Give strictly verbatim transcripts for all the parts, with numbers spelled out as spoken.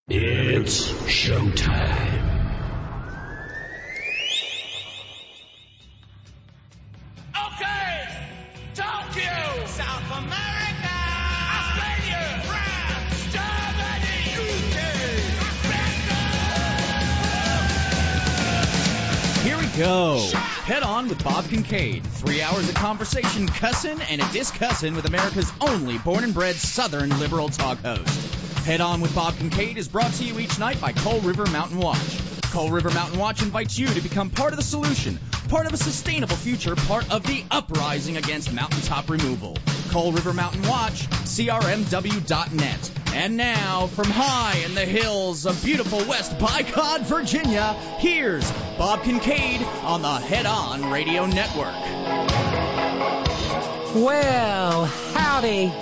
It's showtime. Okay, Tokyo, South America, Australia, France, Germany, U K, Here we go. Head On with Bob Kincaid. Three hours of conversation, cussin' and a discussin' with America's only born and bred Southern liberal talk host. Head On with Bob Kincaid is brought to you each night by Coal River Mountain Watch. Coal River Mountain Watch invites you to become part of the solution, part of a sustainable future, part of the uprising against mountaintop removal. Coal River Mountain Watch, C R M W dot net. And now, from high in the hills of beautiful West Bicod, Virginia, here's Bob Kincaid on the Head On Radio Network. Well, howdy.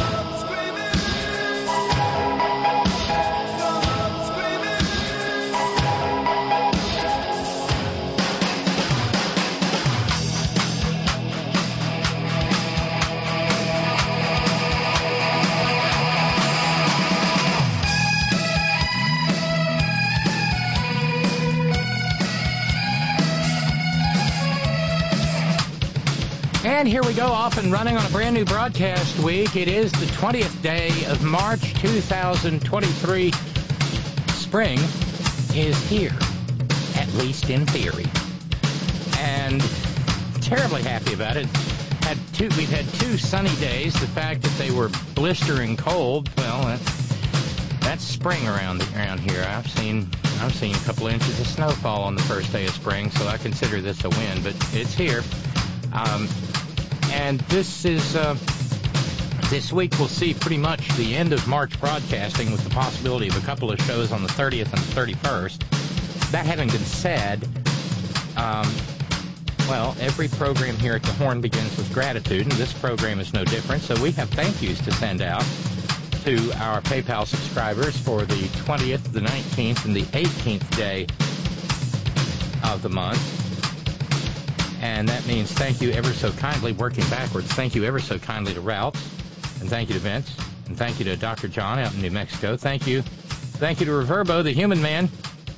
And here we go, off and running on a brand new broadcast week. It is the twentieth day of March, two thousand twenty-three. Spring is here, at least in theory. And terribly happy about it. Had two, we've had two sunny days. The fact that they were blistering cold, well, that, that's spring around around here. I've seen I've seen a couple inches of snowfall on the first day of spring, so I consider this a win, but it's here. Um, and this is, uh, this week we'll see pretty much the end of March broadcasting with the possibility of a couple of shows on the thirtieth and thirty-first. That having been said, um, well, every program here at the Horn begins with gratitude, and this program is no different, so we have thank yous to send out to our PayPal subscribers for the twentieth, the nineteenth, and the eighteenth day of the month. And that means thank you ever so kindly, working backwards, thank you ever so kindly to Ralph, and thank you to Vince, and thank you to Doctor John out in New Mexico. Thank you. Thank you to Reverbo, the human man.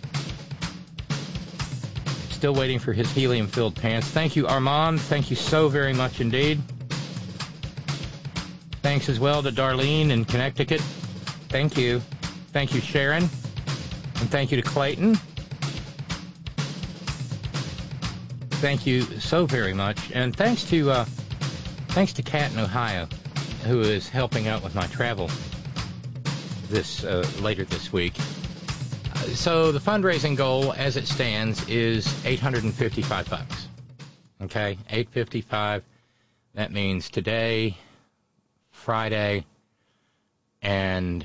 Still waiting for his helium-filled pants. Thank you, Armand. Thank you so very much indeed. Thanks as well to Darlene in Connecticut. Thank you. Thank you, Sharon. And thank you to Clayton. Thank you so very much, and thanks to uh, thanks to Kat in Ohio, who is helping out with my travel this uh, later this week. Uh, so the fundraising goal, as it stands, is eight hundred fifty-five bucks. Okay, eight hundred fifty-five. That means today, Friday, and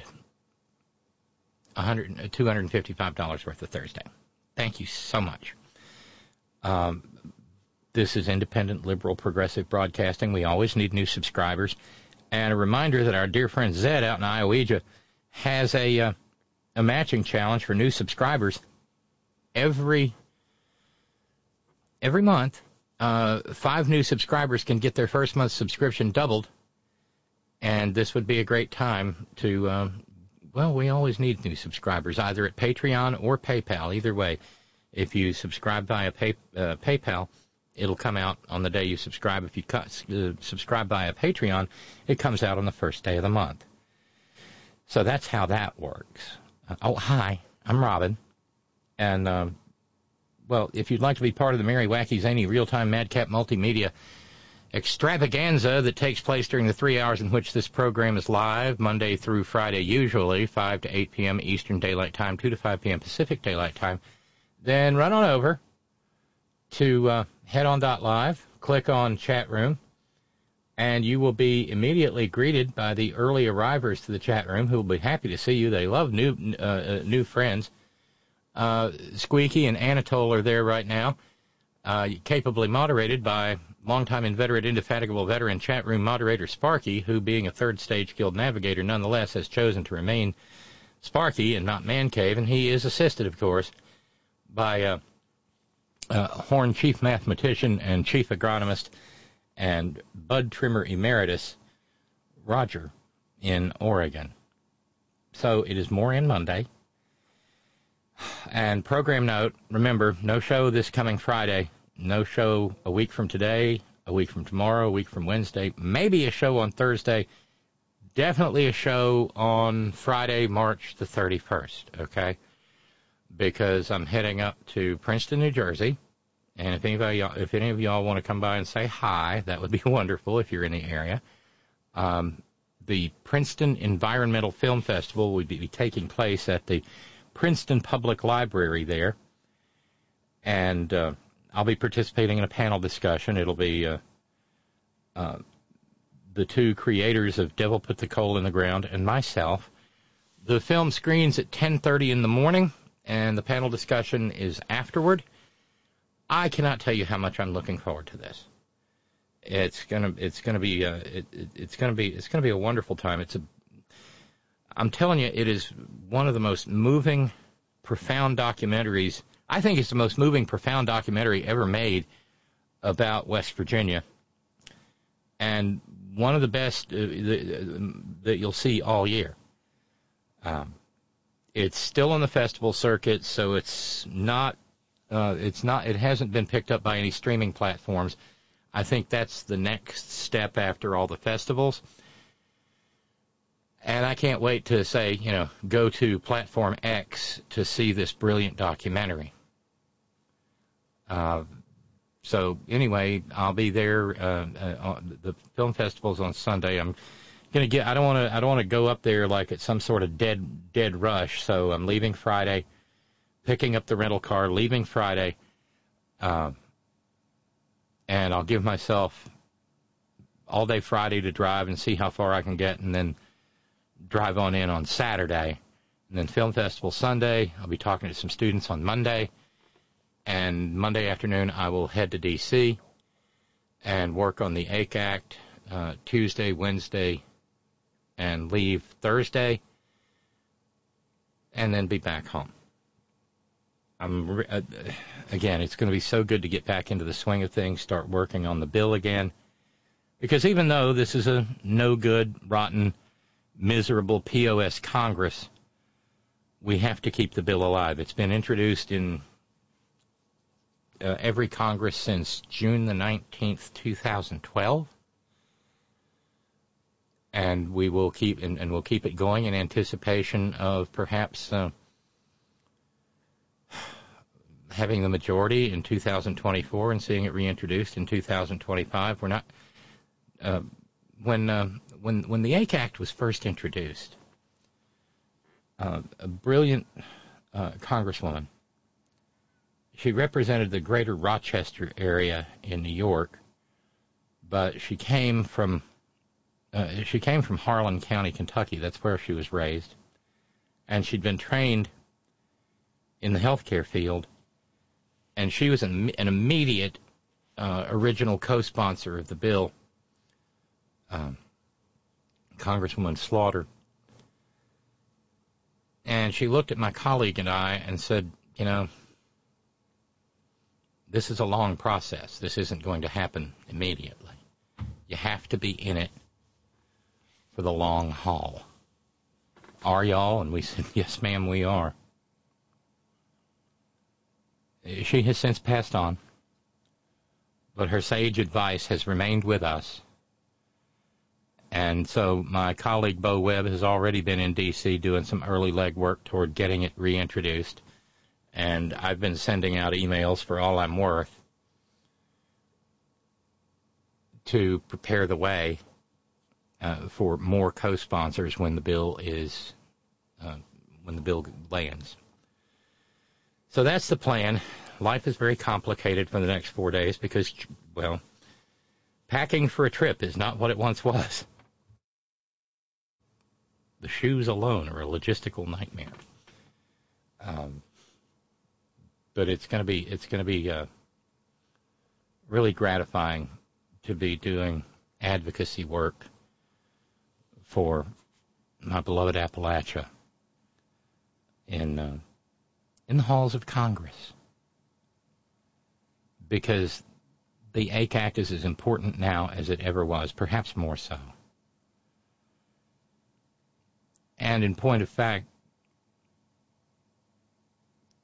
one hundred, two hundred fifty-five dollars worth of Thursday. Thank you so much. Um, this is independent, liberal, progressive broadcasting. We always need new subscribers. And a reminder that our dear friend Zed out in Iowa has a uh, a matching challenge for new subscribers. Every every month, uh, five new subscribers can get their first month's subscription doubled. And this would be a great time to, um, well, we always need new subscribers, either at Patreon or PayPal, either way. If you subscribe via pay, uh, PayPal, it'll come out on the day you subscribe. If you cut, uh, subscribe via Patreon, it comes out on the first day of the month. So that's how that works. Uh, oh, hi, I'm Robin. And, uh, well, if you'd like to be part of the Merry, Wacky, Zany, Real-Time, Madcap Multimedia extravaganza that takes place during the three hours in which this program is live, Monday through Friday usually, five to eight p.m. Eastern Daylight Time, two to five p.m. Pacific Daylight Time, then run on over to uh, headon dot live, click on chat room, and you will be immediately greeted by the early arrivers to the chat room who will be happy to see you. They love new uh, uh, new friends. Uh, Squeaky and Anatole are there right now, uh, capably moderated by longtime inveterate, indefatigable veteran chat room moderator Sparky, who, being a third stage guild navigator, nonetheless has chosen to remain Sparky and not Man Cave, and he is assisted, of course, by uh, uh, Horn chief mathematician and chief agronomist and bud trimmer emeritus Roger in Oregon. So it is Moran Monday, And program note, remember, no show this coming Friday, no show a week from today, a week from tomorrow, a week from Wednesday, maybe a show on Thursday, definitely a show on Friday, March the thirty-first, okay? Because I'm heading up to Princeton, New Jersey, and if anybody, if any of y'all want to come by and say hi, that would be wonderful if you're in the area. Um, the Princeton Environmental Film Festival will be taking place at the Princeton Public Library there, and uh, I'll be participating in a panel discussion. It'll be uh, uh, the two creators of Devil Put the Coal in the Ground and myself. The film screens at ten thirty in the morning, and the panel discussion is afterward. I cannot tell you how much I'm looking forward to this. It's gonna, it's gonna be, uh, it, it, it's gonna be, it's gonna be a wonderful time. It's a, I'm telling you, it is one of the most moving, profound documentaries. I think it's the most moving, profound documentary ever made about West Virginia, and one of the best uh, that, that you'll see all year. Um, it's still on the festival circuit, so it's not, uh, it's not, it hasn't been picked up by any streaming platforms. I think that's the next step after all the festivals. And I can't wait to say, you know, go to Platform X to see this brilliant documentary. Uh, so anyway, I'll be there. Uh, uh, the film festival's on Sunday. I'm gonna get. I don't want to. I don't want to go up there like it's some sort of dead dead rush. So I'm leaving Friday, picking up the rental car, leaving Friday, uh, and I'll give myself all day Friday to drive and see how far I can get, and then drive on in on Saturday, and then film festival Sunday. I'll be talking to some students on Monday, and Monday afternoon I will head to D C and work on the A C A C uh, Tuesday, Wednesday, and leave Thursday, and then be back home. I'm uh, again, it's going to be so good to get back into the swing of things, start working on the bill again, because even though this is a no good, rotten, miserable P O S Congress, we have to keep the bill alive. It's been introduced in uh, every Congress since June the nineteenth, two thousand twelve, and we will keep and, and we'll keep it going in anticipation of perhaps uh, having the majority in two thousand twenty-four and seeing it reintroduced in two thousand twenty-five. We're not uh, when. Uh, When when the A C A C was first introduced, uh, a brilliant uh, congresswoman, she represented the greater Rochester area in New York, but she came from uh, she came from Harlan County, Kentucky. That's where she was raised, and she'd been trained in the healthcare field, and she was an, an immediate uh, original co-sponsor of the bill. Um, Congresswoman Slaughter. And she looked at my colleague and I and said, you know, this is a long process. This isn't going to happen immediately. You have to be in it for the long haul. Are y'all? And we said, yes, ma'am, we are. She has since passed on, but her sage advice has remained with us. And so my colleague Bo Webb has already been in D C doing some early legwork toward getting it reintroduced. And I've been sending out emails for all I'm worth to prepare the way uh, for more co-sponsors when the bill is uh, when the bill lands. So that's the plan. Life is very complicated for the next four days because, well, packing for a trip is not what it once was. The shoes alone are a logistical nightmare. Um, but it's going to be it's going to be uh, really gratifying to be doing advocacy work for my beloved Appalachia in uh, in the halls of Congress, because the A C A C is as important now as it ever was, perhaps more so. And in point of fact,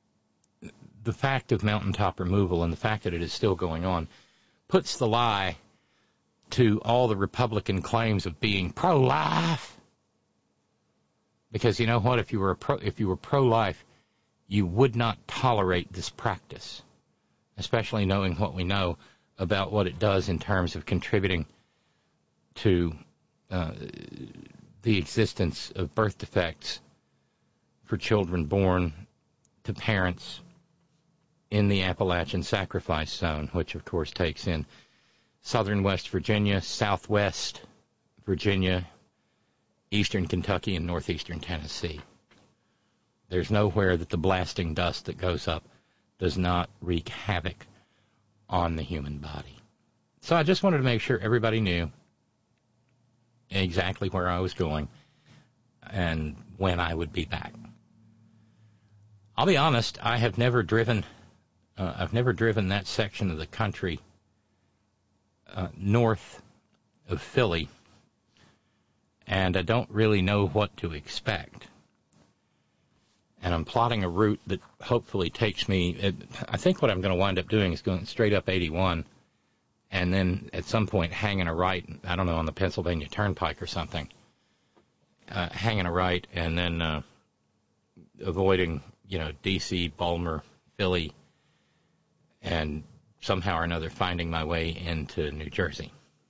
the fact of mountaintop removal and the fact that it is still going on puts the lie to all the Republican claims of being pro-life. Because you know what? If you were a pro, if you were pro-life, you would not tolerate this practice, especially knowing what we know about what it does in terms of contributing to uh, the existence of birth defects for children born to parents in the Appalachian Sacrifice Zone, which, of course, takes in southern West Virginia, southwest Virginia, eastern Kentucky, and northeastern Tennessee. There's nowhere that the blasting dust that goes up does not wreak havoc on the human body. So I just wanted to make sure everybody knew exactly where I was going and when I would be back. I'll be honest, I have never driven, uh, I've never driven that section of the country uh, north of Philly, and I don't really know what to expect. And I'm plotting a route that hopefully takes me, it, I think what I'm going to wind up doing is going straight up eighty-one, and then at some point hanging a right, I don't know, on the Pennsylvania Turnpike or something, uh, hanging a right, and then uh, avoiding, you know, D C, Baltimore, Philly, and somehow or another finding my way into New Jersey.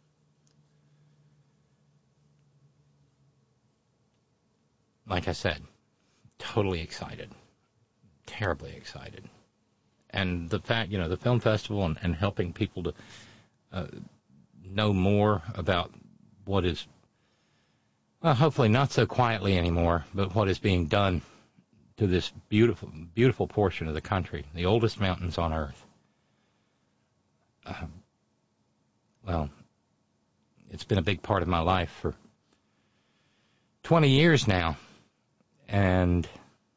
Like I said, totally excited, terribly excited. And the fact, you know, the film festival and, and helping people to uh, know more about what is, well, hopefully not so quietly anymore, but what is being done to this beautiful, beautiful portion of the country, the oldest mountains on Earth. Uh, well, it's been a big part of my life for twenty years now, and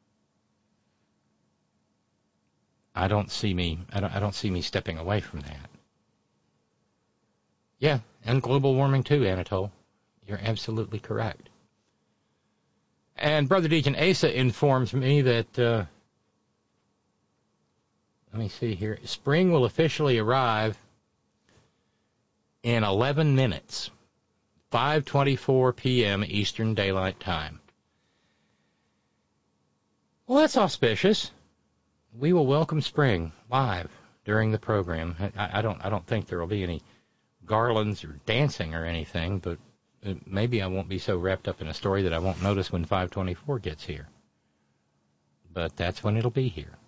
I don't see me, I don't, I don't see me stepping away from that. Yeah, and global warming too, Anatole. You're absolutely correct. And Brother Deacon Asa informs me that, uh, let me see here, spring will officially arrive in eleven minutes, five twenty-four p.m. Eastern Daylight Time. Well, that's auspicious. We will welcome spring live during the program. I, I don't, I don't think there will be any garlands or dancing or anything, but maybe I won't be so wrapped up in a story that I won't notice when five twenty-four gets here. But that's when it'll be here.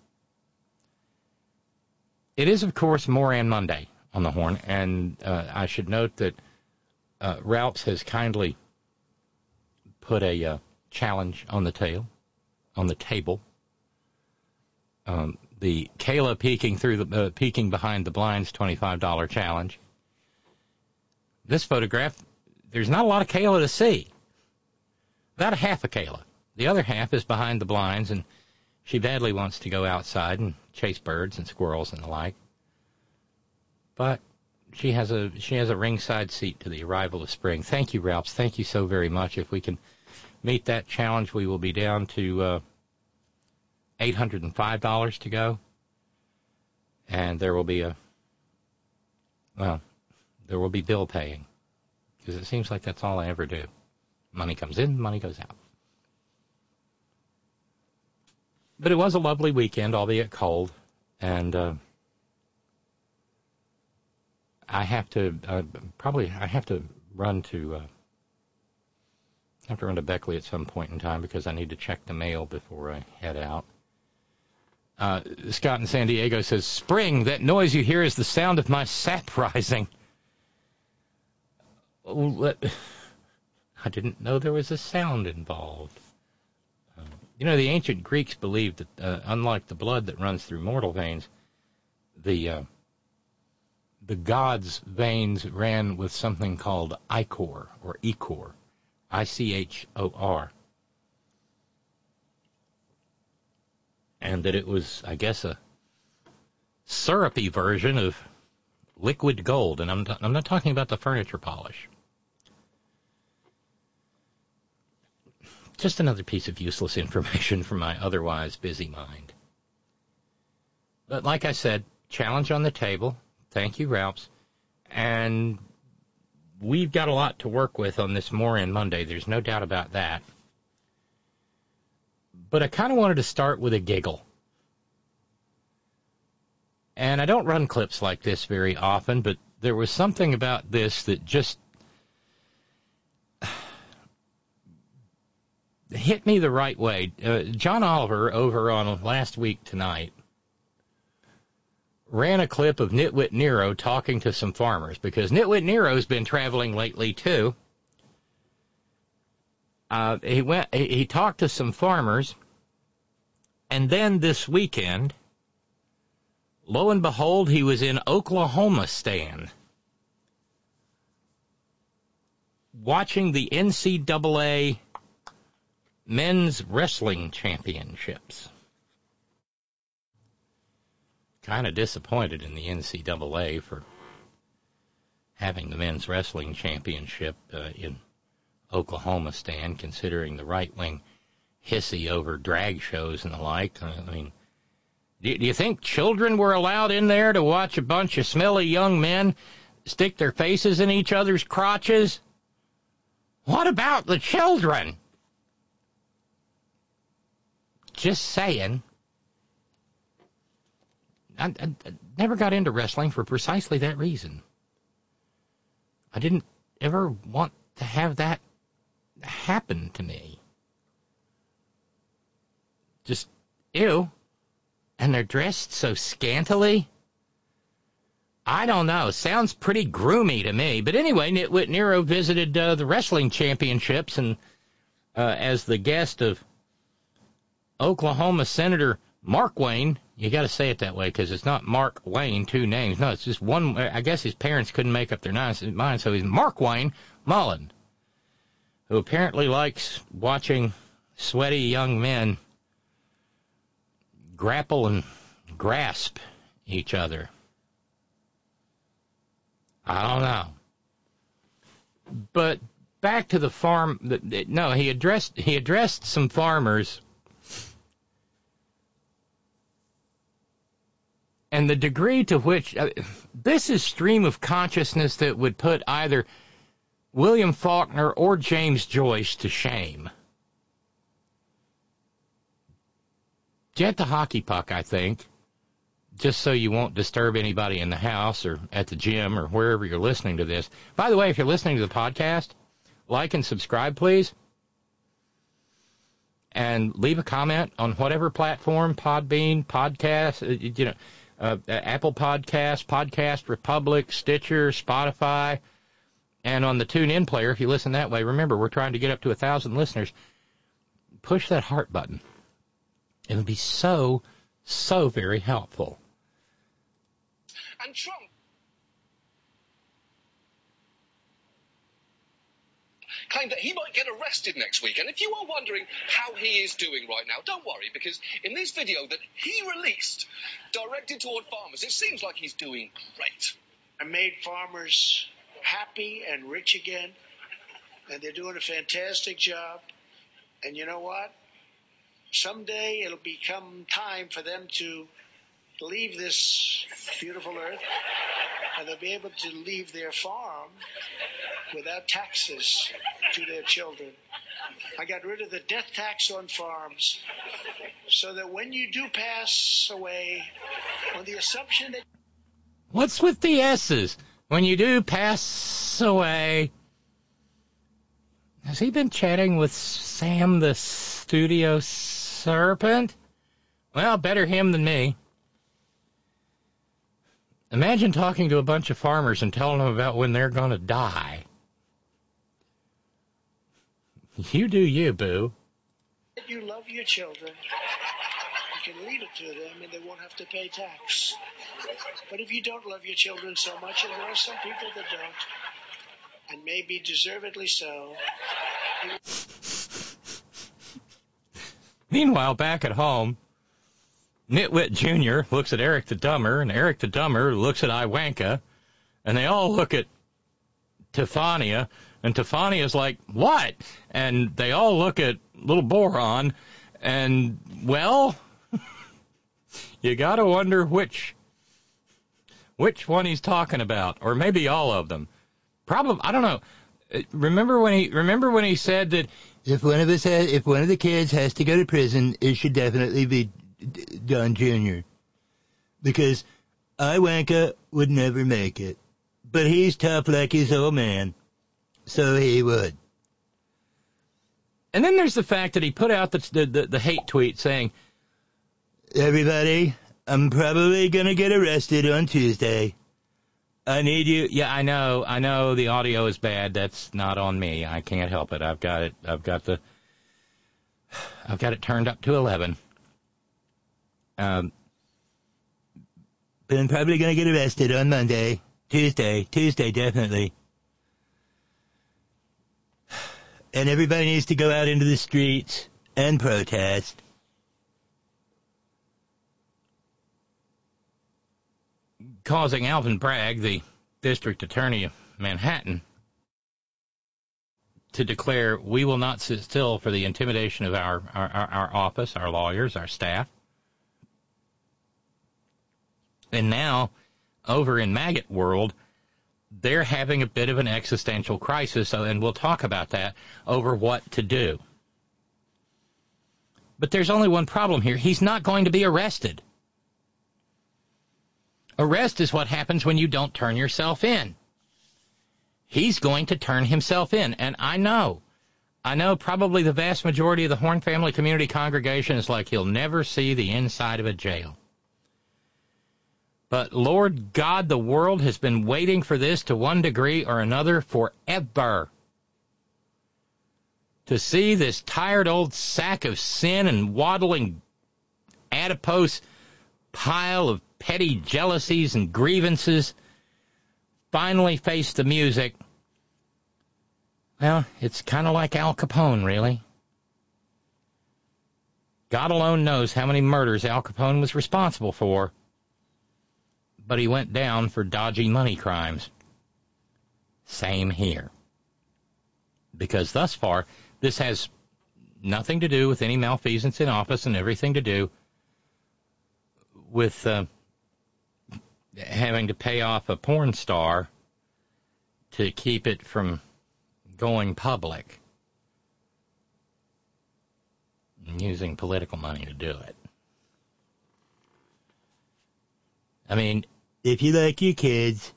It is, of course, Moran Monday on the Horn, and uh, I should note that uh, Ralphs has kindly put a uh, challenge on the tail, on the table. Um, the Kayla peeking through the uh, peeking behind the blinds twenty-five dollars challenge. This photograph, there's not a lot of Kayla to see. About a half a Kayla. The other half is behind the blinds, and she badly wants to go outside and chase birds and squirrels and the like. But she has a she has a ringside seat to the arrival of spring. Thank you, Ralphs. Thank you so very much. If we can meet that challenge, we will be down to uh, eight hundred five dollars to go. And there will be a, well, there will be bill paying. Because it seems like that's all I ever do. Money comes in, money goes out. But it was a lovely weekend, albeit cold. And uh, I have to, uh, probably, I have to run to, uh, I have to run to Beckley at some point in time because I need to check the mail before I head out. Uh, Scott in San Diego says, spring, that noise you hear is the sound of my sap rising. I didn't know there was a sound involved. Uh, you know, the ancient Greeks believed that, uh, unlike the blood that runs through mortal veins, the uh, the gods' veins ran with something called ichor, or ichor, I C H O R. And that it was, I guess, a syrupy version of liquid gold. And I'm, t- I'm not talking about the furniture polish. Just another piece of useless information from my otherwise busy mind. But like I said, challenge on the table. Thank you, Ralphs. And we've got a lot to work with on this More-In Monday. There's no doubt about that. But I kind of wanted to start with a giggle. And I don't run clips like this very often, but there was something about this that just hit me the right way. Uh, John Oliver, over on Last Week Tonight, ran a clip of Nitwit Nero talking to some farmers, because Nitwit Nero's been traveling lately, too. Uh, he went. He, he talked to some farmers, and then this weekend, lo and behold, he was in Oklahoma Stan, watching the N C double A Men's Wrestling Championships. Kind of disappointed in the N C double A for having the Men's Wrestling Championship uh, in Oklahoma Stan, considering the right-wing hissy over drag shows and the like. I mean, do, do you think children were allowed in there to watch a bunch of smelly young men stick their faces in each other's crotches? What about the children? Just saying. I, I, I never got into wrestling for precisely that reason. I didn't ever want to have that happen to me. Just, ew. And they're dressed so scantily. I don't know. Sounds pretty groomy to me. But anyway, Nitwit Nero visited uh, the wrestling championships, and uh, as the guest of Oklahoma Senator Mark Wayne. You got to say it that way because it's not Mark Wayne, two names. No, it's just one. I guess his parents couldn't make up their mind, so he's Mark Wayne Mullen, who apparently likes watching sweaty young men grapple and grasp each other. I don't know. But back to the farm. No, he addressed he addressed some farmers. And the degree to which uh, this is stream of consciousness that would put either William Faulkner or James Joyce to shame. Get the hockey puck, I think, just so you won't disturb anybody in the house or at the gym or wherever you're listening to this. By the way, if you're listening to the podcast, like and subscribe, please. And leave a comment on whatever platform, Podbean, podcast, you know, Uh, Apple Podcasts, Podcast Republic, Stitcher, Spotify, and on the TuneIn player, if you listen that way. Remember, we're trying to get up to a thousand listeners. Push that heart button. It would be so, so very helpful. And Trump claimed that he might get arrested next week. And if you are wondering how he is doing right now, don't worry, because in this video that he released, directed toward farmers, it seems like he's doing great. I made farmers happy and rich again, and they're doing a fantastic job. And you know what? Someday it'll become time for them to leave this beautiful earth, and they'll be able to leave their farm without taxes to their children. I got rid of the death tax on farms so that when you do pass away, on the assumption that... What's with the S's? When you do pass away... Has he been chatting with Sam the Studio Serpent? Well, better him than me. Imagine talking to a bunch of farmers and telling them about when they're going to die. You do you, boo. If you love your children, you can leave it to them and they won't have to pay tax. But if you don't love your children so much, and there are some people that don't, and maybe deservedly so. Meanwhile, back at home, Nitwit Junior looks at Eric the Dumber, and Eric the Dumber looks at Iwanka, and they all look at Tefania, and Tefania's like, what? And they all look at Little Boron, and, well, You got to wonder which which one he's talking about, or maybe all of them. Probably, I don't know. Remember when he remember when he said that if one of us has, if one of the kids has to go to prison, it should definitely be Don Junior Because Iwanka would never make it, but he's tough like his old man, so he would. And then there's the fact that he put out the the, the hate tweet saying, "Everybody, I'm probably gonna get arrested on Tuesday. I need you." Yeah, I know, I know the audio is bad. That's not on me. I can't help it. I've got it. I've got the. I've got it turned up to eleven. Um, but I'm probably gonna get arrested on Monday, Tuesday, Tuesday definitely. And everybody needs to go out into the streets and protest. Causing Alvin Bragg, the district attorney of Manhattan, to declare, "We will not sit still for the intimidation of our, our, our office, our lawyers, our staff." And now, over in maggot world, they're having a bit of an existential crisis, and we'll talk about that, over what to do. But there's only one problem here. He's not going to be arrested. Arrest is what happens when you don't turn yourself in. He's going to turn himself in, and I know, I know probably the vast majority of the Horn Family Community congregation is like, he'll never see the inside of a jail. But Lord God, the world has been waiting for this to one degree or another forever. To see this tired old sack of sin and waddling adipose pile of petty jealousies and grievances finally face the music. Well, it's kind of like Al Capone, really. God alone knows how many murders Al Capone was responsible for, but he went down for dodgy money crimes. Same here. Because thus far, this has nothing to do with any malfeasance in office and everything to do with uh, having to pay off a porn star to keep it from going public and using political money to do it. I mean, if you like your kids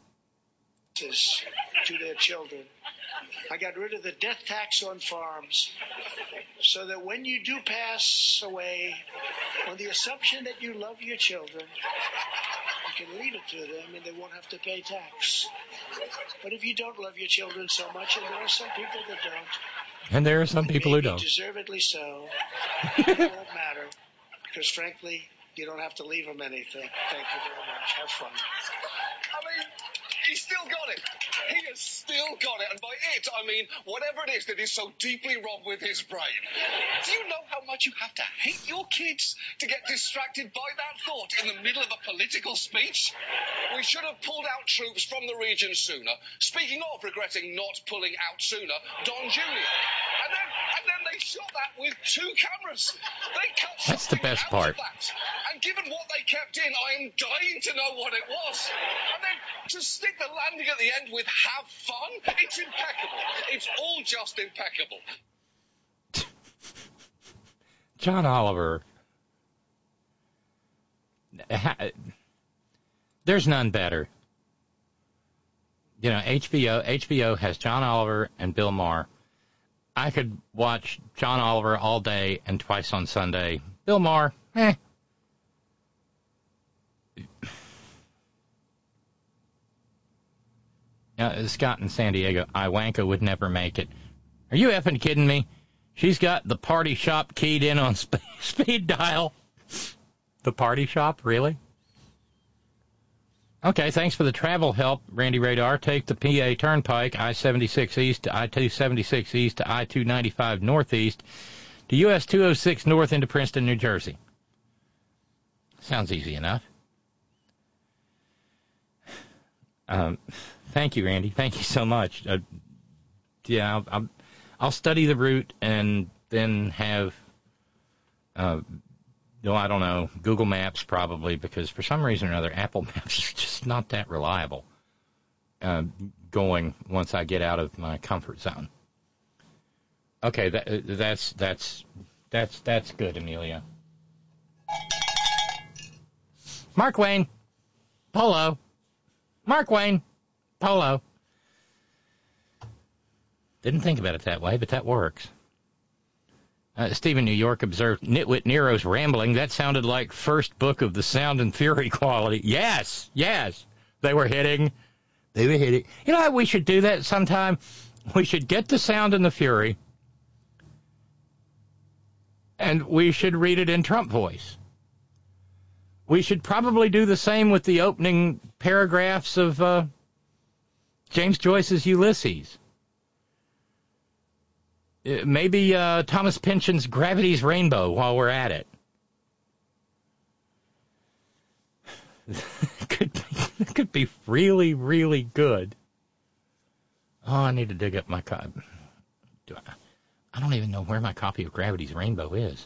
to their children, I got rid of the death tax on farms so that when you do pass away, on the assumption that you love your children, you can leave it to them and they won't have to pay tax. But if you don't love your children so much, and there are some people that don't, and there are some people who don't, deservedly so, it won't matter, because frankly, you don't have to leave them anything. Thank you very much. Have fun. I mean, he's still got it. He has still got it. And by it, I mean whatever it is that is so deeply wrong with his brain. Do you know how much you have to hate your kids to get distracted by that thought in the middle of a political speech? We should have pulled out troops from the region sooner. Speaking of regretting not pulling out sooner, Don Junior And then, and then they shot that with two cameras. They cut That's the best out part. of that. And given what they kept in, I am dying to know what it was. And then to stick the landing at the end with "have fun," it's impeccable. It's all just impeccable. John Oliver. There's none better. You know, H B O H B O has John Oliver and Bill Maher. I could watch John Oliver all day and twice on Sunday. Bill Maher, eh. Uh, Scott in San Diego, Iwanka would never make it. Are you effing kidding me? She's got the party shop keyed in on sp- speed dial. The party shop, really? Okay, thanks for the travel help, Randy Radar. Take the P A Turnpike, I seventy-six East to I two seventy-six East to I two ninety-five Northeast to U S two oh six North into Princeton, New Jersey. Sounds easy enough. Um, thank you, Randy. Thank you so much. Uh, yeah, I'll, I'll, I'll study the route and then have uh, No, I don't know. Google Maps probably, because for some reason or another, Apple Maps is just not that reliable uh, going once I get out of my comfort zone. Okay, that, that's that's that's that's good, Amelia. Mark Wayne, Polo. Mark Wayne, Polo. Didn't think about it that way, but that works. Uh, Stephen New York observed, Nitwit Nero's rambling, that sounded like first book of the Sound and Fury quality. Yes, yes, they were hitting. They were hitting. You know what, we should do that sometime? We should get the Sound and the Fury, and we should read it in Trump voice. We should probably do the same with the opening paragraphs of uh, James Joyce's Ulysses. Maybe uh, Thomas Pynchon's Gravity's Rainbow while we're at it. It could be, it could be really, really good. Oh, I need to dig up my copy. Do I, I don't even know where my copy of Gravity's Rainbow is.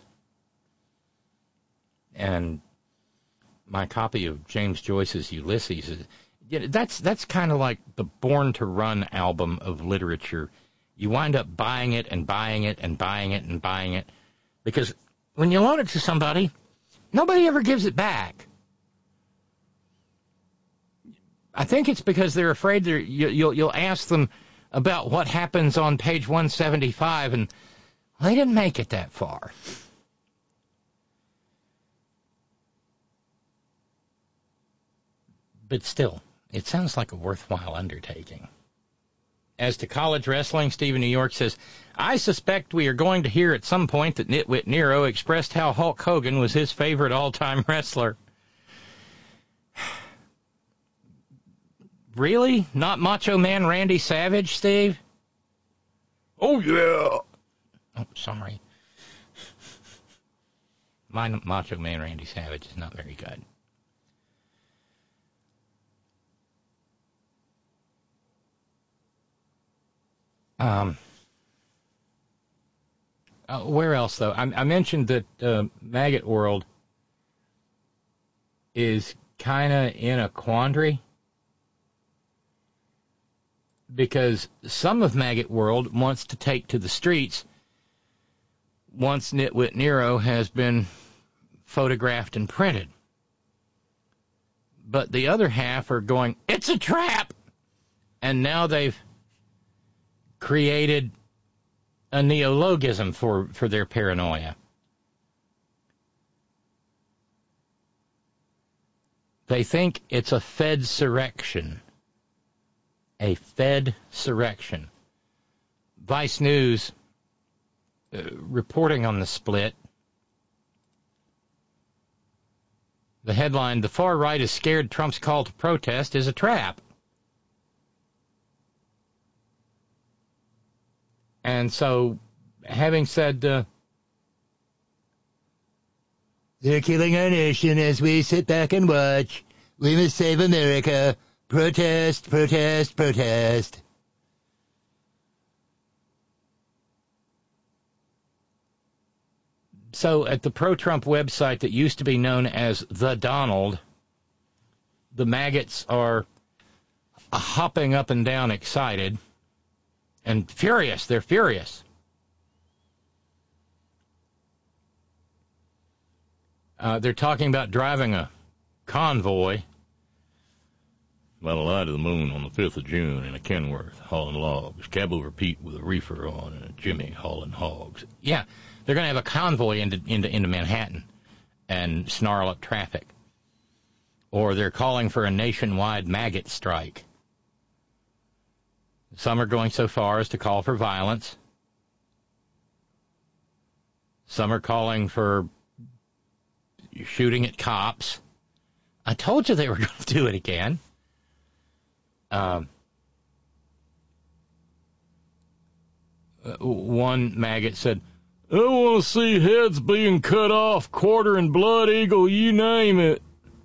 And my copy of James Joyce's Ulysses is, yeah, that's that's kind of like the Born to Run album of literature. You wind up buying it and buying it and buying it and buying it because when you loan it to somebody, nobody ever gives it back. I think it's because they're afraid they're, you, you'll, you'll ask them about what happens on page one seventy-five, and well, they didn't make it that far. But still, it sounds like a worthwhile undertaking. As to college wrestling, Stephen New York says, I suspect we are going to hear at some point that Nitwit Nero expressed how Hulk Hogan was his favorite all-time wrestler. Really? Not Macho Man Randy Savage, Steve? Oh, yeah. Oh, sorry. My Macho Man Randy Savage is not very good. Um, uh, where else, though? I, I mentioned that uh, Maggot World is kind of in a quandary because some of Maggot World wants to take to the streets once Nitwit Nero has been photographed and printed. But the other half are going, it's a trap! And now they've created a neologism for, for their paranoia. They think it's a Fed-surrection. A Fed-surrection. Vice News, uh, reporting on the split, the headline, the far right is scared Trump's call to protest is a trap. And so, having said, uh, they're killing our nation as we sit back and watch. We must save America. Protest, protest, protest. So, at the pro-Trump website that used to be known as The Donald, the maggots are hopping up and down excited. And furious, they're furious. Uh, they're talking about driving a convoy by the light of the moon on the fifth of June in a Kenworth hauling logs. Cab over Pete with a reefer on and a Jimmy hauling hogs. Yeah, they're going to have a convoy into, into, into Manhattan and snarl up traffic. Or they're calling for a nationwide maggot strike. Some are going so far as to call for violence. Some are calling for shooting at cops. I told you they were going to do it again. Um, one maggot said, I want to see heads being cut off, quarter and blood eagle, you name it.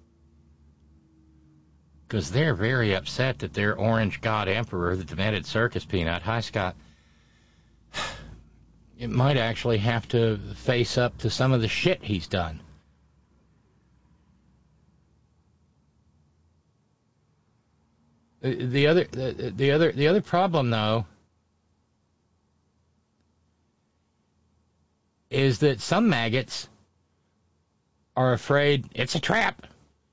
Because they're very upset that their orange god emperor, the demented circus peanut, hi Scott, it might actually have to face up to some of the shit he's done. The, the other the, the other the other problem though is that some maggots are afraid it's a trap.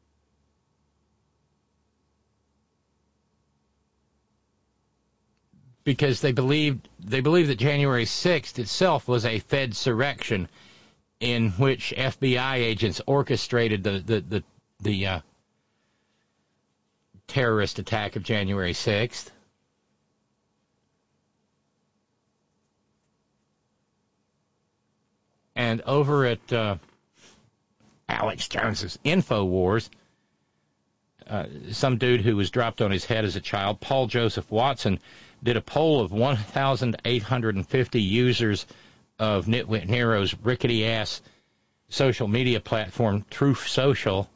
Because they believed they believe that January sixth itself was a Fedsurrection in which F B I agents orchestrated the the the, the uh, terrorist attack of January sixth. And over at uh, Alex Jones's InfoWars, uh, some dude who was dropped on his head as a child, Paul Joseph Watson, did a poll of one thousand eight hundred fifty users of Nitwit Nero's rickety-ass social media platform, Truth Social,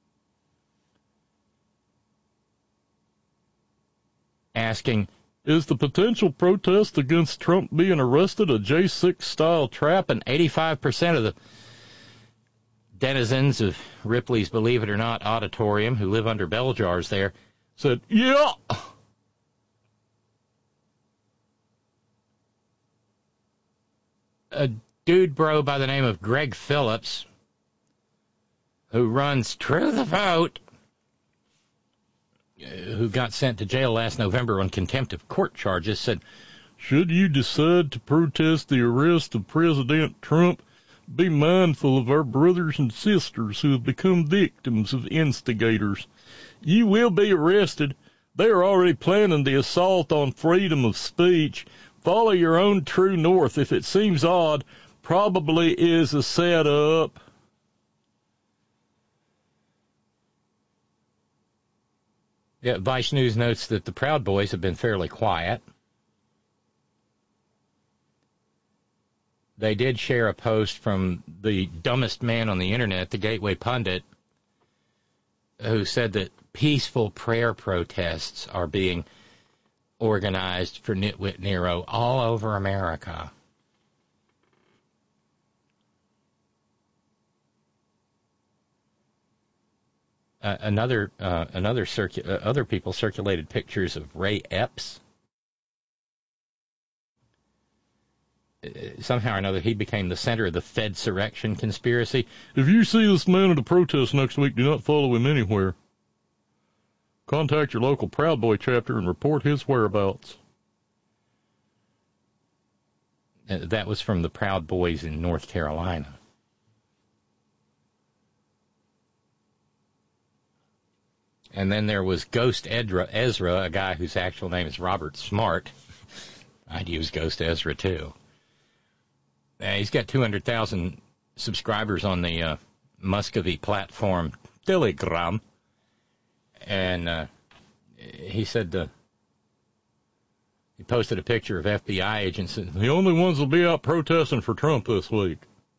asking, is the potential protest against Trump being arrested a J six-style trap? And eighty-five percent of the denizens of Ripley's Believe It or Not auditorium who live under bell jars there said, yeah. A dude bro by the name of Greg Phillips, who runs True the Vote, who got sent to jail last November on contempt of court charges, said, should you decide to protest the arrest of President Trump, be mindful of our brothers and sisters who have become victims of instigators. You will be arrested. They are already planning the assault on freedom of speech. Follow your own true north. If it seems odd, probably is a setup. Yeah, Vice News notes that the Proud Boys have been fairly quiet. They did share a post from the dumbest man on the internet, the Gateway Pundit, who said that peaceful prayer protests are being organized for Nitwit Nero all over America. Uh, another uh, another circu- uh, other people circulated pictures of Ray Epps. Uh, somehow or another, he became the center of the Fedsurrection conspiracy. If you see this man at a protest next week, do not follow him anywhere. Contact your local Proud Boy chapter and report his whereabouts. Uh, that was from the Proud Boys in North Carolina. And then there was Ghost Edra, Ezra, a guy whose actual name is Robert Smart. I'd use Ghost Ezra, too. Uh, he's got two hundred thousand subscribers on the uh, Muscovy platform, Telegram. And uh, he said uh, he posted a picture of F B I agents. The only ones will be out protesting for Trump this week.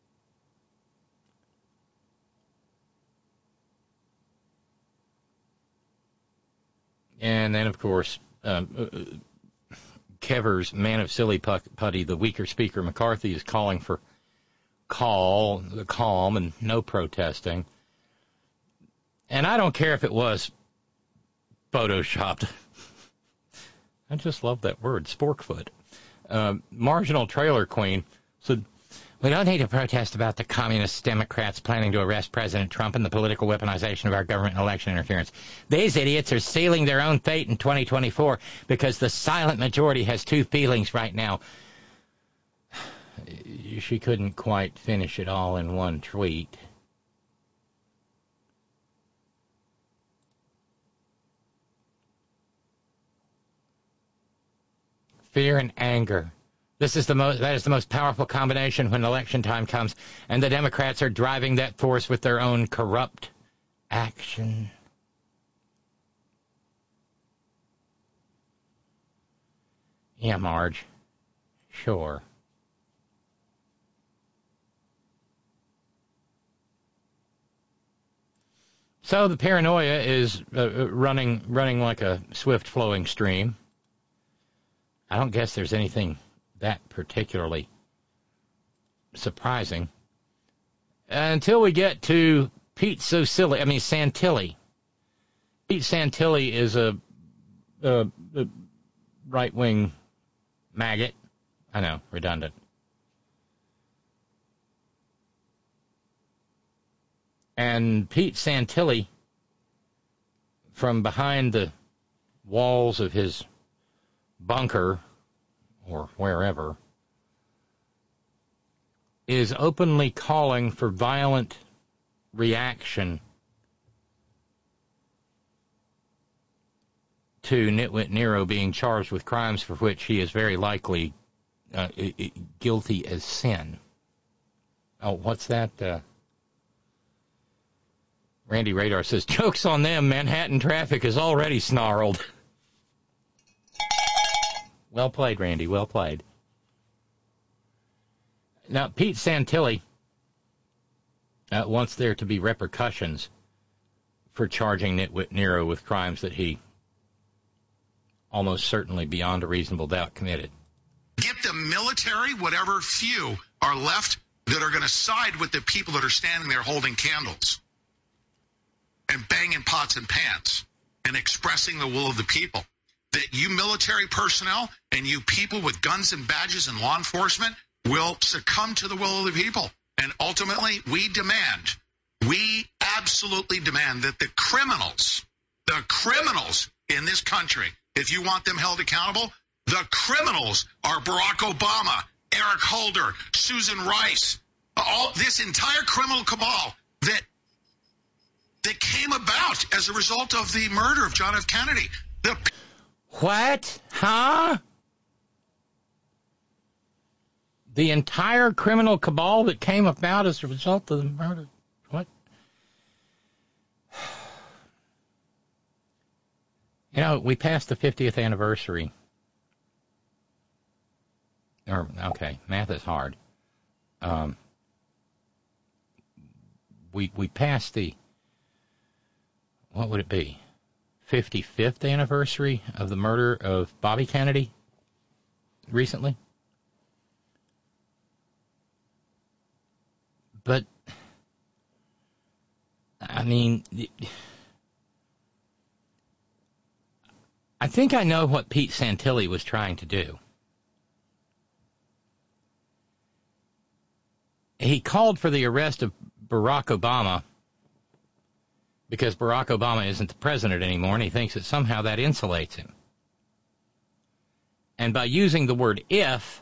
And then, of course, um, uh, Kever's man of silly putty, the weaker speaker McCarthy, is calling for call, the calm, and no protesting. And I don't care if it was photoshopped. I just love that word, sporkfoot. Uh, marginal trailer queen said, we don't need to protest about the communist Democrats planning to arrest President Trump and the political weaponization of our government and election interference. These idiots are sealing their own fate in twenty twenty-four because the silent majority has two feelings right now. She couldn't quite finish it all in one tweet. Fear and anger. This is the most, that is the most powerful combination when election time comes, and the Democrats are driving that force with their own corrupt action. Yeah, Marge. Sure. So the paranoia is uh, running, running like a swift-flowing stream. I don't guess there's anything that particularly surprising until we get to Pete Santilli. I mean Santilli. Pete Santilli is a uh, the right-wing maggot. I know, redundant. And Pete Santilli, from behind the walls of his bunker, or wherever, is openly calling for violent reaction to Nitwit Nero being charged with crimes for which he is very likely uh, guilty as sin. Oh, what's that? Uh, Randy Radar says, joke's on them, Manhattan traffic is already snarled. Well played, Randy, well played. Now, Pete Santilli uh, wants there to be repercussions for charging Nitwit Nero with crimes that he almost certainly beyond a reasonable doubt committed. Get the military, whatever few are left, that are going to side with the people that are standing there holding candles and banging pots and pans and expressing the will of the people. That you military personnel and you people with guns and badges and law enforcement will succumb to the will of the people. And ultimately, we demand, we absolutely demand that the criminals, the criminals in this country, if you want them held accountable, the criminals are Barack Obama, Eric Holder, Susan Rice, all this entire criminal cabal that that came about as a result of the murder of John F. Kennedy. The What? Huh? The entire criminal cabal that came about as a result of the murder? What? You know, we passed the fiftieth anniversary. Or, okay, math is hard. Um, we we passed the, what would it be? fifty-fifth anniversary of the murder of Bobby Kennedy recently. But, I mean, I think I know what Pete Santilli was trying to do. He called for the arrest of Barack Obama because Barack Obama isn't the president anymore, and he thinks that somehow that insulates him. And by using the word if,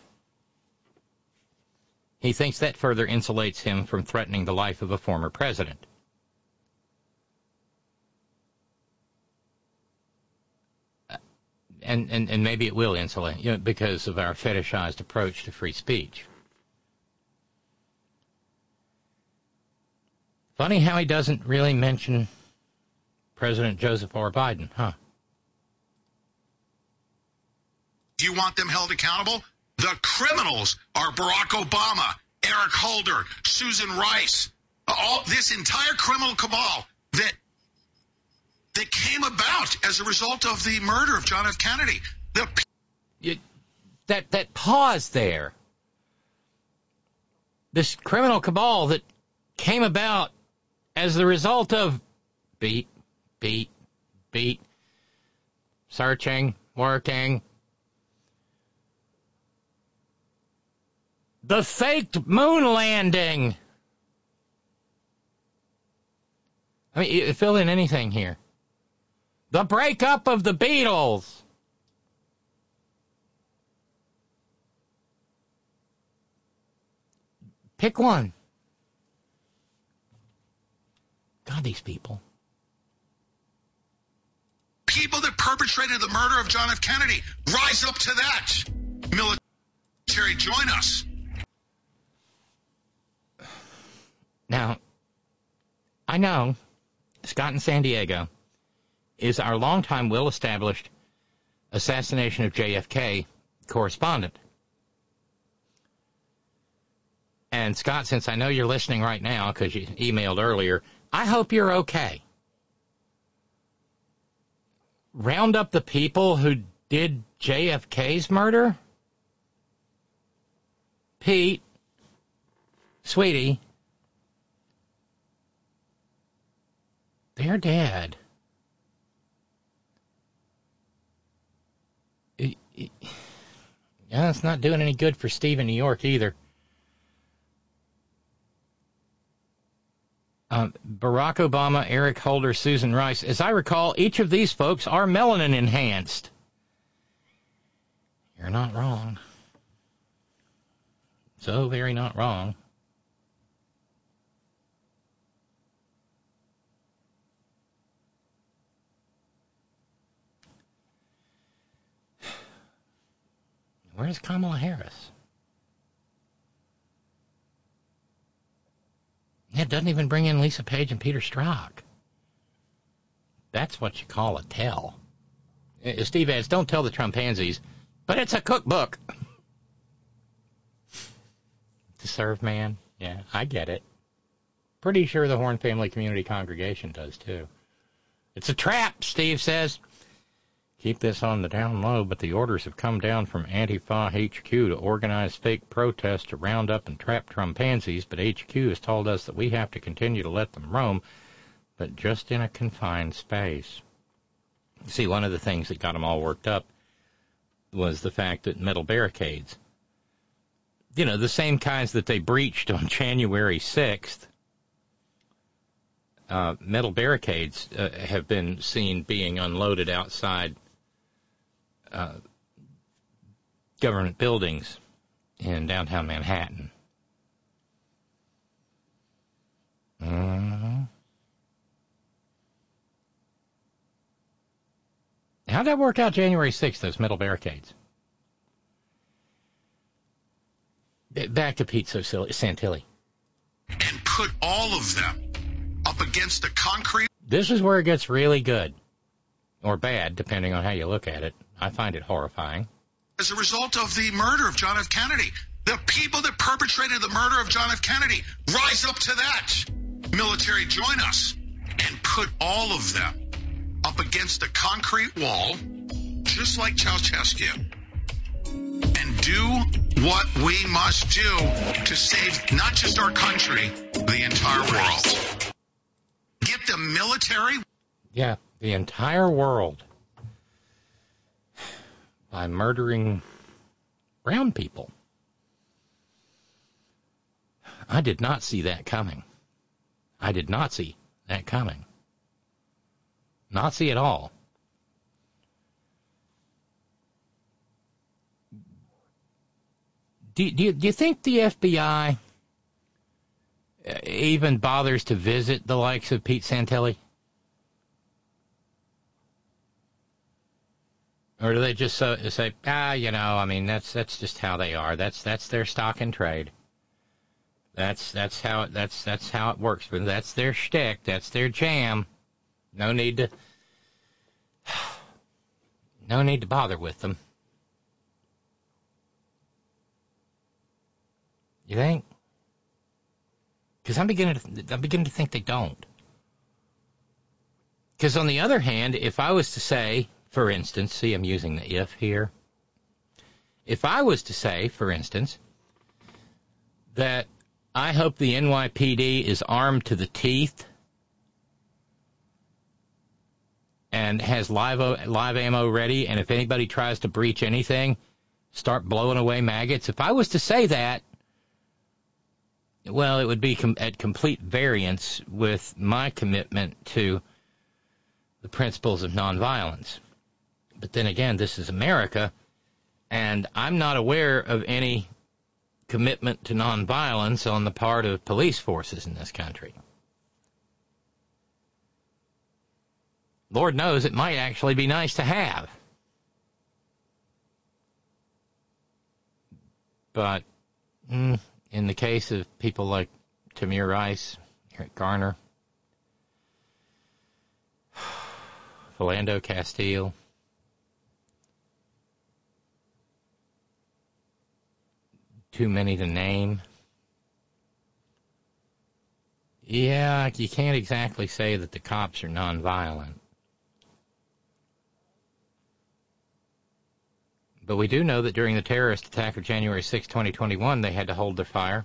he thinks that further insulates him from threatening the life of a former president. And, and, and maybe it will insulate, you know, because of our fetishized approach to free speech. Funny how he doesn't really mention President Joseph R. Biden, huh? If you want them held accountable, the criminals are Barack Obama, Eric Holder, Susan Rice, all this entire criminal cabal that that came about as a result of the murder of John F. Kennedy. The you, that that pause there. This criminal cabal that came about as the result of beat, beat, beat, searching, working. The faked moon landing. I mean, fill in anything here. The breakup of the Beatles. Pick one. God, these people. People that perpetrated the murder of John F. Kennedy, rise up to that. Military, join us. Now, I know Scott in San Diego is our longtime, well-established assassination of J F K correspondent. And Scott, since I know you're listening right now because you emailed earlier, I hope you're okay. Round up the people who did J F K's murder? Pete, sweetie, they're dead. Yeah, it's not doing any good for Steve in New York either. Um, Barack Obama, Eric Holder, Susan Rice. As I recall, each of these folks are melanin enhanced. You're not wrong. So very not wrong. Where's Kamala Harris? It doesn't even bring in Lisa Page and Peter Strzok. That's what you call a tell. Steve adds, don't tell the Trumpansies, but it's a cookbook. To serve man? Yeah, I get it. Pretty sure the Horn Family Community Congregation does, too. It's a trap, Steve says. Keep this on the down low, but the orders have come down from Antifa H Q to organize fake protests to round up and trap Trumpansies, but H Q has told us that we have to continue to let them roam, but just in a confined space. See, one of the things that got them all worked up was the fact that metal barricades, you know, the same kinds that they breached on January sixth, uh, metal barricades uh, have been seen being unloaded outside uh, government buildings in downtown Manhattan. Mm-hmm. How'd that work out January sixth, those metal barricades? Back to Pete Santilli. And put all of them up against the concrete. This is where it gets really good. Or bad, depending on how you look at it. I find it horrifying. As a result of the murder of John F. Kennedy. The people that perpetrated the murder of John F. Kennedy. Rise up to that. Military, join us. And put all of them up against a concrete wall, just like Ceausescu. And do what we must do to save not just our country, the entire world. Get the military. Yeah, the entire world. By murdering brown people. I did not see that coming. I did not see that coming. Not see at all. Do, do, you, do you think the F B I even bothers to visit the likes of Pete Santilli? Or do they just so, say, ah, you know, I mean, that's that's just how they are. That's that's their stock and trade. That's that's how it, that's that's how it works. But that's their shtick. That's their jam. No need to no need to bother with them. You think? Because I'm beginning to I'm beginning to think they don't. Because on the other hand, if I was to say, for instance, see, I'm using the if here. If I was to say, for instance, that I hope the N Y P D is armed to the teeth and has live live ammo ready, and if anybody tries to breach anything, start blowing away maggots. If I was to say that, well, it would be com- at complete variance with my commitment to the principles of nonviolence. But then again, this is America, and I'm not aware of any commitment to nonviolence on the part of police forces in this country. Lord knows it might actually be nice to have. But mm, in the case of people like Tamir Rice, Eric Garner, Philando Castile, too many to name. Yeah, you can't exactly say that the cops are nonviolent. But we do know that during the terrorist attack of January sixth, twenty twenty-one, they had to hold their fire.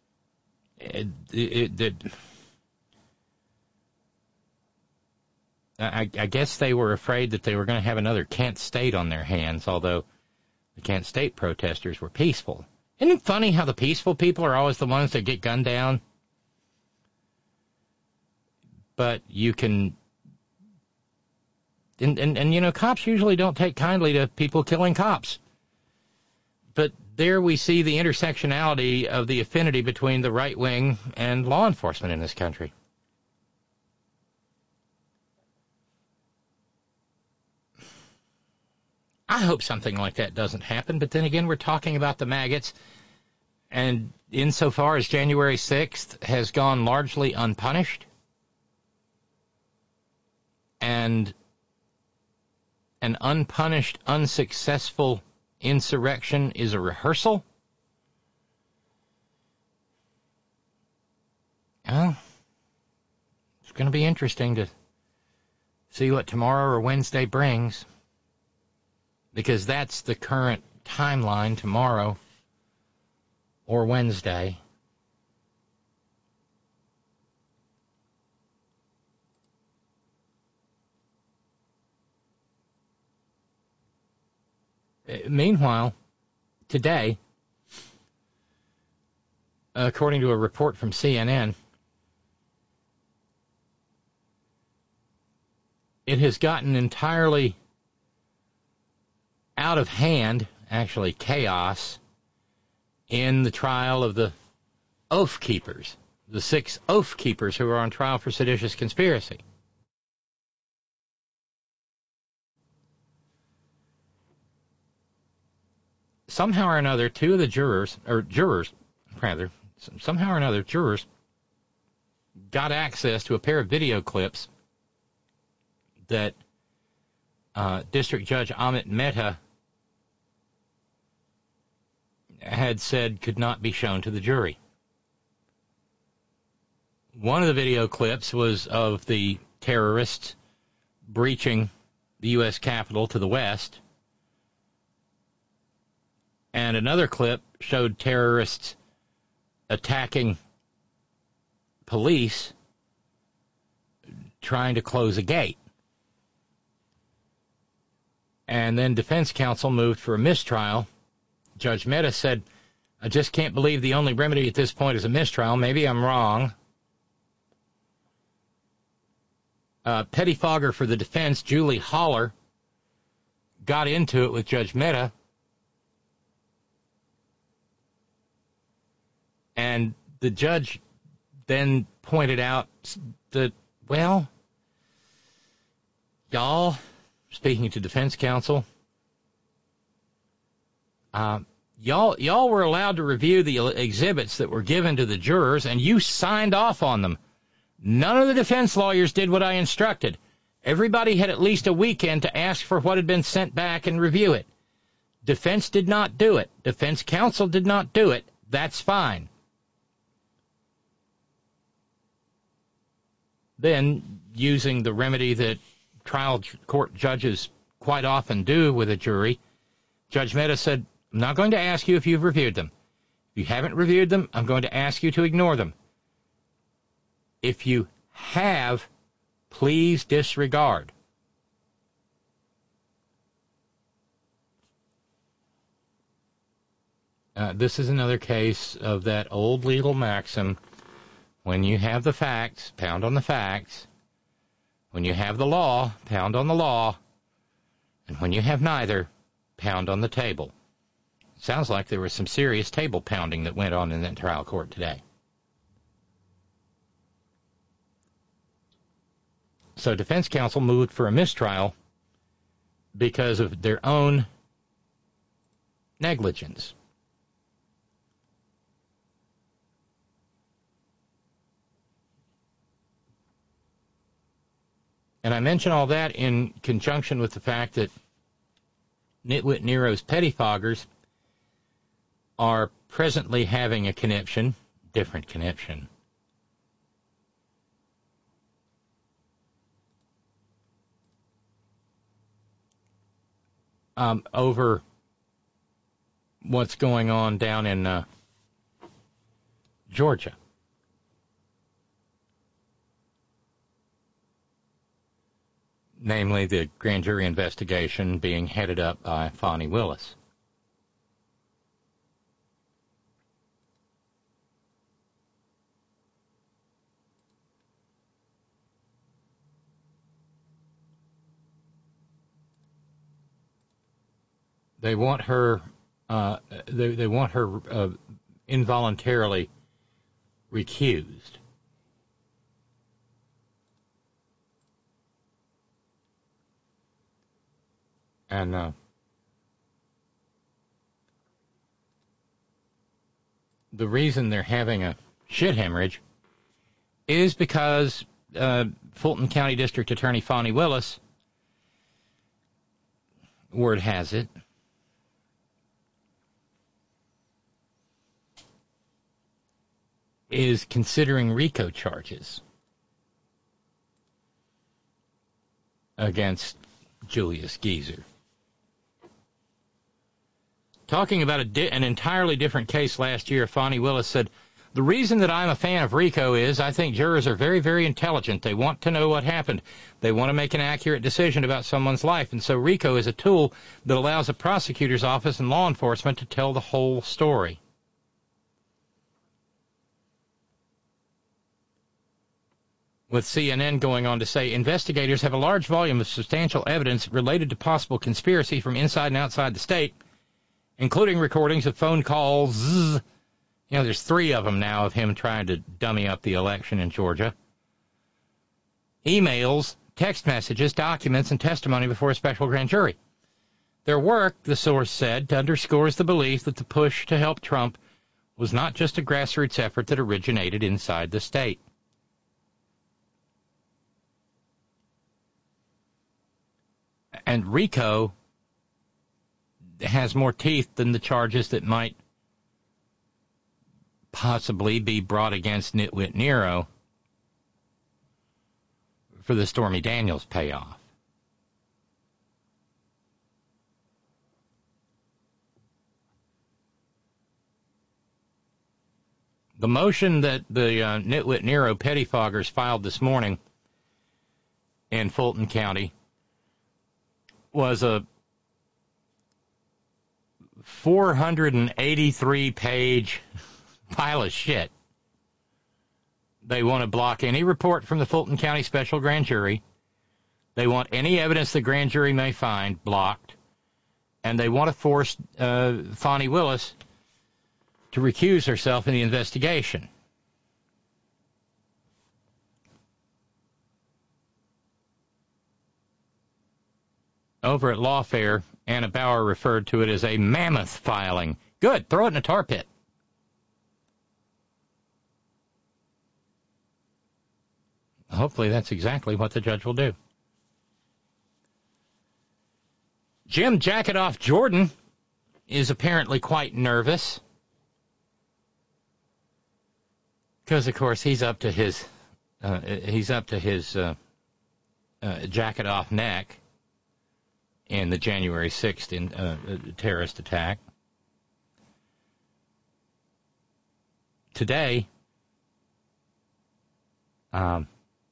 It, it, it, I, I guess they were afraid that they were going to have another Kent State on their hands, although the Kent State protesters were peaceful. Isn't it funny how the peaceful people are always the ones that get gunned down? But you can... And, and, and, you know, cops usually don't take kindly to people killing cops. But there we see the intersectionality of the affinity between the right wing and law enforcement in this country. I hope something like that doesn't happen, but then again, we're talking about the maggots, and insofar as January sixth has gone largely unpunished, and an unpunished, unsuccessful insurrection is a rehearsal, well, it's going to be interesting to see what tomorrow or Wednesday brings. Because that's the current timeline, tomorrow or Wednesday. Meanwhile, today, according to a report from C N N, it has gotten entirely out of hand, actually chaos, in the trial of the Oath Keepers, the six Oath Keepers who are on trial for seditious conspiracy. Somehow or another, two of the jurors, or jurors, rather, somehow or another, jurors got access to a pair of video clips that uh, District Judge Amit Mehta had said could not be shown to the jury. One of the video clips was of the terrorists breaching the U S Capitol to the west, and another clip showed terrorists attacking police trying to close a gate. And then defense counsel moved for a mistrial. Judge Mehta said, I just can't believe the only remedy at this point is a mistrial. Maybe I'm wrong. Uh, pettifogger for the defense, Julie Haller, got into it with Judge Mehta. And the judge then pointed out that, well, y'all, speaking to defense counsel, uh, y'all, y'all were allowed to review the exhibits that were given to the jurors, and you signed off on them. None of the defense lawyers did what I instructed. Everybody had at least a weekend to ask for what had been sent back and review it. Defense did not do it. Defense counsel did not do it. That's fine. Then, using the remedy that trial court judges quite often do with a jury, Judge Mehta said, I'm not going to ask you if you've reviewed them. If you haven't reviewed them, I'm going to ask you to ignore them. If you have, please disregard. Uh, this is another case of that old legal maxim, when you have the facts, pound on the facts. When you have the law, pound on the law. And when you have neither, pound on the table. Sounds like there was some serious table pounding that went on in that trial court today. So defense counsel moved for a mistrial because of their own negligence. And I mention all that in conjunction with the fact that Nitwit Nero's pettifoggers are presently having a conniption, different conniption, um, over what's going on down in uh, Georgia. namely the grand jury investigation being headed up by Fani Willis. They want her. Uh, they they want her uh, involuntarily recused. And uh, the reason they're having a shit hemorrhage is because uh, Fulton County District Attorney Fani Willis, word has it, is considering RICO charges against Julius Geezer. Talking about a di- an entirely different case last year, Fani Willis said, "The reason that I'm a fan of RICO is I think jurors are very, very intelligent. They want to know what happened. They want to make an accurate decision about someone's life. And so RICO is a tool that allows a prosecutor's office and law enforcement to tell the whole story." With C N N going on to say, investigators have a large volume of substantial evidence related to possible conspiracy from inside and outside the state, including recordings of phone calls. You know, there's three of them now of him trying to dummy up the election in Georgia. Emails, text messages, documents, and testimony before a special grand jury. Their work, the source said, underscores the belief that the push to help Trump was not just a grassroots effort that originated inside the state. And RICO has more teeth than the charges that might possibly be brought against Nitwit Nero for the Stormy Daniels payoff. The motion that the uh, Nitwit Nero pettifoggers filed this morning in Fulton County was a four hundred eighty-three page pile of shit. They want to block any report from the Fulton County Special Grand Jury. They want any evidence the grand jury may find blocked. And they want to force uh, Fani Willis to recuse herself in the investigation. Over at Lawfare, Anna Bauer referred to it as a mammoth filing. Good, throw it in a tar pit. Hopefully that's exactly what the judge will do. Jim Jacketoff Jordan is apparently quite nervous. Because, of course, he's up to his, uh, he's up to his uh, uh, jacket off neck in the January sixth in, uh, terrorist attack. Today, um,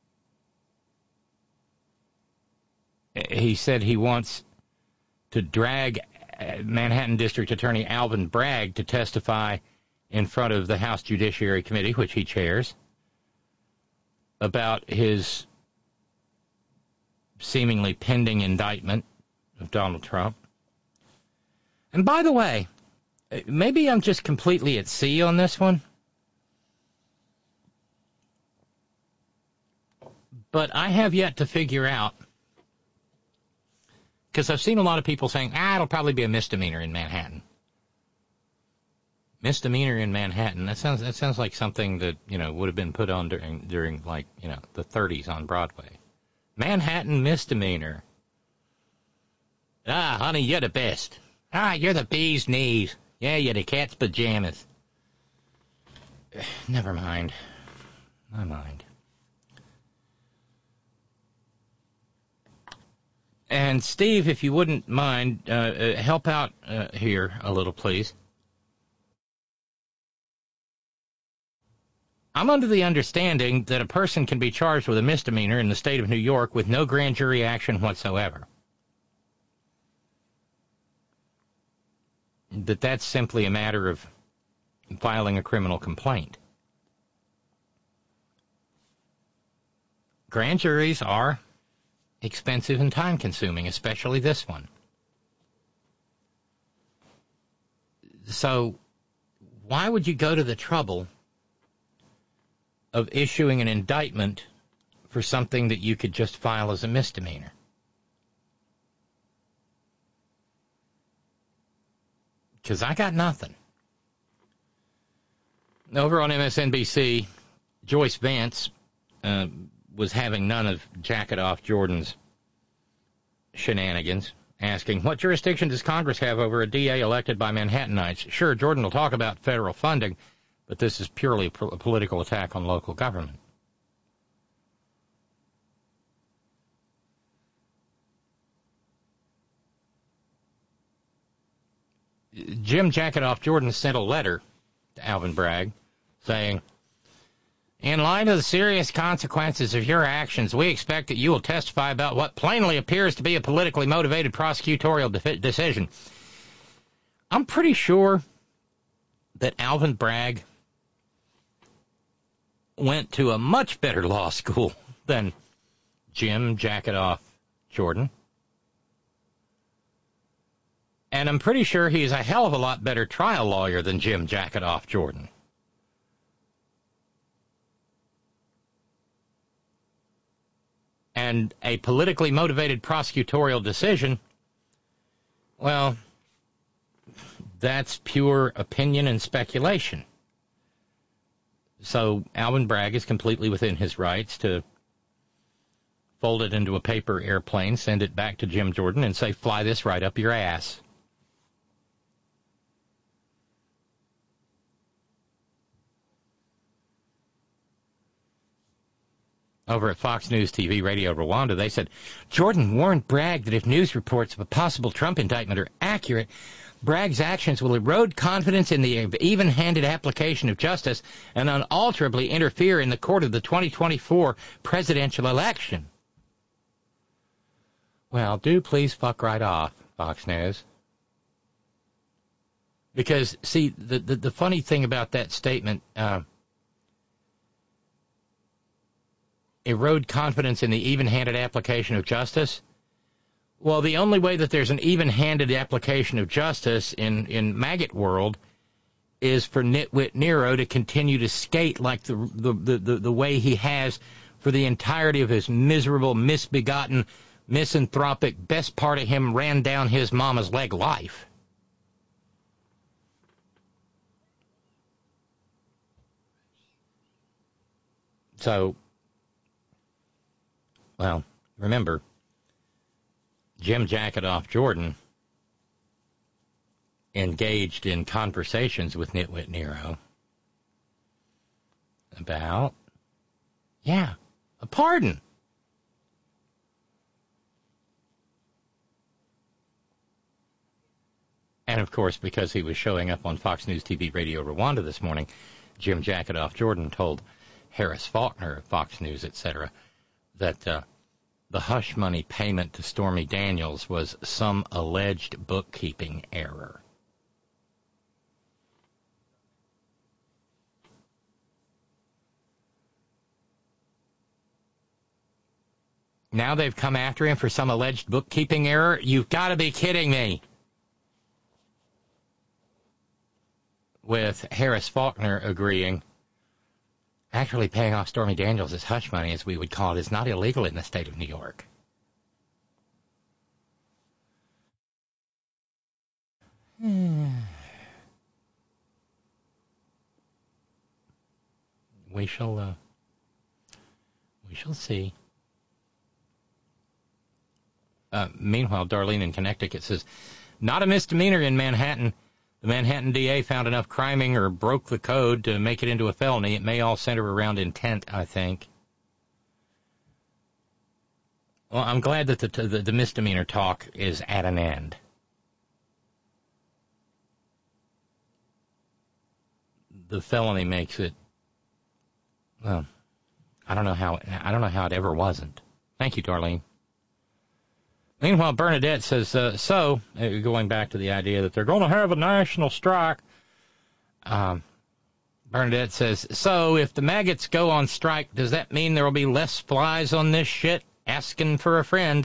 he said he wants to drag Manhattan District Attorney Alvin Bragg to testify in front of the House Judiciary Committee, which he chairs, about his seemingly pending indictment of Donald Trump. And by the way, maybe I'm just completely at sea on this one, but I have yet to figure out, because I've seen a lot of people saying, ah, it'll probably be a misdemeanor in Manhattan. Misdemeanor in Manhattan. That sounds that sounds like something that, you know, would have been put on during during like, you know, the thirties on Broadway. Manhattan misdemeanor. Ah, honey, you're the best. Ah, you're the bee's knees. Yeah, you're the cat's pajamas. Never mind. I mind. And Steve, if you wouldn't mind, uh, uh, help out uh, here a little, please. I'm under the understanding that a person can be charged with a misdemeanor in the state of New York with no grand jury action whatsoever. That that's simply a matter of filing a criminal complaint. Grand juries are expensive and time-consuming, especially this one. So why would you go to the trouble of issuing an indictment for something that you could just file as a misdemeanor? Because I got nothing. Over on M S N B C, Joyce Vance uh, was having none of Jacket Off Jordan's shenanigans, asking, what jurisdiction does Congress have over a D A elected by Manhattanites? Sure, Jordan will talk about federal funding, but this is purely a political attack on local government. Jim Jacket Off Jordan sent a letter to Alvin Bragg saying, in light of the serious consequences of your actions, we expect that you will testify about what plainly appears to be a politically motivated prosecutorial de- decision. I'm pretty sure that Alvin Bragg went to a much better law school than Jim Jacket Off Jordan. And I'm pretty sure he's a hell of a lot better trial lawyer than Jim Jacket Off Jordan. And a politically motivated prosecutorial decision, well, that's pure opinion and speculation. So Alvin Bragg is completely within his rights to fold it into a paper airplane, send it back to Jim Jordan, and say, fly this right up your ass. Over at Fox News T V Radio Rwanda, they said, Jordan warned Bragg that if news reports of a possible Trump indictment are accurate, Bragg's actions will erode confidence in the even-handed application of justice and unalterably interfere in the court of the twenty twenty-four presidential election. Well, do please fuck right off, Fox News. Because, see, the, the, the funny thing about that statement, uh, erode confidence in the even-handed application of justice. Well, the only way that there's an even-handed application of justice in, in maggot world is for Nitwit Nero to continue to skate like the, the, the, the, the way he has for the entirety of his miserable, misbegotten, misanthropic, best part of him ran down his mama's leg life. So, well, remember, Jim Jacket Off Jordan engaged in conversations with Nitwit Nero about, yeah, a pardon. And, of course, because he was showing up on Fox News T V Radio Rwanda this morning, Jim Jacket Off Jordan told Harris Faulkner of Fox News, et cetera, that uh, the hush money payment to Stormy Daniels was some alleged bookkeeping error. Now they've come after him for some alleged bookkeeping error? You've got to be kidding me. With Harris Faulkner agreeing, actually paying off Stormy Daniels as hush money, as we would call it, is not illegal in the state of New York. We shall, uh, we shall see. Uh, meanwhile, Darlene in Connecticut says, not a misdemeanor in Manhattan. The Manhattan D A found enough criming or broke the code to make it into a felony. It may all center around intent, I think. Well, I'm glad that the, the, the misdemeanor talk is at an end. The felony makes it Well, I don't know how I don't know how it ever wasn't. Thank you, Darlene. Meanwhile, Bernadette says, uh, so, uh, going back to the idea that they're going to have a national strike, um, Bernadette says, so if the maggots go on strike, does that mean there will be less flies on this shit? Asking for a friend.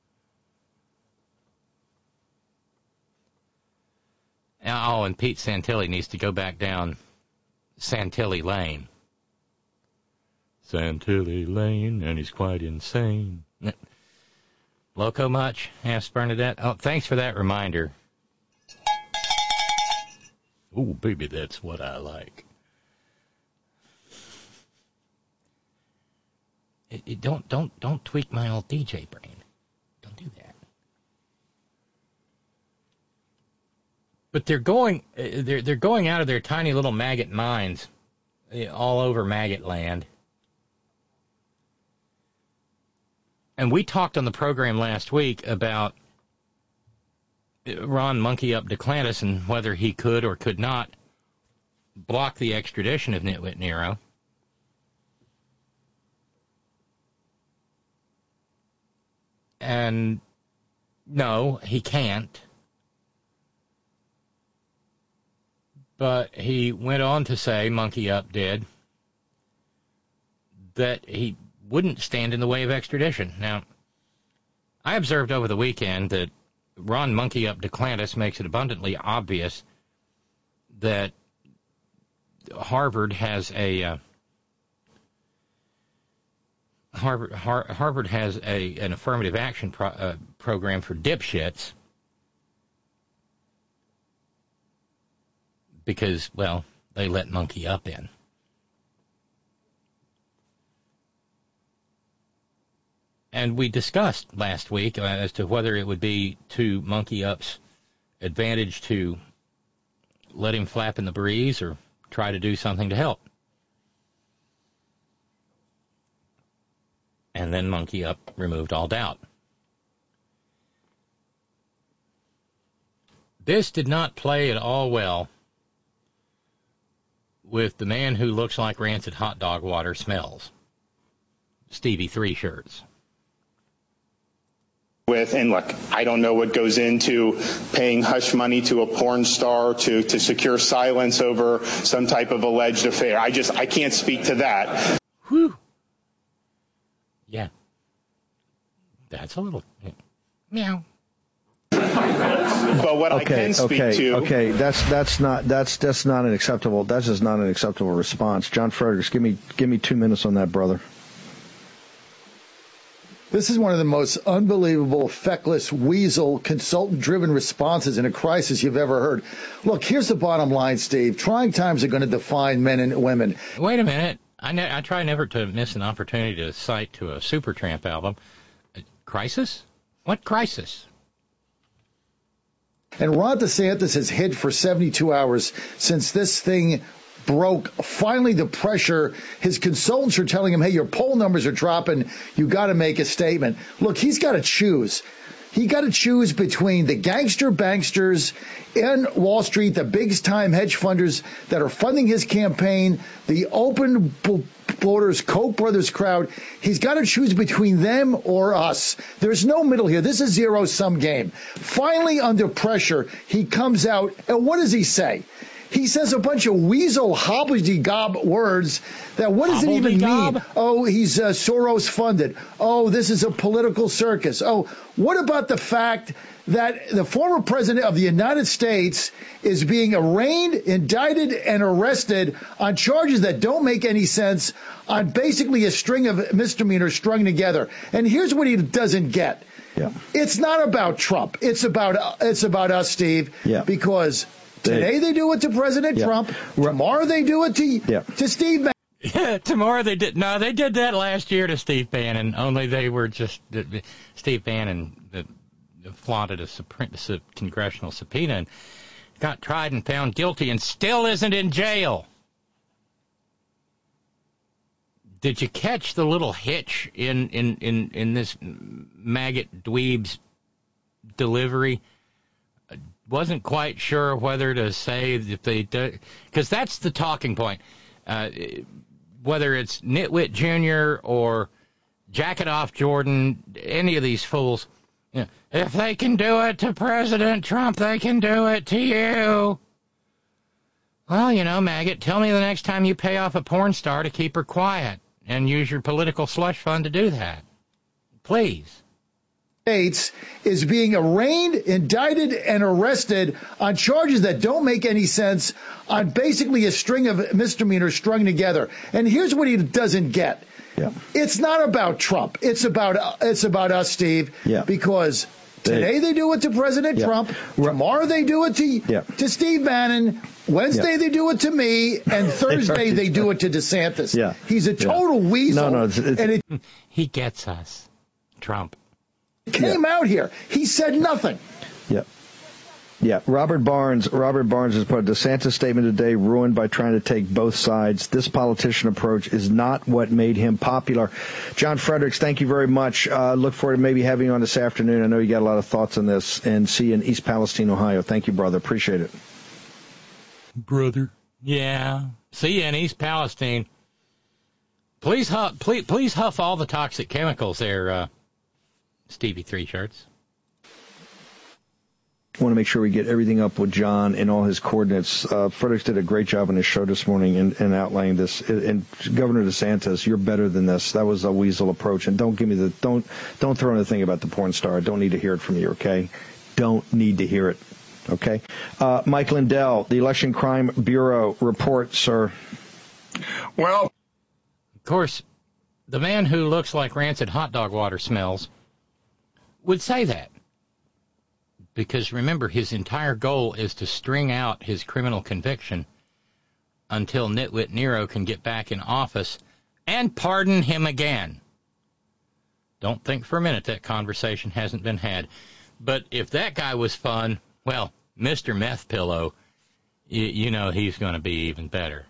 Oh, and Pete Santilli needs to go back down Santilli Lane. Santilli Lane, and he's quite insane. Loco much? Asked Bernadette. Oh, thanks for that reminder. Oh, baby, that's what I like. It, it, don't, don't, don't tweak my old D J brain. Don't do that. But they're going, they're they're going out of their tiny little maggot minds, all over maggot land. And we talked on the program last week about Ron Monkey Up DeClantis and whether he could or could not block the extradition of Nitwit Nero. And no, he can't. But he went on to say, Monkey Up did, that he wouldn't stand in the way of extradition. Now, I observed over the weekend that Ron Monkey Up DeClantis makes it abundantly obvious that Harvard has a uh, Harvard Har- Harvard has a an affirmative action pro- uh, program for dipshits because, well, they let Monkey Up in. And we discussed last week as to whether it would be to Monkey Up's advantage to let him flap in the breeze or try to do something to help. And then Monkey Up removed all doubt. This did not play at all well with the man who looks like rancid hot dog water smells, Stevie Three Shirts. With, and look, I don't know what goes into paying hush money to a porn star to, to secure silence over some type of alleged affair. I just, I can't speak to that. Whew. Yeah. That's a little, meow. But what okay, I can speak okay, to. Okay, that's, that's not, that's, that's not an acceptable, that's just not an acceptable response. John Fredericks, give me, give me two minutes on that, brother. This is one of the most unbelievable, feckless, weasel, consultant-driven responses in a crisis you've ever heard. Look, here's the bottom line, Steve. Trying times are going to define men and women. Wait a minute. I, ne- I try never to miss an opportunity to cite to a Supertramp album. A crisis? What crisis? And Ron DeSantis has hid for seventy-two hours since this thing broke. Finally, the pressure, his consultants are telling him, hey, your poll numbers are dropping. You got to make a statement. Look, he's got to choose. He got to choose between the gangster banksters in Wall Street, the big-time hedge funders that are funding his campaign, the open borders, Koch brothers crowd. He's got to choose between them or us. There's no middle here. This is a zero-sum game. Finally, under pressure, he comes out, and what does he say? He says a bunch of weasel hobbledygob words that what does it even mean? Oh, he's uh, Soros funded. Oh, this is a political circus. Oh, what about the fact that the former president of the United States is being arraigned, indicted, and arrested on charges that don't make any sense on basically a string of misdemeanors strung together? And here's what he doesn't get. Yeah. It's not about Trump. It's about it's about us, Steve. Yeah. Because today they do it to President yeah. Trump. Tomorrow they do it to yeah. to Steve Bannon. Yeah, tomorrow they did. No, they did that last year to Steve Bannon. Only they were just Steve Bannon the, the flaunted a supreme, a congressional subpoena and got tried and found guilty and still isn't in jail. Did you catch the little hitch in in in, in this maggot dweeb's delivery? Wasn't quite sure whether to say if they do, because that's the talking point. Uh, whether it's Nitwit Junior or Jack It Off Jordan, any of these fools, you know, if they can do it to President Trump, they can do it to you. Well, you know, maggot, tell me the next time you pay off a porn star to keep her quiet and use your political slush fund to do that. Please. States is being arraigned, indicted, and arrested on charges that don't make any sense, on basically a string of misdemeanors strung together. And here's what he doesn't get. Yeah. It's not about Trump. It's about it's about us, Steve. Yeah. Because today they do it to President yeah. Trump. Tomorrow they do it to yeah. to Steve Bannon. Wednesday yeah. they do it to me, and Thursday they do it to DeSantis. Yeah. He's a total yeah. weasel. No, no, it's, it's, and it he gets us, Trump. Came yeah. out here. He said nothing. Yeah. Yeah, Robert Barnes. Robert Barnes has put a DeSantis statement today ruined by trying to take both sides. This politician approach is not what made him popular. John Fredericks, thank you very much. Uh, look forward to maybe having you on this afternoon. I know you got a lot of thoughts on this. And see you in East Palestine, Ohio. Thank you, brother. Appreciate it. Brother. Yeah. See you in East Palestine. Please huff, please, please huff all the toxic chemicals there, uh, Stevie Three Shirts. I want to make sure we get everything up with John and all his coordinates. Uh, Fredericks did a great job on his show this morning in, in outlining this. And Governor DeSantis, you're better than this. That was a weasel approach. And don't give me the don't don't throw in the thing about the porn star. I don't need to hear it from you. Okay, don't need to hear it. Okay, uh, Mike Lindell, the Election Crime Bureau report, sir. Well, of course, the man who looks like rancid hot dog water smells would say that. Because remember, his entire goal is to string out his criminal conviction until Nitwit Nero can get back in office and pardon him again. Don't think for a minute that conversation hasn't been had. But if that guy was fun, well, Mister Meth Pillow, you, you know he's going to be even better.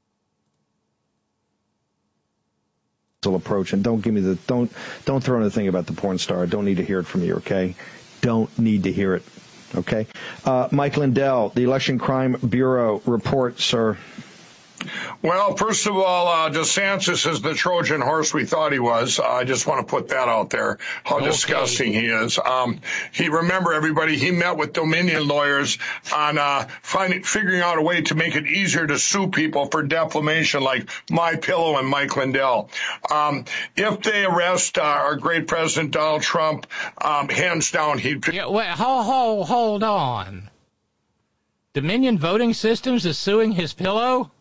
Approach and don't give me the don't don't throw in the thing about the porn star. I don't need to hear it from you. Okay, don't need to hear it. Okay, uh, Mike Lindell, the Election Crime Bureau report, sir. Well, first of all, uh, DeSantis is the Trojan horse we thought he was. Uh, I just want to put that out there, how okay. disgusting he is. Um, he, remember, everybody, he met with Dominion lawyers on uh, finding, figuring out a way to make it easier to sue people for defamation like My Pillow and Mike Lindell. Um, if they arrest uh, our great President Donald Trump, um, hands down, he'd... Yeah, wait, hold, hold, hold on. Dominion Voting Systems is suing his pillow?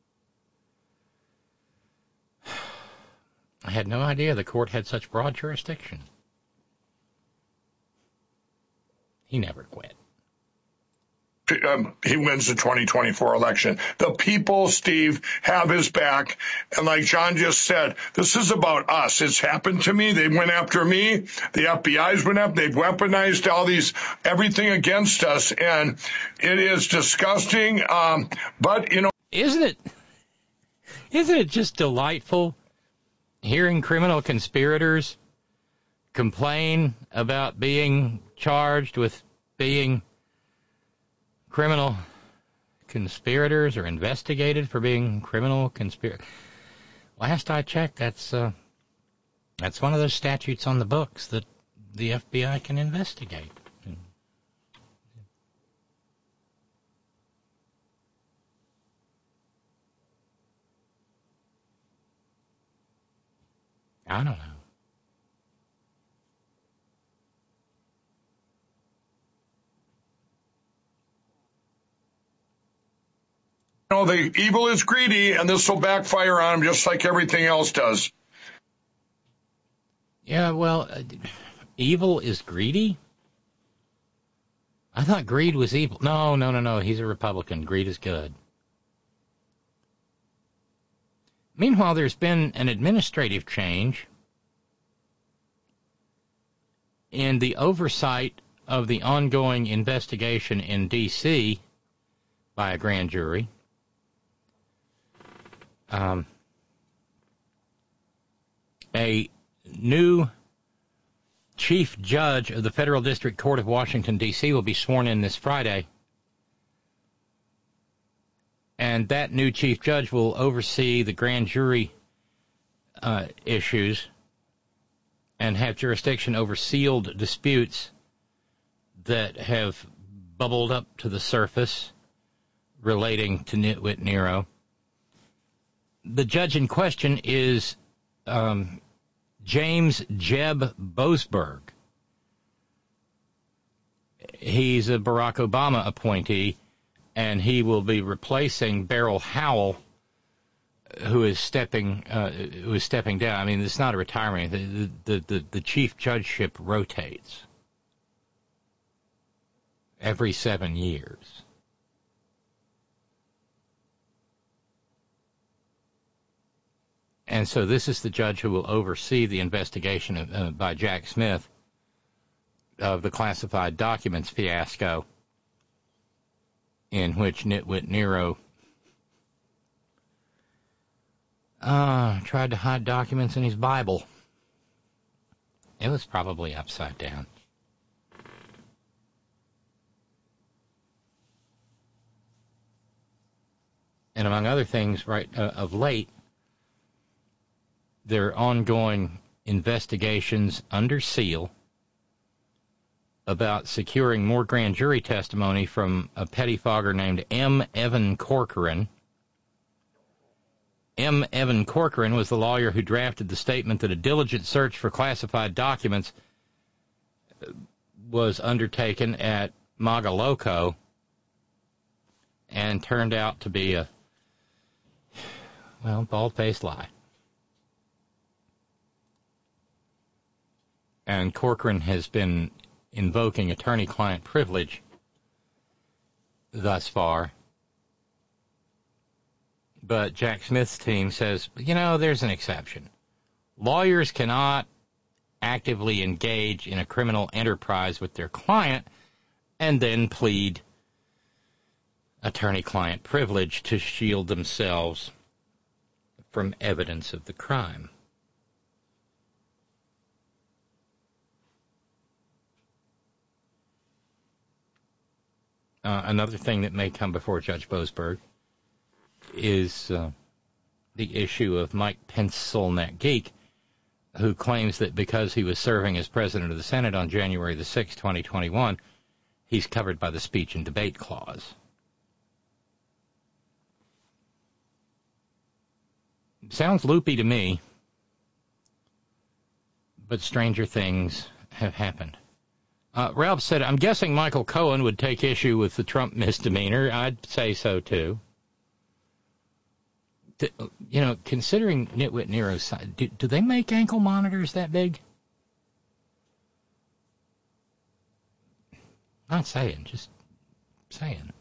I had no idea the court had such broad jurisdiction. He never quit. Um, he wins the twenty twenty-four election. The people, Steve, have his back. And like John just said, this is about us. It's happened to me. They went after me. The F B I's went up. They've weaponized all these, everything against us. And it is disgusting. Um, but, you know. Isn't it, isn't it just delightful hearing criminal conspirators complain about being charged with being criminal conspirators or investigated for being criminal conspirators? Last I checked, that's uh, that's one of those statutes on the books that the F B I can investigate. I don't know. You know, the evil is greedy, and this will backfire on him just like everything else does. Yeah, well, uh, evil is greedy? I thought greed was evil. No, no, no, no. He's a Republican. Greed is good. Meanwhile, there's been an administrative change in the oversight of the ongoing investigation in D C by a grand jury. Um, a new chief judge of the Federal District Court of Washington, D C will be sworn in this Friday. And that new chief judge will oversee the grand jury uh, issues and have jurisdiction over sealed disputes that have bubbled up to the surface relating to Nitwit Nero. The judge in question is um, James Jeb Boasberg. He's a Barack Obama appointee, and he will be replacing Beryl Howell, who is stepping uh, who is stepping down. I mean, it's not a retirement. The, the, the, the chief judgeship rotates every seven years. And so this is the judge who will oversee the investigation of, uh, by Jack Smith of the classified documents fiasco in which Nitwit Nero uh, tried to hide documents in his Bible. It was probably upside down. And among other things, right, uh, of late, there are ongoing investigations under seal about securing more grand jury testimony from a pettifogger named M. Evan Corcoran. M. Evan Corcoran was the lawyer who drafted the statement that a diligent search for classified documents was undertaken at Magaloco and turned out to be a, well, bald-faced lie. And Corcoran has been invoking attorney-client privilege thus far. But Jack Smith's team says, you know, there's an exception. Lawyers cannot actively engage in a criminal enterprise with their client and then plead attorney-client privilege to shield themselves from evidence of the crime. Uh, another thing that may come before Judge Boasberg is uh, the issue of Mike Pencilneck Geek, who claims that because he was serving as president of the Senate on January the sixth, twenty twenty-one, he's covered by the speech and debate clause. Sounds loopy to me, but stranger things have happened. Uh, Ralph said, I'm guessing Michael Cohen would take issue with the Trump misdemeanor. I'd say so, too. Do, you know, considering Nitwit Nero's size, do, do they make ankle monitors that big? Not saying, just saying.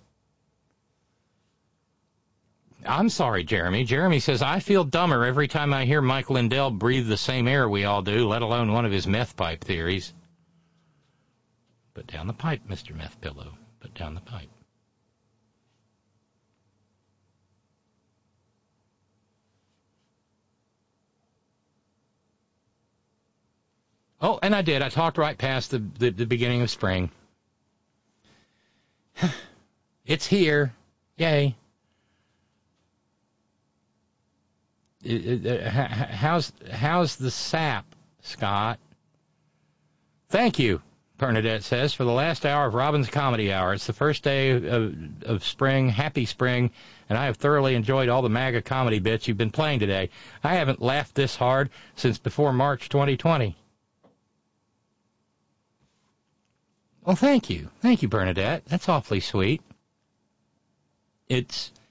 I'm sorry, Jeremy. Jeremy says, I feel dumber every time I hear Mike Lindell breathe the same air we all do, let alone one of his meth pipe theories. Put down the pipe, Mister Meth Pillow. Put down the pipe. Oh, and I did. I talked right past the, the, the beginning of spring. It's here. Yay. It, it, how's, how's the sap, Scott? Thank you, Bernadette says, for the last hour of Robin's Comedy Hour. It's the first day of, of spring. Happy spring. And I have thoroughly enjoyed all the MAGA comedy bits you've been playing today. I haven't laughed this hard since before March twenty twenty. Well, thank you. Thank you, Bernadette. That's awfully sweet. It's...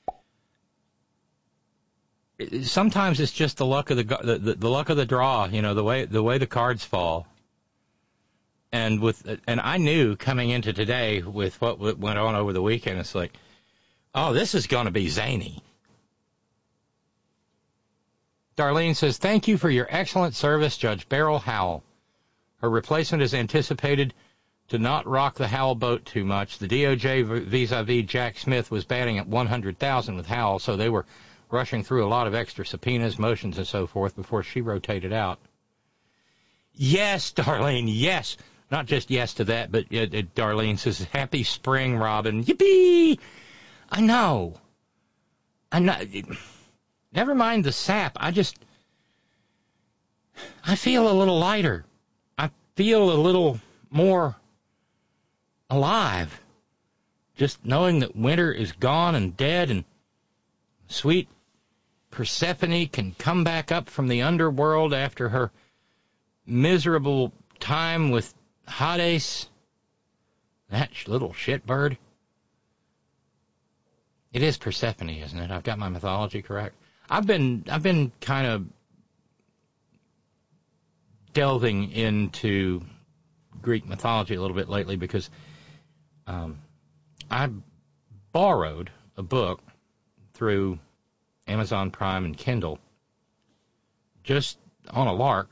Sometimes it's just the luck of the, the the luck of the draw, you know, the way the way the cards fall. And with and I knew coming into today with what went on over the weekend, it's like, oh, this is going to be zany. Darlene says, thank you for your excellent service, Judge Beryl Howell. Her replacement is anticipated to not rock the Howell boat too much. The D O J vis-a-vis Jack Smith was batting at one hundred thousand with Howell, so they were rushing through a lot of extra subpoenas, motions, and so forth before she rotated out. Yes, Darlene, yes. Not just yes to that, but uh, Darlene says, happy spring, Robin. Yippee! I know. I'm not, never mind the sap. I just, I feel a little lighter. I feel a little more alive. Just knowing that winter is gone and dead and sweet Persephone can come back up from the underworld after her miserable time with Hades, that little shitbird. It is Persephone, isn't it? I've got my mythology correct. I've been I've been kind of delving into Greek mythology a little bit lately because um, I borrowed a book through Amazon Prime and Kindle, just on a lark.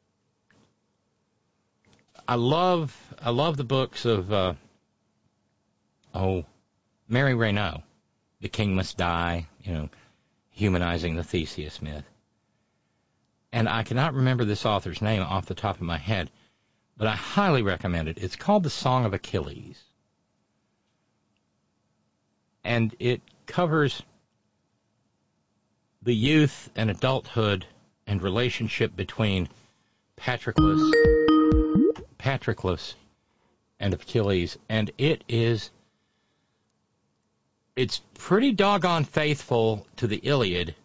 I love I love the books of uh, oh Mary Renaud, The King Must Die, you know, humanizing the Theseus myth. And I cannot remember this author's name off the top of my head, but I highly recommend it. It's called The Song of Achilles, and it covers the youth and adulthood and relationship between Patroclus, Patroclus and Achilles, and it is, it's pretty doggone faithful to the Iliad,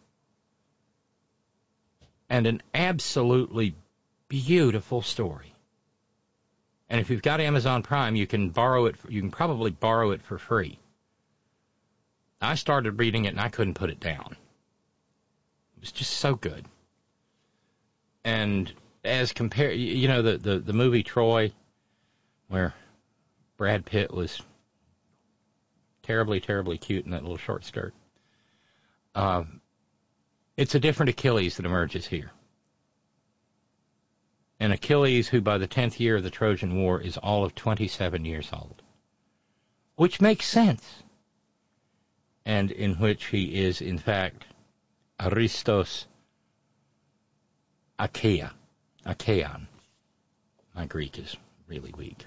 and an absolutely beautiful story. And if you've got Amazon Prime, you can borrow it, you can probably borrow it for free. I started reading it and I couldn't put it down. It was just so good. And as compared, you know, the, the, the movie Troy, where Brad Pitt was terribly, terribly cute in that little short skirt. Uh, it's a different Achilles that emerges here. An Achilles who by the tenth year of the Trojan War is all of twenty-seven years old. Which makes sense. And in which he is, in fact, Aristos Achaia, Achaion. My Greek is really weak.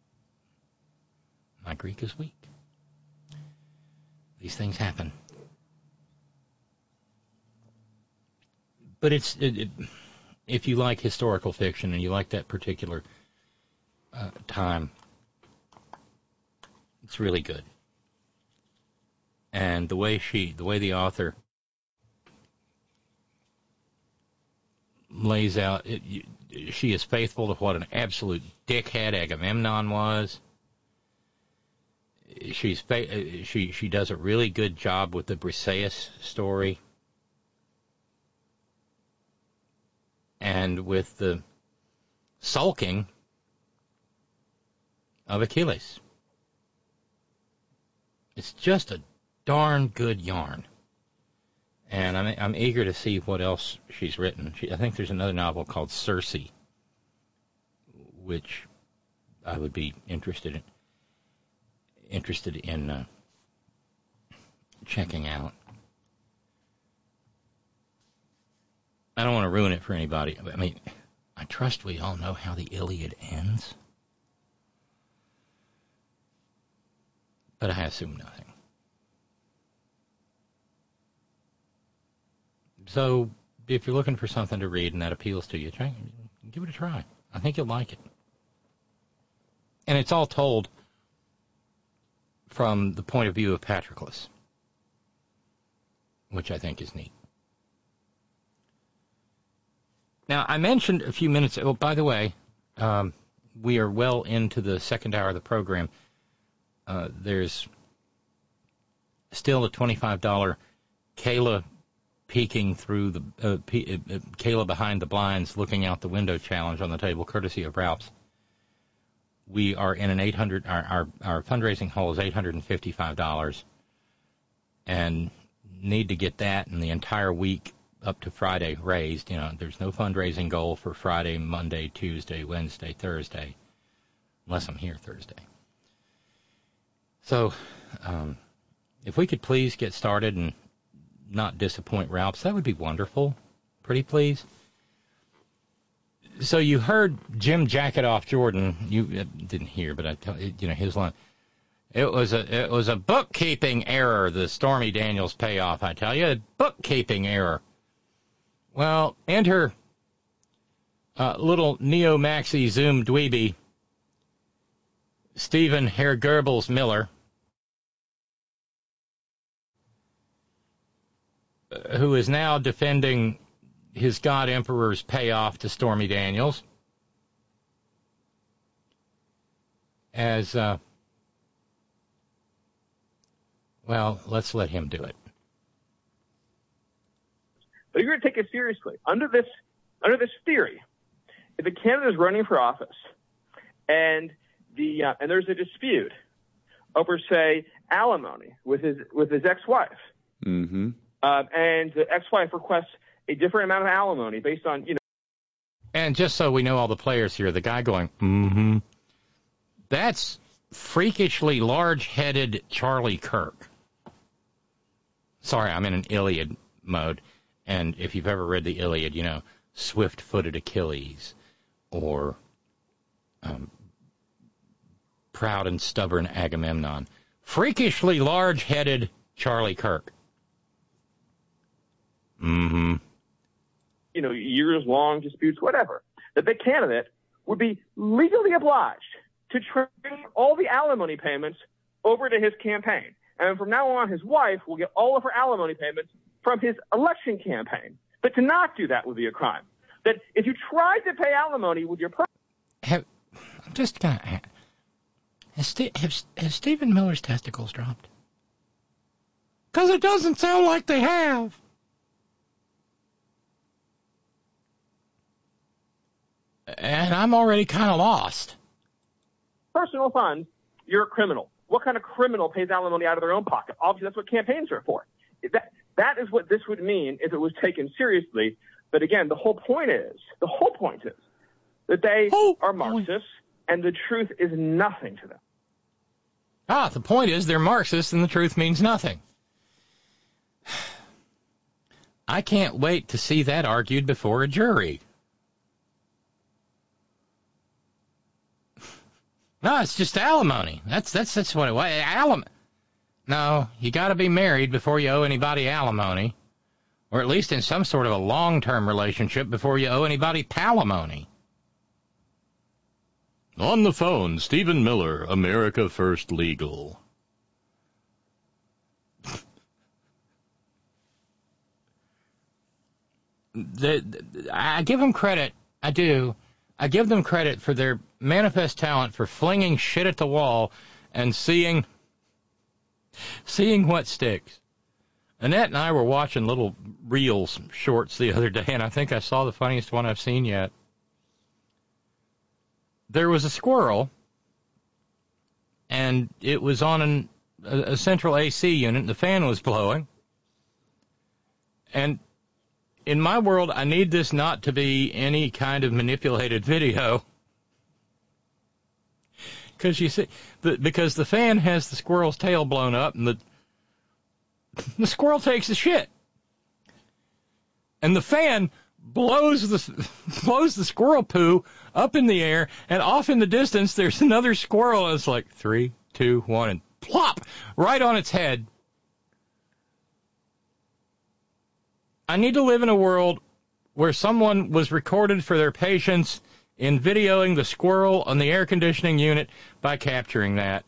My Greek is weak. These things happen. But it's it, it, if you like historical fiction and you like that particular uh, time, it's really good. And the way she, the way the author lays out, it, you, she is faithful to what an absolute dickhead Agamemnon was. She's fa- she she does a really good job with the Briseis story, and with the sulking of Achilles. It's just a darn good yarn. And I'm I'm eager to see what else she's written. She, I think there's another novel called Circe, which I would be interested in interested in uh, checking out. I don't want to ruin it for anybody. I mean, I trust we all know how the Iliad ends, but I assume nothing. So, if you're looking for something to read and that appeals to you, try, give it a try. I think you'll like it. And it's all told from the point of view of Patroclus, which I think is neat. Now, I mentioned a few minutes ago, oh, by the way, um, we are well into the second hour of the program. Uh, there's still a twenty-five dollars Kayla peeking through the, uh, P, uh, Kayla behind the blinds looking out the window challenge on the table, courtesy of Ralph's. We are in an eight hundred, our, our, our fundraising hole is eight hundred fifty-five dollars, and need to get that and the entire week up to Friday raised. You know, there's no fundraising goal for Friday, Monday, Tuesday, Wednesday, Thursday, unless I'm here Thursday. So, um, if we could please get started and not disappoint Ralphs, that would be wonderful. Pretty please. So you heard Jim Jacket Off Jordan. You uh, didn't hear, but I tell you know his line. It was a it was a bookkeeping error, the Stormy Daniels payoff, I tell you. A bookkeeping error. Well, enter uh, little neo-maxi Zoom dweeby, Stephen Herr Goebbels Miller, who is now defending his God Emperor's payoff to Stormy Daniels as... Uh, Well, let's let him do it. But you're going to take it seriously. Under this, under this theory, if a candidate is running for office and the uh, and there's a dispute over, say, alimony with his with his ex-wife, mm-hmm. uh, and the ex-wife requests a different amount of alimony based on, you know. And just so we know all the players here, the guy going, mm-hmm, that's freakishly large-headed Charlie Kirk. Sorry, I'm in an Iliad mode, and if you've ever read the Iliad, you know, swift-footed Achilles, or um, proud and stubborn Agamemnon. Freakishly large-headed Charlie Kirk. Mm-hmm. You know, years-long disputes, whatever. That the candidate would be legally obliged to transfer all the alimony payments over to his campaign. And from now on, his wife will get all of her alimony payments from his election campaign. But to not do that would be a crime. That if you tried to pay alimony with your person... Have, I'm just kind of... Has, St- have, has Stephen Miller's testicles dropped? Because it doesn't sound like they have. And I'm already kind of lost. Personal funds, you're a criminal. What kind of criminal pays alimony out of their own pocket? Obviously, that's what campaigns are for. That, that is what this would mean if it was taken seriously. But again, the whole point is, the whole point is that they oh, are Marxists, and the truth is nothing to them. Ah, the point is they're Marxists, and the truth means nothing. I can't wait to see that argued before a jury. No, it's just alimony. That's that's that's what it was. Alim- no, you got to be married before you owe anybody alimony, or at least in some sort of a long-term relationship before you owe anybody palimony. On the phone, Stephen Miller, America First Legal. the, the, I give them credit. I do. I give them credit for their manifest talent for flinging shit at the wall and seeing seeing what sticks. Annette and I were watching little reels shorts the other day, and I think I saw the funniest one I've seen yet. There was a squirrel, and it was on an, a, a central A C unit, and the fan was blowing. And in my world, I need this not to be any kind of manipulated video. Because you see, the, because the fan has the squirrel's tail blown up, and the the squirrel takes the shit, and the fan blows the blows the squirrel poo up in the air, and off in the distance there's another squirrel, and it's like three, two, one, and plop right on its head. I need to live in a world where someone was recorded for their patience in videoing the squirrel on the air conditioning unit by capturing that.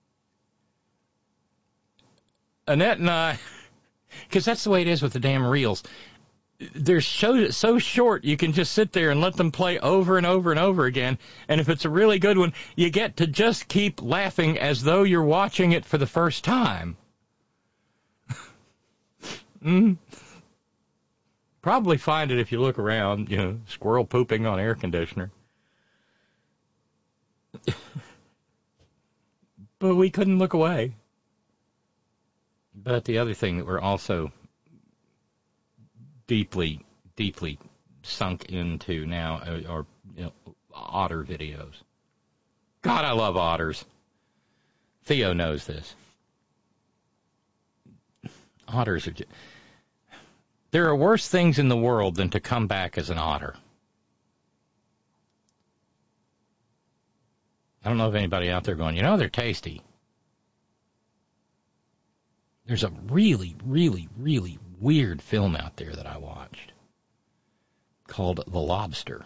Annette and I, because that's the way it is with the damn reels. They're so, so short, you can just sit there and let them play over and over and over again. And if it's a really good one, you get to just keep laughing as though you're watching it for the first time. mm. Probably find it if you look around, you know, squirrel pooping on air conditioner. But we couldn't look away. But the other thing that we're also deeply, deeply sunk into now are, you know, otter videos. God, I love otters. Theo knows this. Otters are just... There are worse things in the world than to come back as an otter. I don't know if anybody out there going, you know, they're tasty. There's a really, really, really weird film out there that I watched called The Lobster.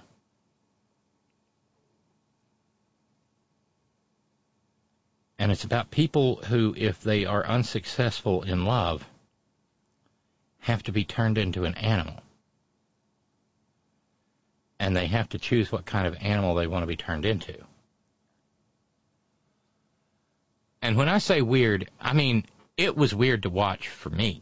And it's about people who, if they are unsuccessful in love, have to be turned into an animal. And they have to choose what kind of animal they want to be turned into. And when I say weird, I mean, it was weird to watch for me.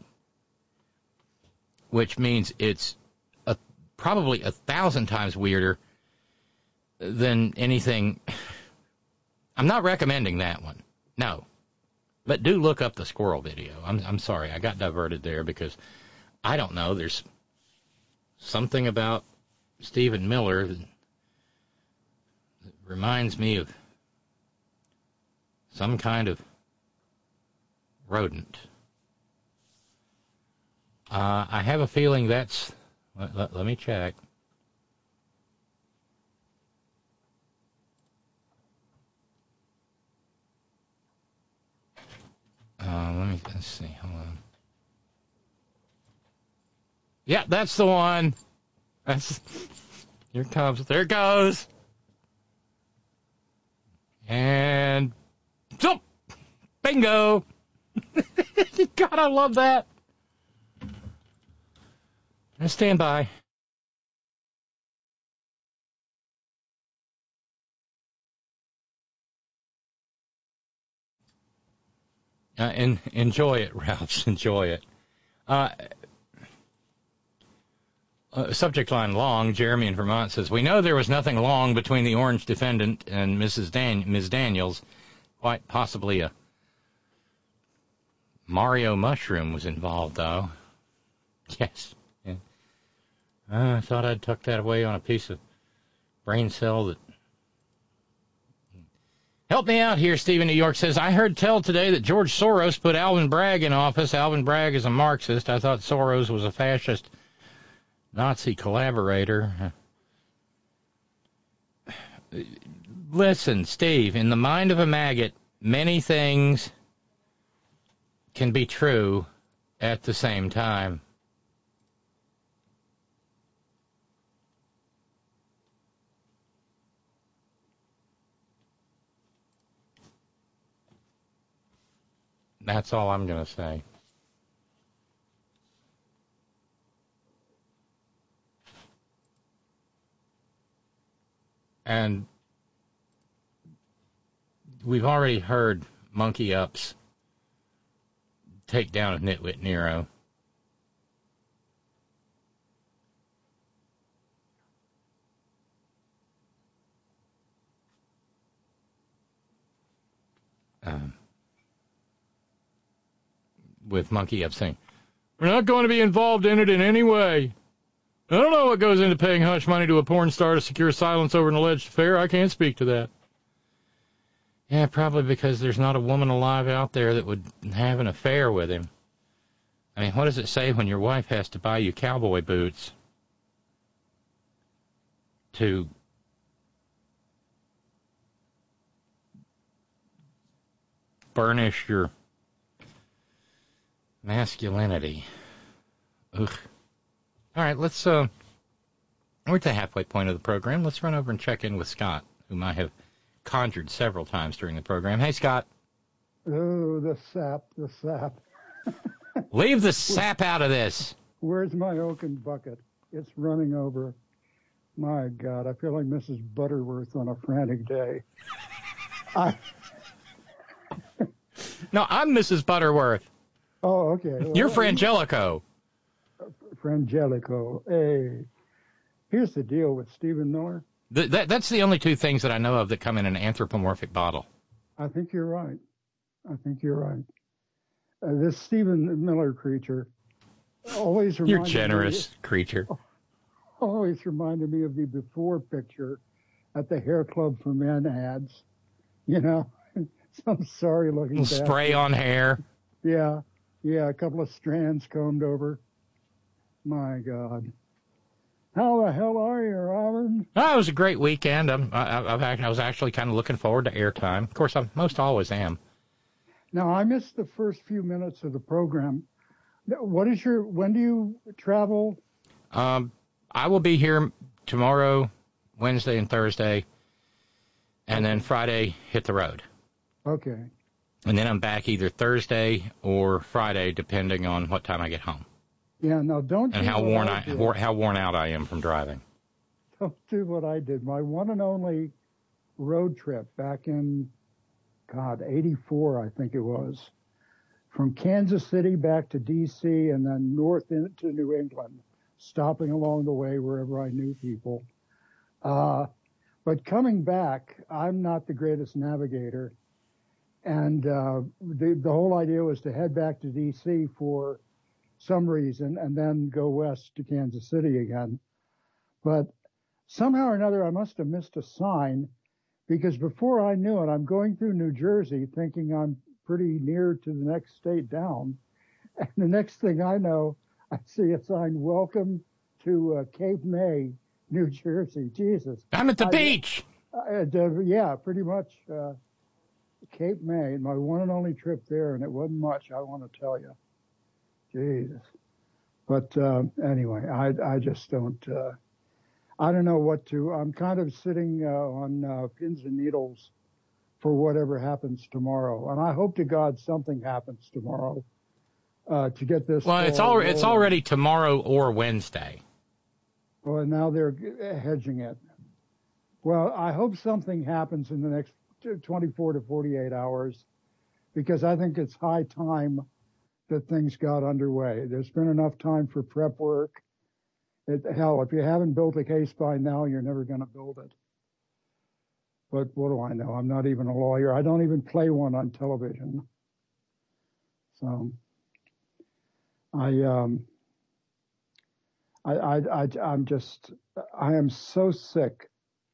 Which means it's a, probably a thousand times weirder than anything. I'm not recommending that one. No. But do look up the squirrel video. I'm, I'm sorry, I got diverted there because, I don't know, there's something about Stephen Miller that reminds me of some kind of rodent. Uh, I have a feeling that's... Let, let, let me check. Uh, let me let's see. Hold on. Yeah, that's the one. That's here it comes. There it goes. And jump. Bingo. God, I love that. Stand by. Uh, and enjoy it, Ralphs. Enjoy it. Uh, uh, subject line long. Jeremy in Vermont says, we know there was nothing long between the orange defendant and Missus Dan- Miz Daniels. Quite possibly a Mario mushroom was involved, though. Yes. Yeah. Uh, I thought I'd tuck that away on a piece of brain cell that... Help me out here, Steve in New York says, I heard tell today that George Soros put Alvin Bragg in office. Alvin Bragg is a Marxist. I thought Soros was a fascist Nazi collaborator. Listen, Steve, in the mind of a maggot, many things can be true at the same time. That's all I'm going to say. And we've already heard Monkey Up's takedown of Nitwit Nero. Um, with Monkey Up saying, we're not going to be involved in it in any way. I don't know what goes into paying hush money to a porn star to secure silence over an alleged affair. I can't speak to that. Yeah, probably because there's not a woman alive out there that would have an affair with him. I mean, what does it say when your wife has to buy you cowboy boots to burnish your masculinity? Ugh. All right, let's, uh, we're at the halfway point of the program. Let's run over and check in with Scott, whom I have conjured several times during the program. Hey, Scott. Oh, the sap, the sap. Leave the sap out of this. Where's my oaken bucket? It's running over. My God, I feel like Missus Butterworth on a frantic day. I... No, I'm Missus Butterworth. Oh, okay. Well, You're Frangelico. Frangelico. Hey, here's the deal with Stephen Miller. Th- that, that's the only two things that I know of that come in an anthropomorphic bottle. I think you're right. I think you're right. Uh, this Stephen Miller creature always reminded You're generous me, creature. Always reminded me of the before picture at the Hair Club for Men ads. You know, some sorry-looking spray on hair. Yeah, yeah, a couple of strands combed over. My God. How the hell are you, Robin? Oh, it was a great weekend. I'm, I, I've, I was actually kind of looking forward to airtime. Of course, I most always am. Now, I missed the first few minutes of the program. What is your, when do you travel? Um, I will be here tomorrow, Wednesday, and Thursday, and then Friday hit the road. Okay. And then I'm back either Thursday or Friday, depending on what time I get home. Yeah, no, don't and do how what worn I I, did. how worn out I am from driving. Don't do what I did. My one and only road trip back in, God, eighty-four, I think it was, from Kansas City back to D C and then north into New England, stopping along the way wherever I knew people. Uh, but coming back, I'm not the greatest navigator. And uh, the, the whole idea was to head back to D C for some reason and then go west to Kansas City again. But somehow or another, I must have missed a sign, because before I knew it, I'm going through New Jersey thinking I'm pretty near to the next state down. And the next thing I know, I see a sign, welcome to uh, Cape May, New Jersey. Jesus. I'm at the I, beach. I, uh, yeah, pretty much uh, Cape May, my one and only trip there, and it wasn't much, I want to tell you. Jesus. But uh, anyway, I, I just don't, uh, I don't know what to, I'm kind of sitting uh, on uh, pins and needles for whatever happens tomorrow. And I hope to God something happens tomorrow uh, to get this. Well, it's all al- it's already tomorrow or Wednesday. Well, and now they're hedging it. Well, I hope something happens in the next twenty-four to forty-eight hours, because I think it's high time that things got underway. There's been enough time for prep work. It, hell, if you haven't built a case by now, you're never going to build it. But what do I know? I'm not even a lawyer. I don't even play one on television. So I, um, I, I, I, I'm just, I am so sick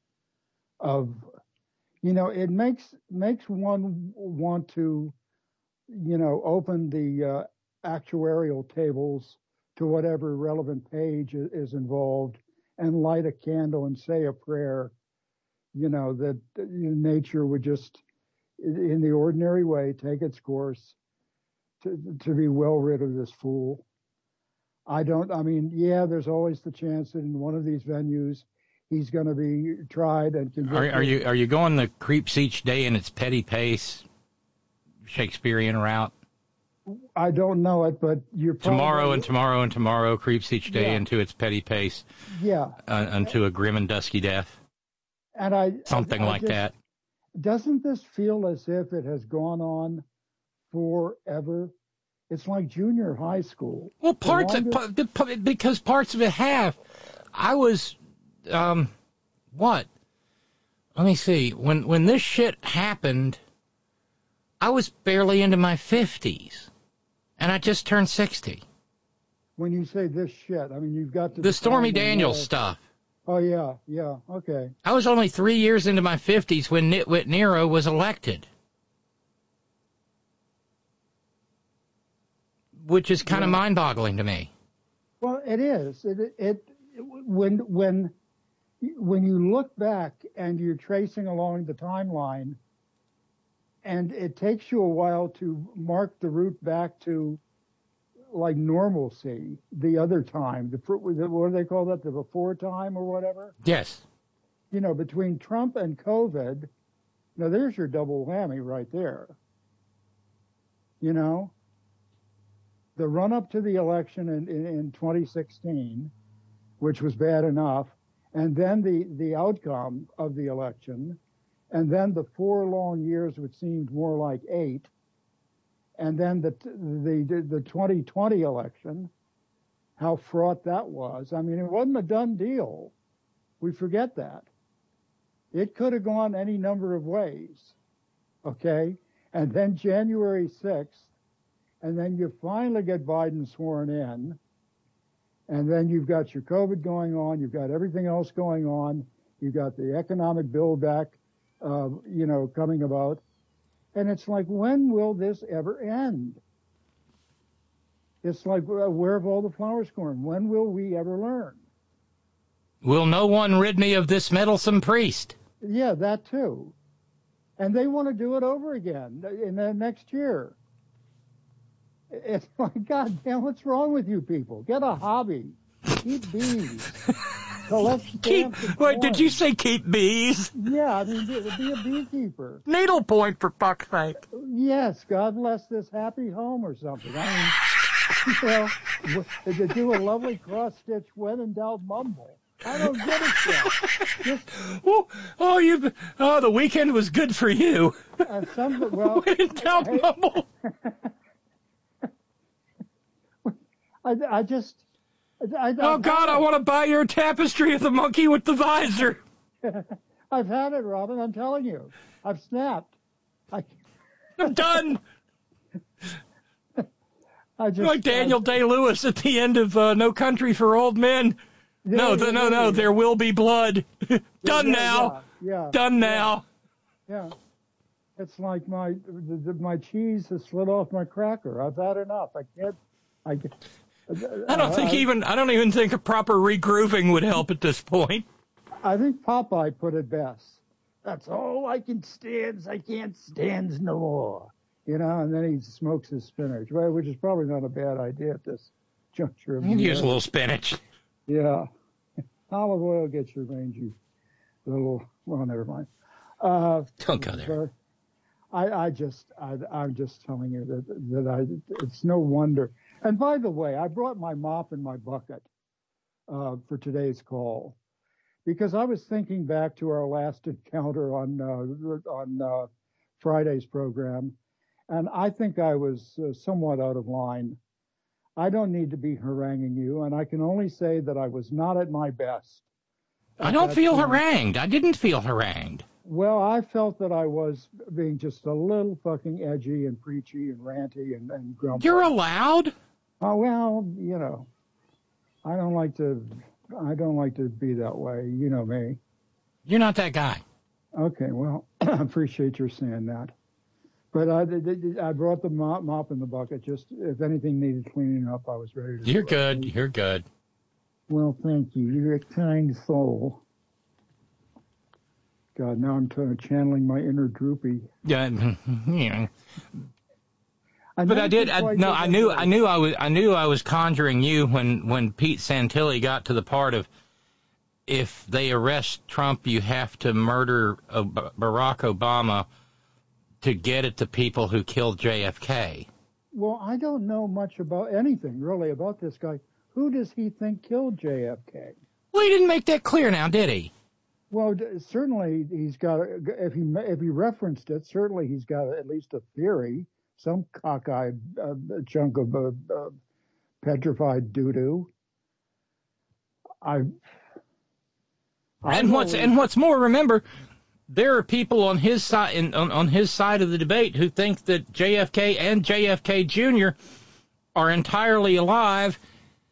of, you know, it makes, makes one want to, you know, open the uh, actuarial tables to whatever relevant page is involved and light a candle and say a prayer, you know, that nature would just, in the ordinary way, take its course to, to be well rid of this fool. I don't, I mean, yeah, there's always the chance that in one of these venues, he's going to be tried and convicted. Are, are you are you going the creeps each day in its petty pace Shakespearean route? I don't know it, but you're probably... Tomorrow and tomorrow and tomorrow creeps each day yeah. into its petty pace. Yeah. Uh, unto a grim and dusky death. And I Something I, I like just, that. Doesn't this feel as if it has gone on forever? It's like junior high school. Well, parts longest... of, because parts of it have. I was, um, what? Let me see. When when this shit happened, I was barely into my fifties, and I just turned sixty. When you say this shit, I mean you've got to the Stormy Daniels stuff. Oh yeah, yeah, okay. I was only three years into my fifties when Nitwit Nero was elected. Which is kind of yeah. mind-boggling to me. Well, it is. It, it, it when when when you look back and you're tracing along the timeline, and it takes you a while to mark the route back to like normalcy, the other time, the what do they call that, the before time or whatever? Yes. You know, between Trump and COVID, now there's your double whammy right there. You know? The run-up to the election in, in, in twenty sixteen, which was bad enough, and then the, the outcome of the election, and then the four long years, which seemed more like eight, and then the the the twenty twenty election, how fraught that was. I mean, it wasn't a done deal. We forget that. It could have gone any number of ways, okay? And then January sixth, and then you finally get Biden sworn in, and then you've got your COVID going on, you've got everything else going on, you've got the economic build back, uh, you know, coming about, and it's like, when will this ever end? It's like, where have all the flowers gone? When will we ever learn? Will no one rid me of this meddlesome priest? Yeah, that too. and they want to do it over again in the next year. It's like, God damn, what's wrong with you people? Get a hobby. Keep bees. Collect keep, wait, did you say keep bees? Yeah, I mean, be, be a beekeeper. Needlepoint, for fuck's sake. Yes, God bless this happy home or something. I mean, you know, to do a lovely cross-stitch when in doubt mumble. I don't get it yet. Just, oh, oh, you, oh, the weekend was good for you. Uh, some, well, when in doubt hey, mumble. I, I just... I, I, oh, God, I want to buy your tapestry of the monkey with the visor. I've had it, Robin. I'm telling you. I've snapped. I, I'm done. I just, like Daniel I, Day-Lewis at the end of uh, No Country for Old Men. Yeah, no, the, no, no, there will be blood. Done yeah, now. Yeah, yeah, Done yeah, now. Yeah. It's like my the, the, my cheese has slid off my cracker. I've had enough. I can't. I can't. I don't think even I don't even think a proper regrooving would help at this point. I think Popeye put it best. That's all I can stand. I can't stand no more. You know, and then he smokes his spinach, right? Which is probably not a bad idea at this juncture of the use a little spinach. Yeah, olive oil gets your mangy little. Well, never mind. Uh, don't go there. I, I just, I, I'm just telling you that that I. It's no wonder. And by the way, I brought my mop and my bucket uh, for today's call because I was thinking back to our last encounter on uh, on uh, Friday's program, and I think I was uh, somewhat out of line. I don't need to be haranguing you, and I can only say that I was not at my best. I don't feel point. harangued. I didn't feel harangued. Well, I felt that I was being just a little fucking edgy and preachy and ranty and, and grumpy. You're allowed? Oh, well, you know, I don't like to, I don't like to be that way. You know me. You're not that guy. Okay, well, I appreciate your saying that. But I, I brought the mop, mop in the bucket. Just if anything needed cleaning up, I was ready to. You're good. It. You're good. Well, thank you. You're a kind soul. God, now I'm t- channeling my inner droopy. Yeah, you know. But I did. I, no, I knew. I knew. I was. I knew. I was conjuring you when when Pete Santilli got to the part of, if they arrest Trump, you have to murder Barack Obama to get at the people who killed J F K. Well, I don't know much about anything really about this guy. Who does he think killed J F K? Well, he didn't make that clear now, did he? Well, certainly he's got. If he if he referenced it, certainly he's got at least a theory. Some cockeyed uh, chunk of uh, uh, petrified doo-doo. I. And what's and what's more, remember, there are people on his side in, on, on his side of the debate who think that J F K and J F K Junior are entirely alive,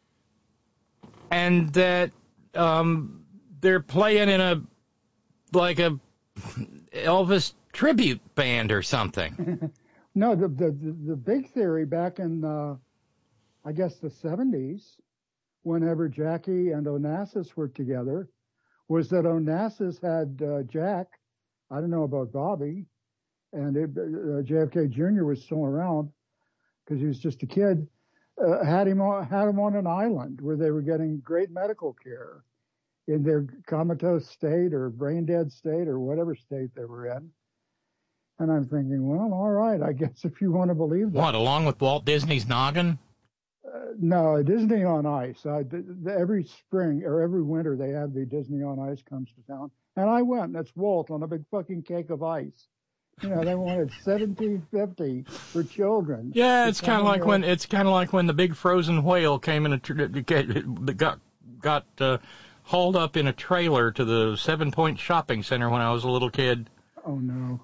and that um, they're playing in a like a Elvis tribute band or something. No, the, the the big theory back in, uh, I guess, the seventies, whenever Jackie and Onassis were together, was that Onassis had uh, Jack, I don't know about Bobby, and it, uh, J F K Junior was still around because he was just a kid, uh, had him on, had him on an island where they were getting great medical care in their comatose state or brain dead state or whatever state they were in. And I'm thinking, well, all right, I guess if you want to believe that. What, along with Walt Disney's noggin? Uh, no, Disney on Ice. I, the, the, every spring or every winter they have the Disney on Ice comes to town. And I went, and it's Walt on a big fucking cake of ice. You know, they wanted seventeen fifty for children. Yeah, it's kind of like when it's kind of like when the big frozen whale came in a tr- got got uh, hauled up in a trailer to the Seven Point Shopping Center when I was a little kid. Oh no.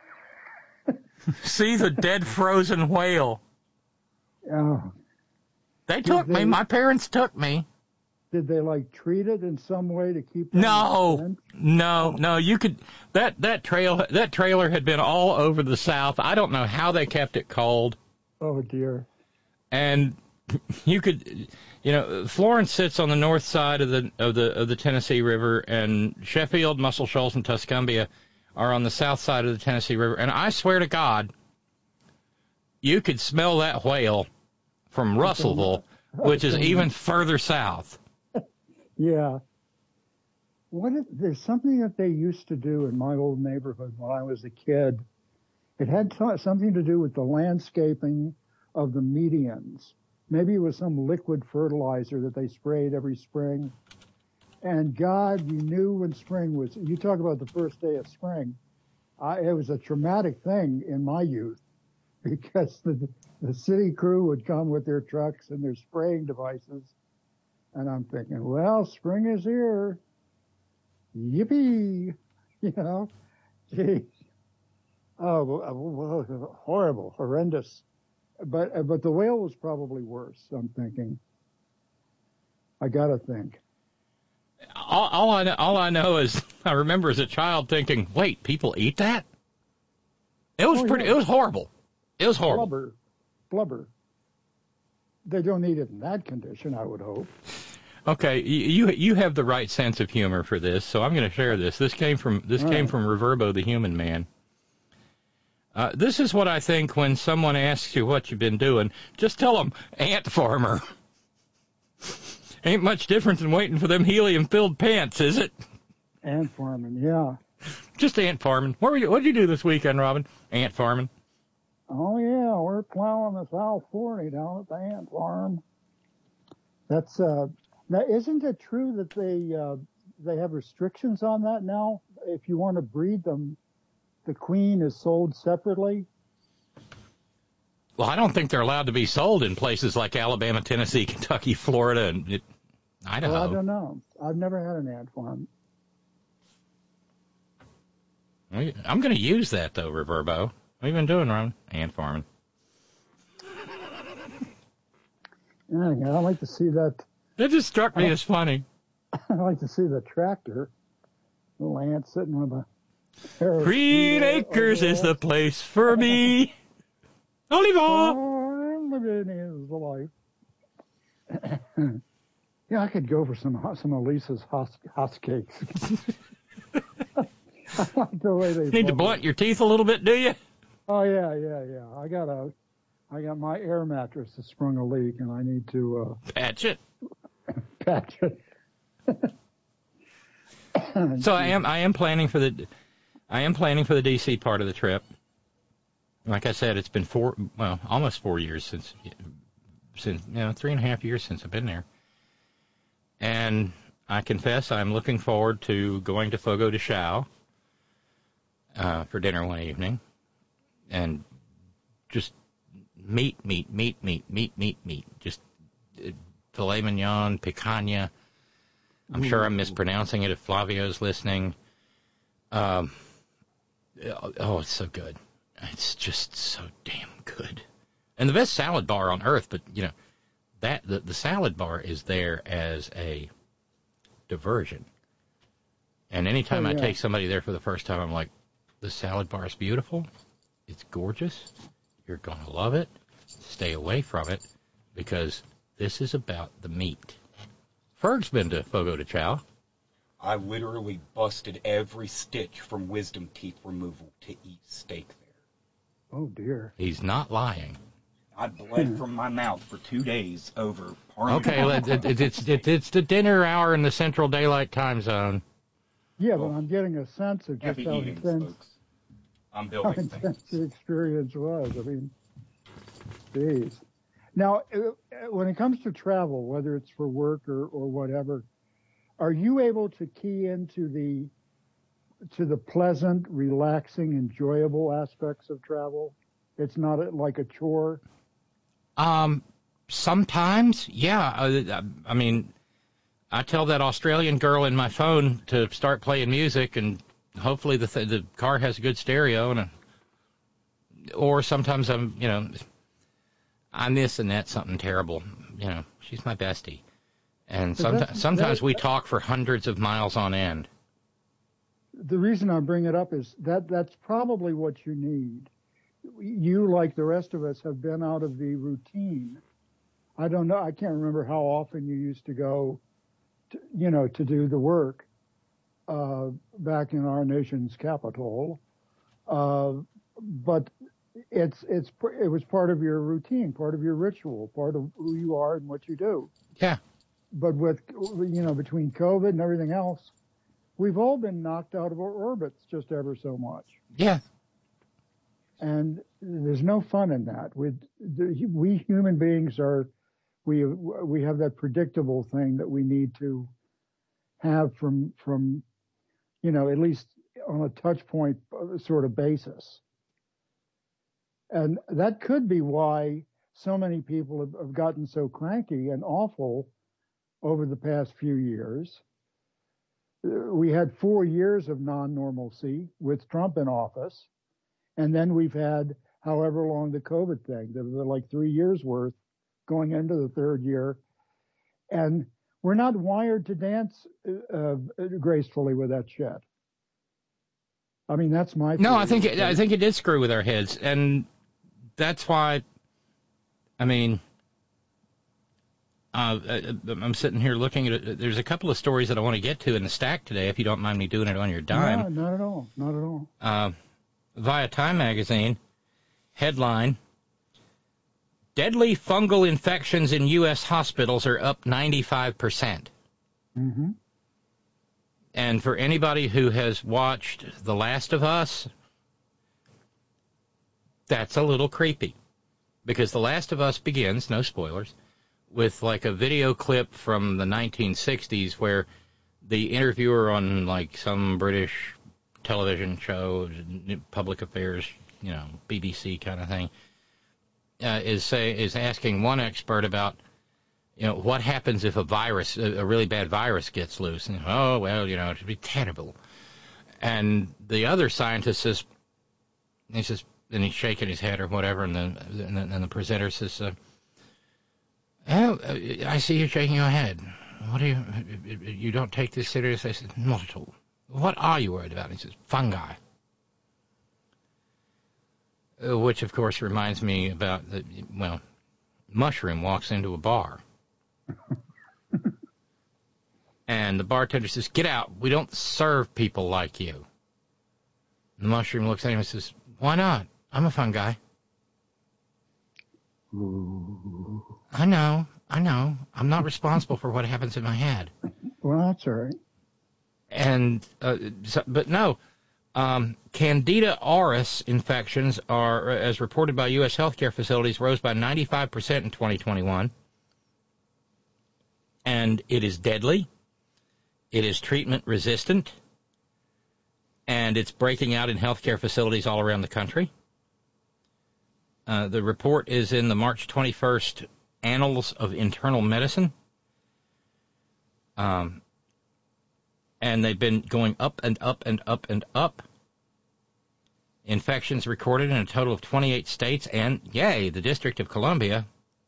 See the dead frozen whale. Oh. They took they, me. My parents took me. Did they like treat it in some way to keep? No, no, no. You could that that trail that trailer had been all over the South. I don't know how they kept it cold. Oh dear. And you could, you know, Florence sits on the north side of the of the of the Tennessee River, and Sheffield, Muscle Shoals, and Tuscumbia are on the south side of the Tennessee River. And I swear to God, you could smell that whale from Russellville, which is even further south. Yeah. What if, there's something that they used to do in my old neighborhood when I was a kid. It had t- something to do with the landscaping of the medians. Maybe it was some liquid fertilizer that they sprayed every spring. And God, you knew when spring was, you talk about the first day of spring. I, it was a traumatic thing in my youth because the, the city crew would come with their trucks and their spraying devices. And I'm thinking, well, spring is here. Yippee. You know, geez. Oh, horrible, horrendous. But but the whale was probably worse, I'm thinking. I got to think. All, all, I know, all I know is I remember as a child thinking, wait, people eat that? It was oh, pretty. Yeah. It was horrible. It was horrible. Blubber. Blubber. They don't eat it in that condition, I would hope. Okay, you you have the right sense of humor for this, so I'm going to share this. This came from this All came right. from Reverbo the Human Man. Uh, this is what I think when someone asks you what you've been doing. Just tell them, ant farmer. Ain't much different than waiting for them helium-filled pants, is it? Ant farming, yeah. Just ant farming. What were you? What did you do this weekend, Robin? Ant farming. Oh, yeah, we're plowing the South forty down at the ant farm. That's, uh, now, isn't it true that they, uh, they have restrictions on that now? If you want to breed them, the queen is sold separately? Well, I don't think they're allowed to be sold in places like Alabama, Tennessee, Kentucky, Florida, and it, Idaho. Well, I don't know. I've never had an ant farm. I'm going to use that, though, Reverbo. What have you been doing, Ron? Ant farming. Yeah, I'd like to see that. It just struck me as funny. I'd like to see the tractor. Little ant sitting with a pair of Green Acres is the place for me. Oliver! Oh, living is the life. Yeah, I could go for some some of Lisa's hot, hot cakes. I like the way they You need to bubble. blunt your teeth a little bit, do you? Oh yeah, yeah, yeah. I got a, I got my air mattress that sprung a leak, and I need to uh, patch it. patch it. So I am I am planning for the I am planning for the D C part of the trip. Like I said, it's been four well almost four years since since you know three and a half years since I've been there, and I confess I'm looking forward to going to Fogo de Chão uh, for dinner one evening, and just meat, meat, meat, meat, meat, meat, meat, just uh, filet mignon, picanha. I'm sure I'm mispronouncing it if Flavio's listening. Um, oh, it's so good. It's just so damn good. And the best salad bar on earth, but, you know, that the, the salad bar is there as a diversion. And anytime Oh, I yeah. take somebody there for the first time, I'm like, the salad bar is beautiful. It's gorgeous. You're going to love it. Stay away from it because this is about the meat. Ferg's been to Fogo de Chão. I literally busted every stitch from wisdom teeth removal to eat steak there. Oh dear. He's not lying. I bled from my mouth for two days over parmesan. Okay, well, it, it, it's it, it's the dinner hour in the Central Daylight Time Zone. Yeah, but I'm getting a sense of just Happy how eating, intense, folks. I'm how building intense things. the experience was. I mean, geez. Now, uh, when it comes to travel, whether it's for work or, or whatever, are you able to key into the to the pleasant, relaxing, enjoyable aspects of travel? It's not a, like a chore. Um, sometimes, yeah. I, I mean, I tell that Australian girl in my phone to start playing music, and hopefully the th- the car has a good stereo, and a, or sometimes I'm, you know, I'm this and that something terrible. You know, she's my bestie, and But sometimes that's- sometimes that- we talk for hundreds of miles on end. The reason I bring it up is that that's probably what you need. You, like the rest of us, have been out of the routine. I don't know. I can't remember how often you used to go, to, you know, to do the work. Uh, back in our nation's capital, uh, but it's it's it was part of your routine, part of your ritual, part of who you are and what you do. Yeah. But with, you know, between COVID and everything else, we've all been knocked out of our orbits just ever so much. Yeah. And there's no fun in that. We, we human beings are, we we have that predictable thing that we need to have from, from, you know, at least on a touch point sort of basis. And that could be why so many people have, have gotten so cranky and awful over the past few years. We had four years of non-normalcy with Trump in office, and then we've had however long the COVID thing, there was like three years worth going into the third year, and we're not wired to dance uh, gracefully with that shit. I mean, that's my no. I think it, I think it did screw with our heads, and that's why. I mean. Uh, I'm sitting here looking at it. There's a couple of stories that I want to get to in the stack today, if you don't mind me doing it on your dime. No, not at all. Not at all. Uh, via Time magazine, headline, deadly fungal infections in U S hospitals are up ninety-five percent. Mm-hmm. And for anybody who has watched The Last of Us, that's a little creepy. Because The Last of Us begins, no spoilers, with like a video clip from the nineteen sixties where the interviewer on like some British television show, public affairs, you know, B B C kind of thing, uh, is say is asking one expert about, you know, what happens if a virus, a really bad virus gets loose. And, oh, well, you know, it would be terrible. And the other scientist says, he says, and he's shaking his head or whatever, and the, and the, and the presenter says, uh, oh, I see you shaking your head. What do you, you don't take this seriously? I said, not at all. What are you worried about? He says, fungi. Uh, which, of course, reminds me about, the, well, Mushroom walks into a bar. And the bartender says, get out. We don't serve people like you. The Mushroom looks at him and says, why not? I'm a fungi. Ooh. I know, I know. I'm not responsible for what happens in my head. Well, that's all right. And, uh, so, but no, um, Candida auris infections are, as reported by U S healthcare facilities, rose by ninety-five percent in twenty twenty-one. And it is deadly. It is treatment resistant. And it's breaking out in healthcare facilities all around the country. Uh, the report is in the March twenty-first Annals of Internal Medicine. Um, and they've been going up and up and up and up. Infections recorded in a total of twenty-eight states and, yay, the District of Columbia.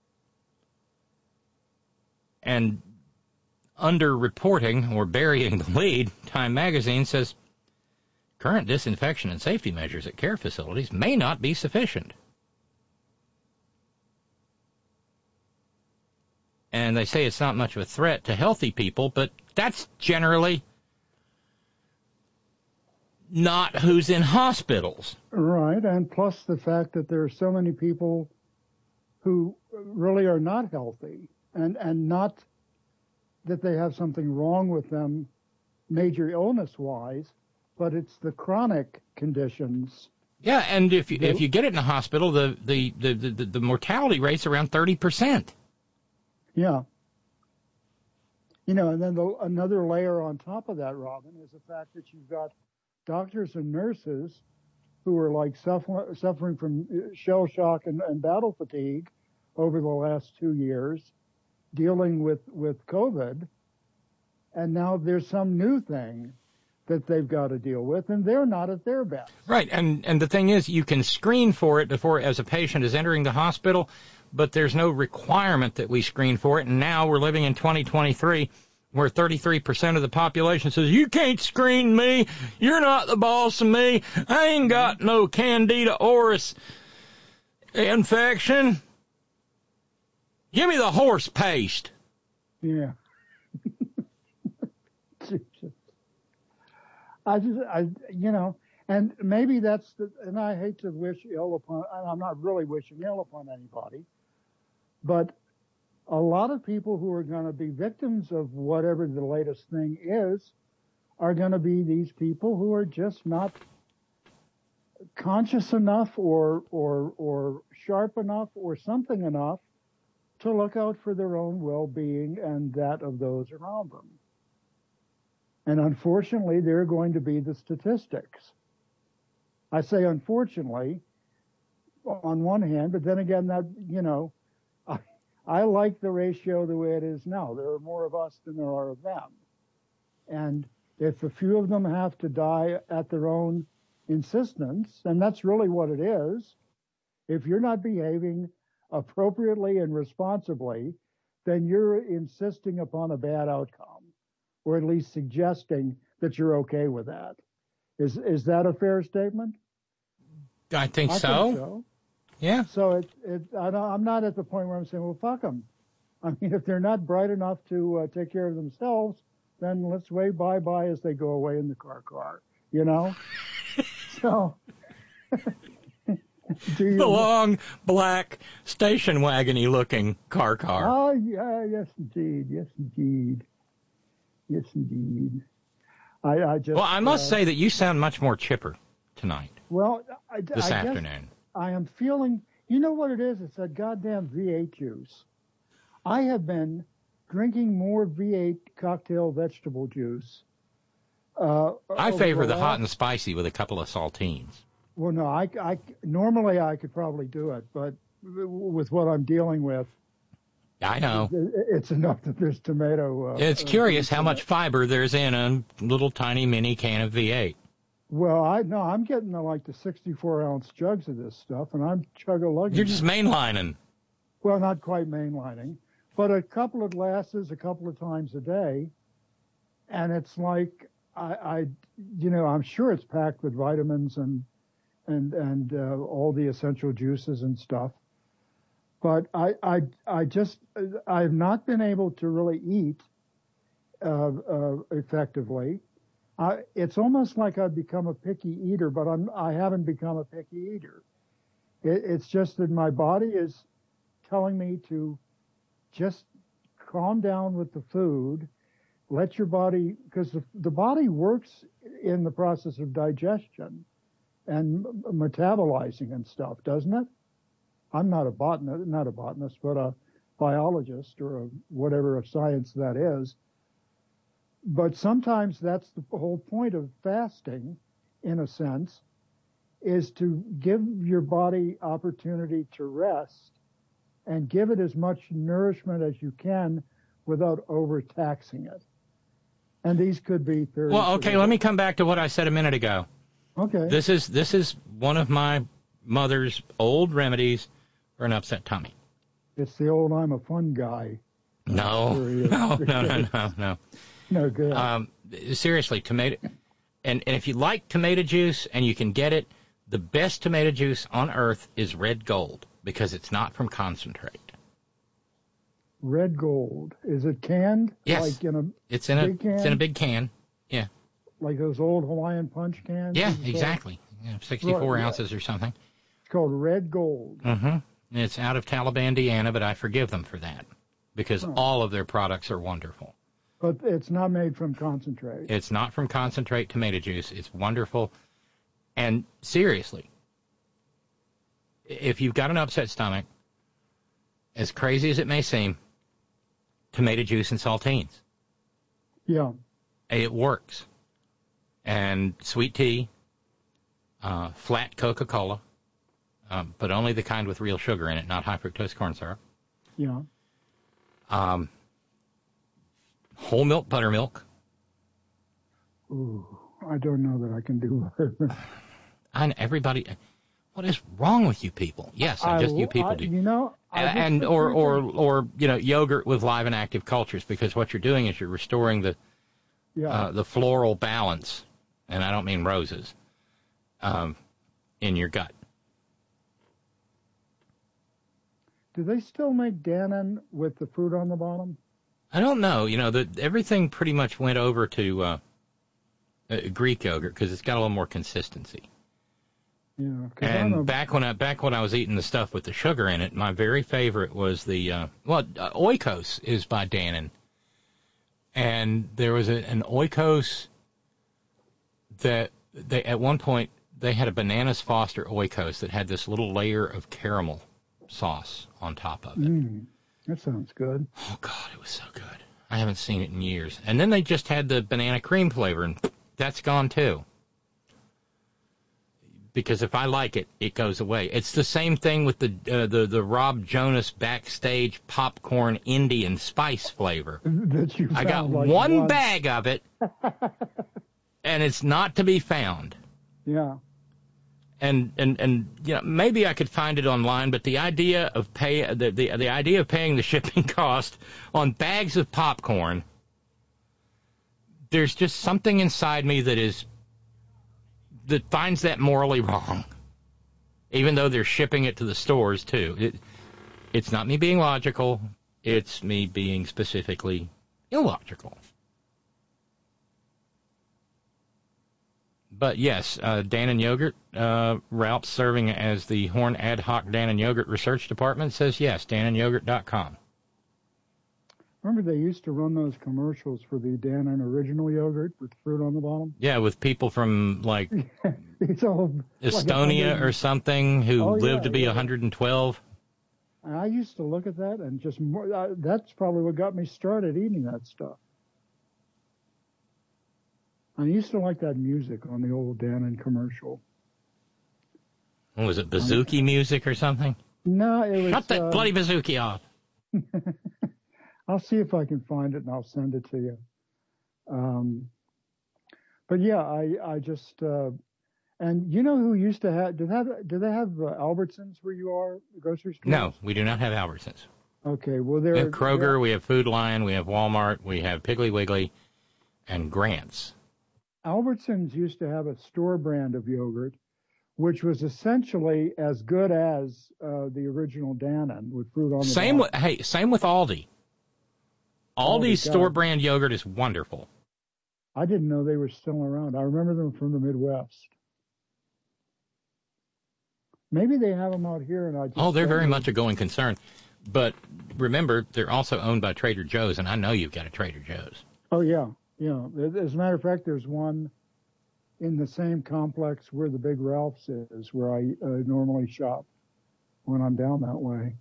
And under-reporting or burying the lead, Time magazine says current disinfection and safety measures at care facilities may not be sufficient. And they say it's not much of a threat to healthy people, but that's generally not who's in hospitals. Right, and plus the fact that there are so many people who really are not healthy, and, and not that they have something wrong with them major illness-wise, but it's the chronic conditions. Yeah, and if you, if you get it in the hospital, the, the, the, the, the mortality rate's around thirty percent. Yeah. You know, and then the, another layer on top of that, Robin, is the fact that you've got doctors and nurses who are like suffer, suffering from shell shock and, and battle fatigue over the last two years, dealing with, with COVID, and now there's some new thing that they've got to deal with, and they're not at their best. Right, and, and the thing is, you can screen for it before, as a patient is entering the hospital, but there's no requirement that we screen for it, and now we're living in twenty twenty-three, where thirty-three percent of the population says, you can't screen me, you're not the boss of me, I ain't got no Candida auris infection. Give me the horse paste. Yeah. I just, I, you know, and maybe that's the, and I hate to wish ill upon, I'm not really wishing ill upon anybody, but a lot of people who are going to be victims of whatever the latest thing is are going to be these people who are just not conscious enough or, or, or sharp enough or something enough to look out for their own well-being and that of those around them. And unfortunately, they're going to be the statistics. I say unfortunately, on one hand, but then again, that, you know, I, I like the ratio the way it is now. There are more of us than there are of them. And if a few of them have to die at their own insistence, and that's really what it is, if you're not behaving appropriately and responsibly, then you're insisting upon a bad outcome, or at least suggesting that you're okay with that. Is is that a fair statement? I think I so. Think so. Yeah. So it, it, I don't, I'm not at the point where I'm saying, well, fuck them. I mean, if they're not bright enough to uh, take care of themselves, then let's wave bye-bye as they go away in the car car, you know? So, do you... The long, black, station wagony looking car car. Oh, yeah, yes, indeed. Yes, indeed. Yes, indeed. I, I just... Well, I must uh, say that you sound much more chipper tonight. Well, I, this I afternoon. Guess I am feeling, you know what it is? It's that goddamn V eight juice. I have been drinking more V eight cocktail vegetable juice. Uh, I favor the, the hot and spicy with a couple of saltines. Well, no, I, I, normally I could probably do it, but with what I'm dealing with, I know. It's enough that there's tomato. Uh, it's curious uh, how much fiber there's in a little tiny mini can of V eight. Well, I no, I'm getting the, like the sixty-four ounce jugs of this stuff, and I'm chug-a-lugging. You're just mainlining. Well, not quite mainlining, but a couple of glasses a couple of times a day, and it's like I, I you know, I'm sure it's packed with vitamins and and and uh, all the essential juices and stuff. But I, I, I just, I've not been able to really eat uh, uh, effectively. I, it's almost like I've become a picky eater, but I'm, I haven't become a picky eater. It, it's just that my body is telling me to just calm down with the food, let your body, because the, the body works in the process of digestion and metabolizing and stuff, doesn't it? I'm not a botanist, not a botanist, but a biologist or a whatever of science that is. But sometimes that's the whole point of fasting, in a sense, is to give your body opportunity to rest and give it as much nourishment as you can without overtaxing it. And these could be thirty. Well, okay, let me come back to what I said a minute ago. Okay. This is this is one of my mother's old remedies for an upset tummy. It's the old I'm a fun guy. No, no, no, no, no, no. No good. Um, seriously, tomato, and, and if you like tomato juice and you can get it, the best tomato juice on earth is Red Gold because it's not from concentrate. Red Gold. Is it canned? Yes. Like in a it's in a big can? It's in a big can. Yeah. Like those old Hawaiian Punch cans? Yeah, exactly. Yeah, sixty-four right. ounces or something. It's called Red Gold. Mm-hmm. It's out of Taliban, Indiana, but I forgive them for that because Oh. all of their products are wonderful. But it's not made from concentrate. It's not from concentrate tomato juice. It's wonderful. And seriously, if you've got an upset stomach, as crazy as it may seem, tomato juice and saltines. Yeah. It works. And sweet tea, uh, flat Coca-Cola, um, but only the kind with real sugar in it, not high fructose corn syrup. Yeah. Um, whole milk buttermilk. Ooh, I don't know that I can do that. And everybody, what is wrong with you people? Yes, I, just you people I, do. You know, I just and think or we or can- or you know yogurt with live and active cultures, because what you're doing is you're restoring the yeah. uh, the floral balance, and I don't mean roses, um, in your gut. Do they still make Dannon with the fruit on the bottom? I don't know. You know, the, everything pretty much went over to uh, uh, Greek yogurt because it's got a little more consistency. Yeah. And a, back when I back when I was eating the stuff with the sugar in it, my very favorite was the uh, well, uh, Oikos is by Dannon, and there was a, an Oikos that they at one point they had a Bananas Foster Oikos that had this little layer of caramel sauce on top of it. Mm, that sounds good. Oh God, it was so good. I haven't seen it in years. And then they just had the banana cream flavor, and that's gone too. Because if I like it, it goes away. It's the same thing with the uh, the the Rob Jonas backstage popcorn Indian spice flavor. That you I got like one once. bag of it, and it's not to be found. Yeah. And and and you know maybe I could find it online, but the idea of pay the the, the idea of paying the shipping cost on bags of popcorn, there's just something inside me that is. that finds that morally wrong, even though they're shipping it to the stores, too. It, it's not me being logical. It's me being specifically illogical. But, yes, uh, Dannon Yogurt, uh, Ralph serving as the Horn Ad Hoc Dannon Yogurt Research Department says yes, dannon yogurt dot com. Remember they used to run those commercials for the Dannon original yogurt with fruit on the bottom? Yeah, with people from, like, It's all Estonia like or something who Oh, lived yeah, to be yeah. one hundred twelve. And I used to look at that and just, more, uh, that's probably what got me started eating that stuff. I used to like that music on the old Dannon commercial. What was it, bazooki music or something? No, it was... Shut that uh, bloody bazooki off. I'll see if I can find it and I'll send it to you. Um, but yeah, I I just uh, and you know who used to have? Did have? Do they have uh, Albertsons where you are? Grocery stores? No, we do not have Albertsons. Okay, well there. We have Kroger, we have Food Lion, we have Walmart, we have Piggly Wiggly, and Grant's. Albertsons used to have a store brand of yogurt, which was essentially as good as uh, the original Dannon with fruit on the Same with bottom. hey, same with Aldi. Aldi's Aldi, store God. brand yogurt is wonderful. I didn't know they were still around. I remember them from the Midwest. Maybe they have them out here, and I just Oh, they're don't very know. much a going concern. But remember, they're also owned by Trader Joe's, and I know you've got a Trader Joe's. Oh yeah, yeah. As a matter of fact, there's one in the same complex where the Big Ralph's is, where I uh, normally shop when I'm down that way.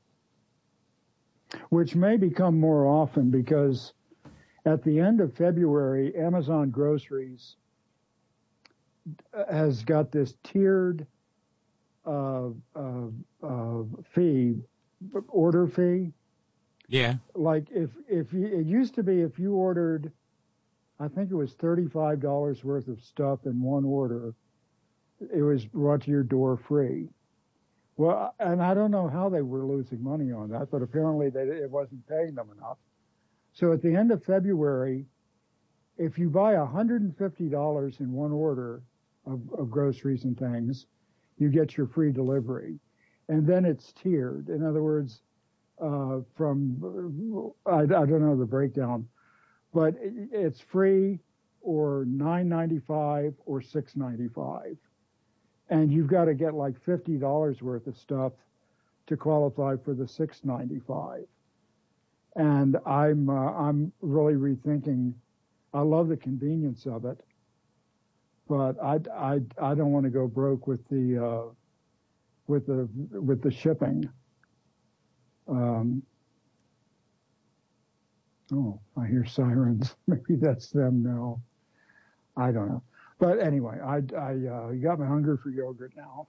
Which may become more often because at the end of February, Amazon Groceries has got this tiered uh, uh, uh, fee, order fee. Yeah. Like if if you, it used to be if you ordered, I think it was thirty-five dollars worth of stuff in one order, it was brought to your door free. Well, and I don't know how they were losing money on that, but apparently they, it wasn't paying them enough. So at the end of February, if you buy one hundred fifty dollars in one order of, of groceries and things, you get your free delivery. And then it's tiered. In other words, uh, from, I, I don't know the breakdown, but it, it's free or nine ninety-five or six ninety-five. And you've got to get like fifty dollars worth of stuff to qualify for the six ninety-five. And I'm uh, I'm really rethinking. I love the convenience of it, but I, I, I don't want to go broke with the uh, with the with the shipping. Um, oh, I hear sirens. Maybe that's them now. I don't know. But anyway, I, I uh, you got me hungry for yogurt now.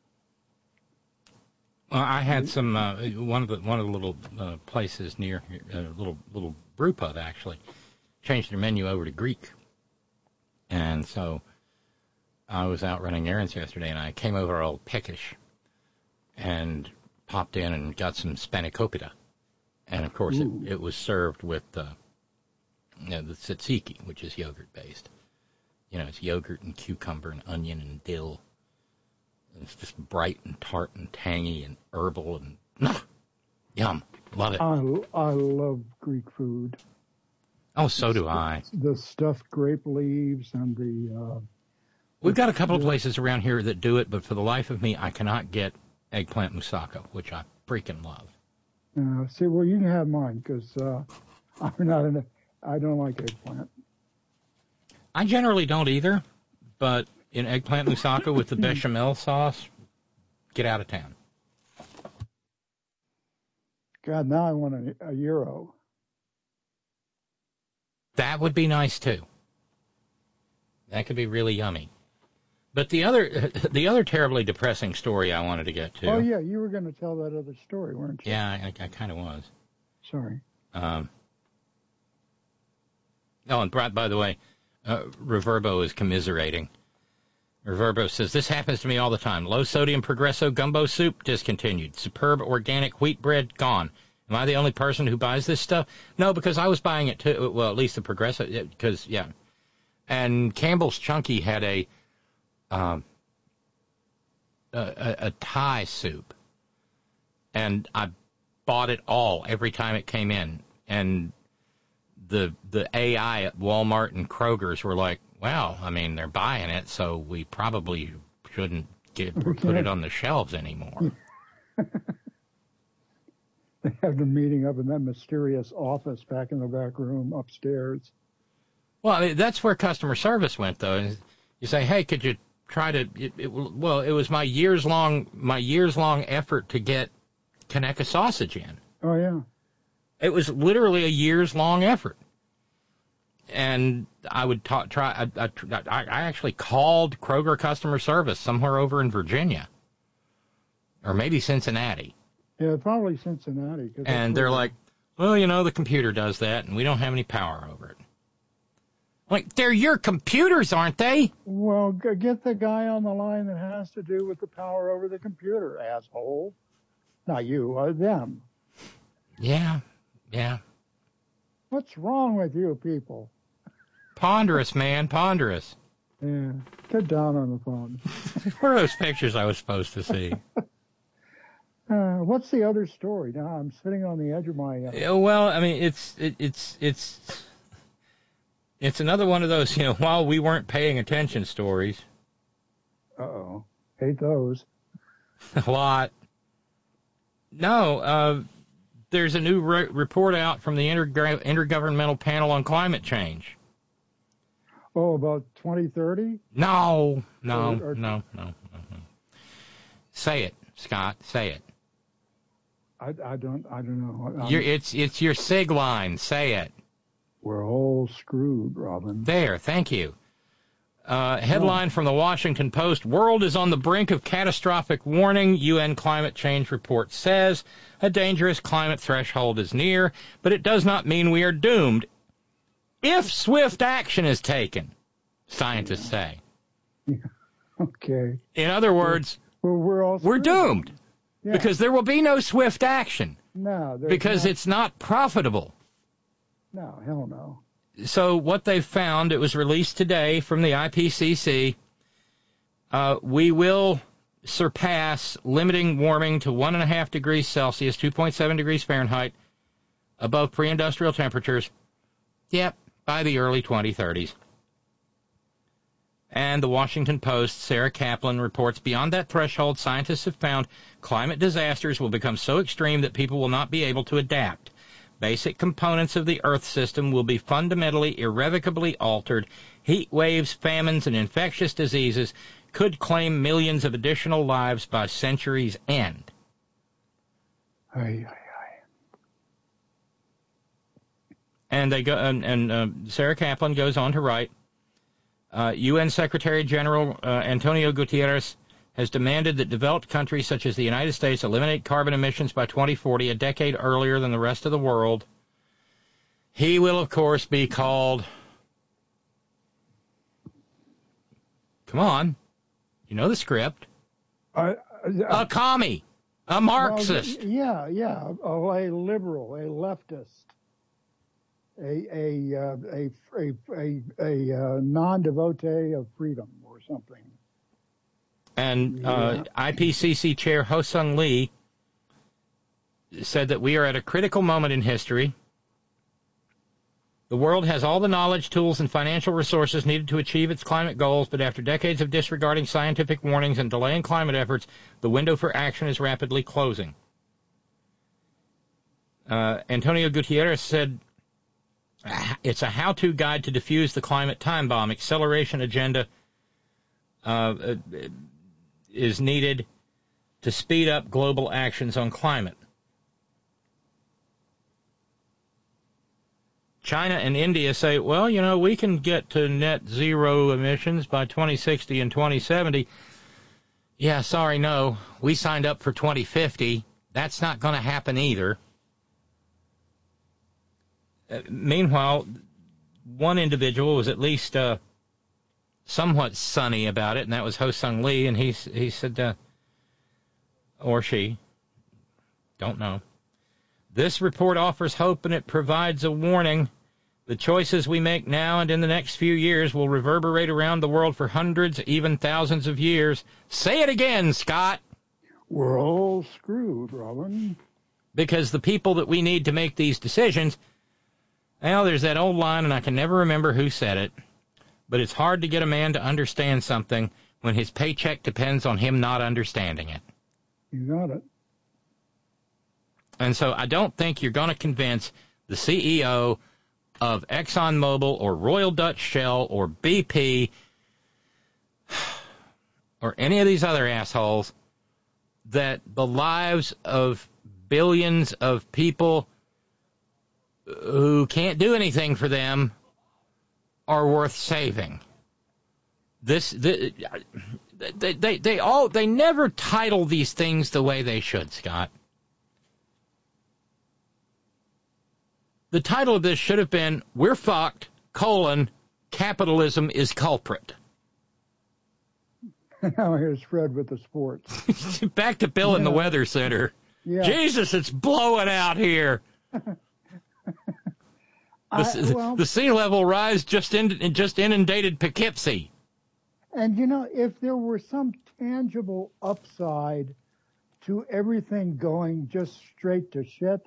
Well, I had some uh, one of the one of the little uh, places near a uh, little little brew pub actually changed their menu over to Greek, and so I was out running errands yesterday, and I came over all peckish, and popped in and got some spanakopita, and of course it, it was served with uh, you know, the tzatziki, which is yogurt based. You know, it's yogurt and cucumber and onion and dill. And it's just bright and tart and tangy and herbal and yum. Love it. I, I love Greek food. Oh, so do I. The stuffed grape leaves and the. Uh, We've got a couple of places around here that do it, but for the life of me, I cannot get eggplant moussaka, which I freaking love. Uh, see, well, you can have mine because uh, I'm not in. A, I don't like eggplant. I generally don't either, but in eggplant moussaka with the bechamel sauce, get out of town. God, now I want a, a gyro. That would be nice too. That could be really yummy. But the other, the other terribly depressing story I wanted to get to. Oh yeah, you were going to tell that other story, weren't you? Yeah, I, I kind of was. Sorry. Um. Oh, and by, by the way, uh, Reverbo is commiserating. Reverbo says, this happens to me all the time. Low sodium Progresso gumbo soup discontinued. Superb organic wheat bread gone. Am I the only person who buys this stuff? No, because I was buying it too. Well, at least the Progresso, because yeah. And Campbell's Chunky had a, um, a, a, a Thai soup, and I bought it all every time it came in. And the the A I at Walmart and Kroger's were like, well, I mean, they're buying it, so we probably shouldn't get put it on the shelves anymore. They have the meeting up in that mysterious office back in the back room upstairs. Well, I mean, that's where customer service went, though. You say, hey, could you try to? It, it, well, it was my years long my years long effort to get Conecuh sausage in. Oh yeah. It was literally a years long effort. And I would ta- try. I, I, I actually called Kroger customer service somewhere over in Virginia, or maybe Cincinnati. Yeah, probably Cincinnati. And they're like, well, you know, the computer does that, and we don't have any power over it. Like, they're your computers, aren't they? Well, g- get the guy on the line that has to do with the power over the computer, asshole. Not you, uh, them. Yeah, yeah. What's wrong with you people? Ponderous, man, ponderous. Yeah, get down on the phone. Where are those pictures I was supposed to see? uh, what's the other story? Now I'm sitting on the edge of my. Uh... Yeah, well, I mean, it's it, it's it's it's another one of those, you know, while we weren't paying attention stories. Uh oh, hate those. A lot. No, uh, there's a new re- report out from the Interg- Intergovernmental Panel on Climate Change. Oh, about twenty thirty? No, no, or, or... no, no, no, no. Say it, Scott. Say it. I, I don't. I don't know. You're, it's it's your sig line. Say it. We're all screwed, Robin. There. Thank you. Uh, headline oh. from the Washington Post: World is on the brink of catastrophic warning. U N climate change report says a dangerous climate threshold is near, but it does not mean we are doomed if swift action is taken, scientists yeah. say. Yeah. Okay. In other words, well, we're, all we're doomed yeah. because there will be no swift action. No. Because not. It's not profitable. No, hell no. So what they've found, it was released today from the I P C C, uh, we will surpass limiting warming to one point five degrees Celsius, two point seven degrees Fahrenheit, above pre-industrial temperatures, yep, by the early twenty thirties. And the Washington Post, Sarah Kaplan, reports beyond that threshold, scientists have found climate disasters will become so extreme that people will not be able to adapt. Basic components of the Earth system will be fundamentally, irrevocably altered. Heat waves, famines, and infectious diseases could claim millions of additional lives by century's end. Aye, aye, aye. And they go, and, and uh, Sarah Kaplan goes on to write, uh, U N Secretary General uh, Antonio Guterres has demanded that developed countries such as the United States eliminate carbon emissions by twenty forty, a decade earlier than the rest of the world. He will, of course, be called, come on, you know the script, I, I, a commie, a Marxist. Well, yeah, yeah, a, a liberal, a leftist, a a uh, a a a, a uh, non-devotee of freedom or something. And uh, yeah. I P C C Chair Ho-Sung Lee said that we are at a critical moment in history. The world has all the knowledge, tools, and financial resources needed to achieve its climate goals, but after decades of disregarding scientific warnings and delaying climate efforts, the window for action is rapidly closing. Uh, Antonio Gutierrez said, it's a how-to guide to defuse the climate time bomb. Acceleration agenda uh, is needed to speed up global actions on climate. China and India say, well, you know, we can get to net zero emissions by twenty sixty and twenty seventy. Yeah, sorry, no. We signed up for twenty fifty. That's not going to happen either. Uh, meanwhile, one individual was at least uh, somewhat sunny about it, and that was Ho Sung Lee, and he, he said, uh, or she, don't know. This report offers hope, and it provides a warning. The choices we make now and in the next few years will reverberate around the world for hundreds, even thousands of years. Say it again, Scott. We're all screwed, Robin. Because the people that we need to make these decisions, well, there's that old line, and I can never remember who said it, but it's hard to get a man to understand something when his paycheck depends on him not understanding it. You got it. And so I don't think you're going to convince the C E O of ExxonMobil or Royal Dutch Shell or B P or any of these other assholes that the lives of billions of people who can't do anything for them are worth saving. This, the, they, they, they all, they never title these things the way they should, Scott. The title of this should have been, We're Fucked, colon, Capitalism is Culprit. Now here's Fred with the sports. Back to Bill yeah. in the Weather Center. Yeah. Jesus, it's blowing out here. the, I, well, the sea level rise just, in, just inundated Poughkeepsie. And, you know, if there were some tangible upside to everything going just straight to shit,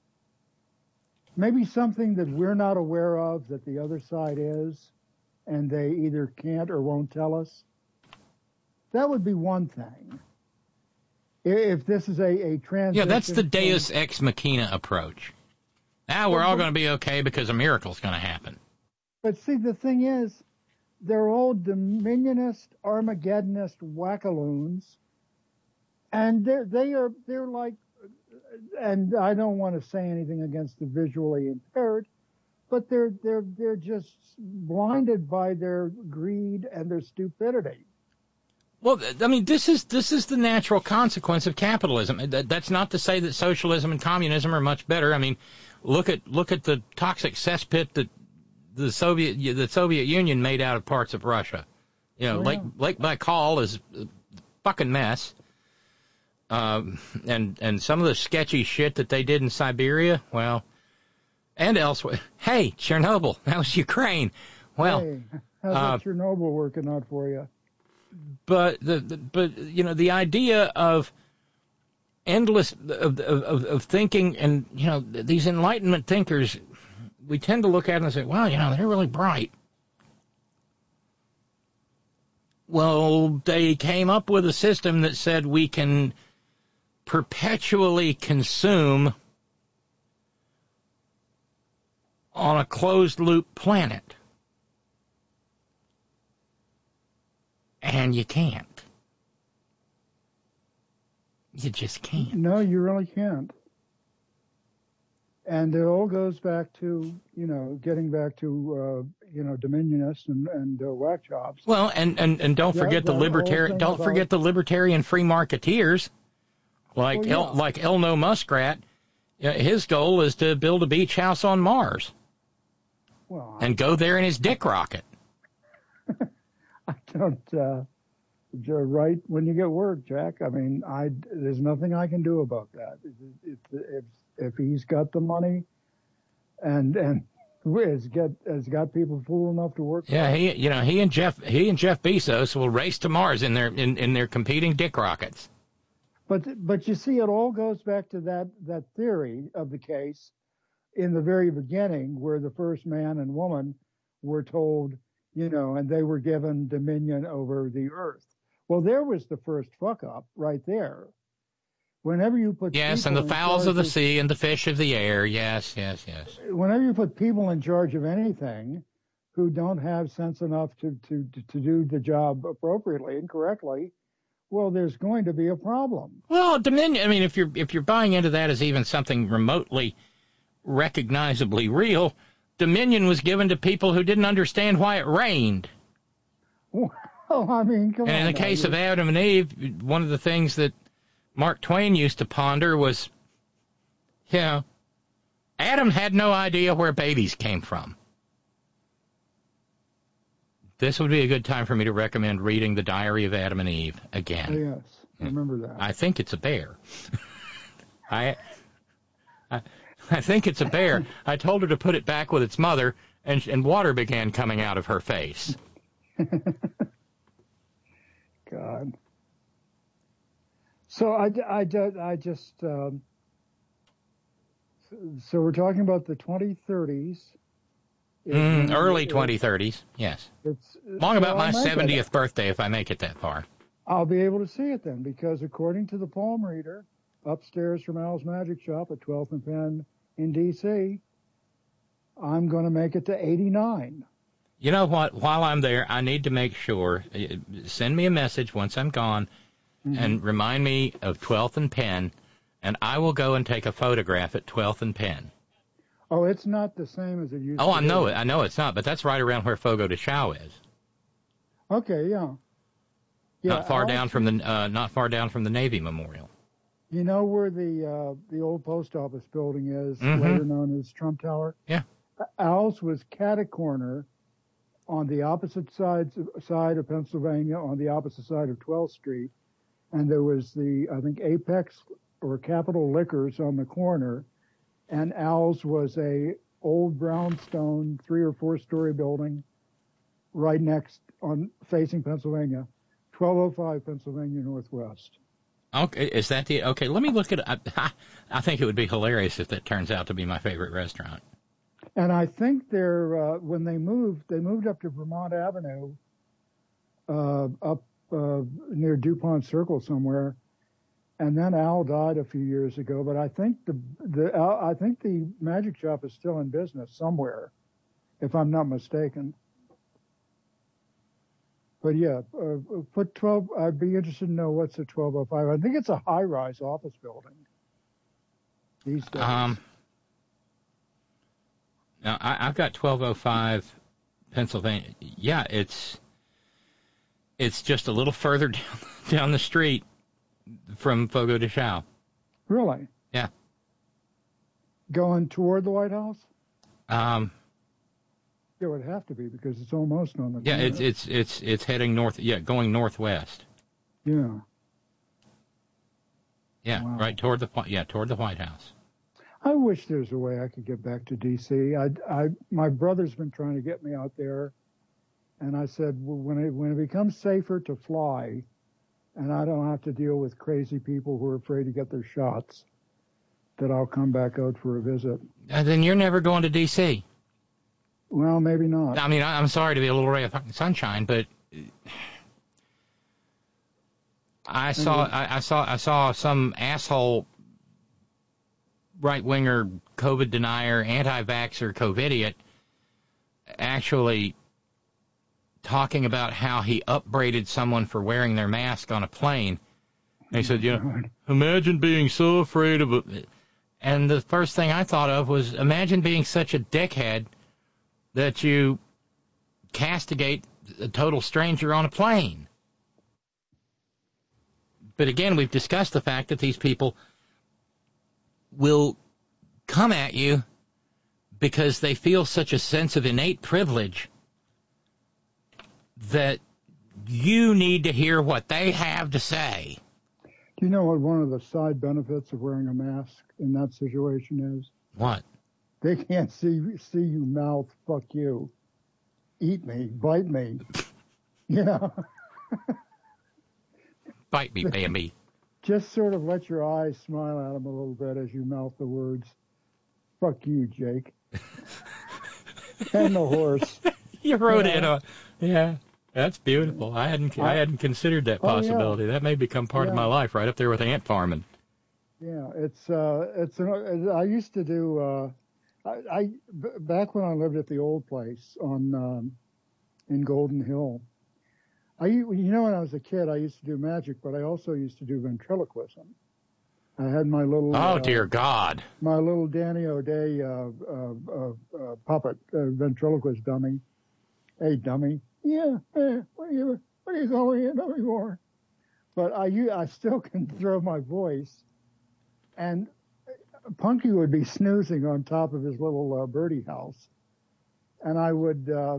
maybe something that we're not aware of that the other side is, and they either can't or won't tell us, that would be one thing. If this is a, a transition... Yeah, that's the Deus Ex Machina approach. Now we're all going to be okay because a miracle's going to happen. But see, the thing is, they're all Dominionist, Armageddonist wackaloons, and they're, they are, they're like, and I don't want to say anything against the visually impaired, but they're they're they're just blinded by their greed and their stupidity. Well, I mean, this is this is the natural consequence of capitalism. That's not to say that socialism and communism are much better. I mean, look at look at the toxic cesspit that the Soviet the Soviet Union made out of parts of Russia. You know, oh, yeah. Lake Lake Baikal is a fucking mess. Um, and, and some of the sketchy shit that they did in Siberia, well, and elsewhere. Hey, Chernobyl, that was Ukraine. Well, hey, how's uh, that Chernobyl working out for you? But the, the but you know the idea of endless of, of of thinking, and you know these Enlightenment thinkers, we tend to look at them and say, well, you know they're really bright. Well, they came up with a system that said we can perpetually consume on a closed-loop planet. And you can't. You just can't. No, you really can't. And it all goes back to, you know, getting back to, uh, you know, Dominionists and, and uh, whack jobs. Well, and, and, and don't yeah, forget the libertarian, don't about... forget the libertarian free marketeers, like well, yeah. El, like Elno Muskrat. His goal is to build a beach house on Mars. Well, and go there in his dick rocket. I don't, uh, right when you get work, Jack. I mean, I, there's nothing I can do about that. If, if, if he's got the money and, and has got, has got people fool enough to work. Yeah, he, you know, he and Jeff, he and Jeff Bezos will race to Mars in their, in, in their competing dick rockets. But, but you see, it all goes back to that, that theory of the case in the very beginning, where the first man and woman were told, you know, and they were given dominion over the earth. Well, there was the first fuck up right there. Whenever you put yes, and the fowls of the sea and the fish of the air. Yes, yes, yes. Whenever you put people in charge of anything who don't have sense enough to, to, to do the job appropriately and correctly, well, there's going to be a problem. Well, Dominion, I mean, if you're if you're buying into that as even something remotely recognizably real, Dominion was given to people who didn't understand why it rained. Well, I mean, come and on. in the now, case you're... of Adam and Eve, one of the things that Mark Twain used to ponder was, you know, Adam had no idea where babies came from. This would be a good time for me to recommend reading The Diary of Adam and Eve again. Oh, yes, I remember that. I think it's a bear. I, I I think it's a bear. I told her to put it back with its mother, and, and water began coming out of her face. God. So I, I, I just, um, so we're talking about the twenty thirties. Mm, early twenty thirties, yes. It's Long about well, my seventieth birthday, if I make it that far. I'll be able to see it then, because according to the palm reader upstairs from Al's Magic Shop at twelfth and Penn in D C, I'm going to make it to eighty-nine. You know what? While I'm there, I need to make sure, send me a message once I'm gone, mm-hmm. and remind me of twelfth and Penn, and I will go and take a photograph at twelfth and Penn. Oh, it's not the same as it used oh, to be. Oh, I know it. I know it's not, but that's right around where Fogo de Chão is. Okay, yeah. yeah not far I'll, down from the uh, not far down from the Navy Memorial. You know where the uh, the old post office building is, mm-hmm. later known as Trump Tower? Yeah. Al's was cat corner on the opposite sides side of Pennsylvania, on the opposite side of twelfth Street, and there was the I think Apex or Capital Liquors on the corner. And Al's was a old brownstone three or four story building right next on facing Pennsylvania, twelve oh five Pennsylvania Northwest. Okay, is that the okay? Let me look at it. I, I think it would be hilarious if that turns out to be my favorite restaurant. And I think they're uh, when they moved, they moved up to Vermont Avenue, uh, up uh, near DuPont Circle somewhere. And then Al died a few years ago, but I think the the Al, I think the Magic Shop is still in business somewhere, if I'm not mistaken. But yeah, uh, put twelve. I'd be interested to know what's a twelve oh five. I think it's a high-rise office building these days. Um. Now I, I've got twelve oh five Pennsylvania. Yeah, it's it's just a little further down down the street from Fogo de Chão. Really? Yeah. Going toward the White House? Um. It would have to be because it's almost on the. Yeah, corner. it's it's it's it's heading north. Yeah, going northwest. Yeah. Yeah, wow. right toward the yeah toward the White House. I wish there's a way I could get back to D C. I, I, my brother's been trying to get me out there, and I said well, when it when it becomes safer to fly, and I don't have to deal with crazy people who are afraid to get their shots, that I'll come back out for a visit. And then you're never going to D C. Well, maybe not. I mean, I'm sorry to be a little ray of sunshine, but I saw I, I saw I saw some asshole right-winger, COVID denier, anti-vaxxer, COVIDiot actually talking about how he upbraided someone for wearing their mask on a plane. And he said, you know, imagine being so afraid of it. And the first thing I thought of was, imagine being such a dickhead that you castigate a total stranger on a plane. But again, we've discussed the fact that these people will come at you because they feel such a sense of innate privilege that you need to hear what they have to say. Do you know what one of the side benefits of wearing a mask in that situation is? What? They can't see see you mouth, fuck you, eat me, bite me, you know. Bite me, Bambi. Just sort of let your eyes smile at them a little bit as you mouth the words, fuck you, Jake. And the horse. You wrote Yeah. in a, yeah, that's beautiful. I hadn't, I hadn't considered that Oh, yeah. possibility. That may become part of Yeah. my life, right up there with ant farming. Yeah, it's uh, it's. An, I used to do. Uh, I, I b- back when I lived at the old place on um, in Golden Hill. I you know when I was a kid I used to do magic, but I also used to do ventriloquism. I had my little. Oh uh, dear God. My little Danny O'Day uh, uh, uh, uh, puppet uh, ventriloquist dummy. Hey, dummy. Yeah. Eh, what are you? What are you calling me a dummy for? But I u- I still can throw my voice. And Punky would be snoozing on top of his little uh, birdie house, and I would uh,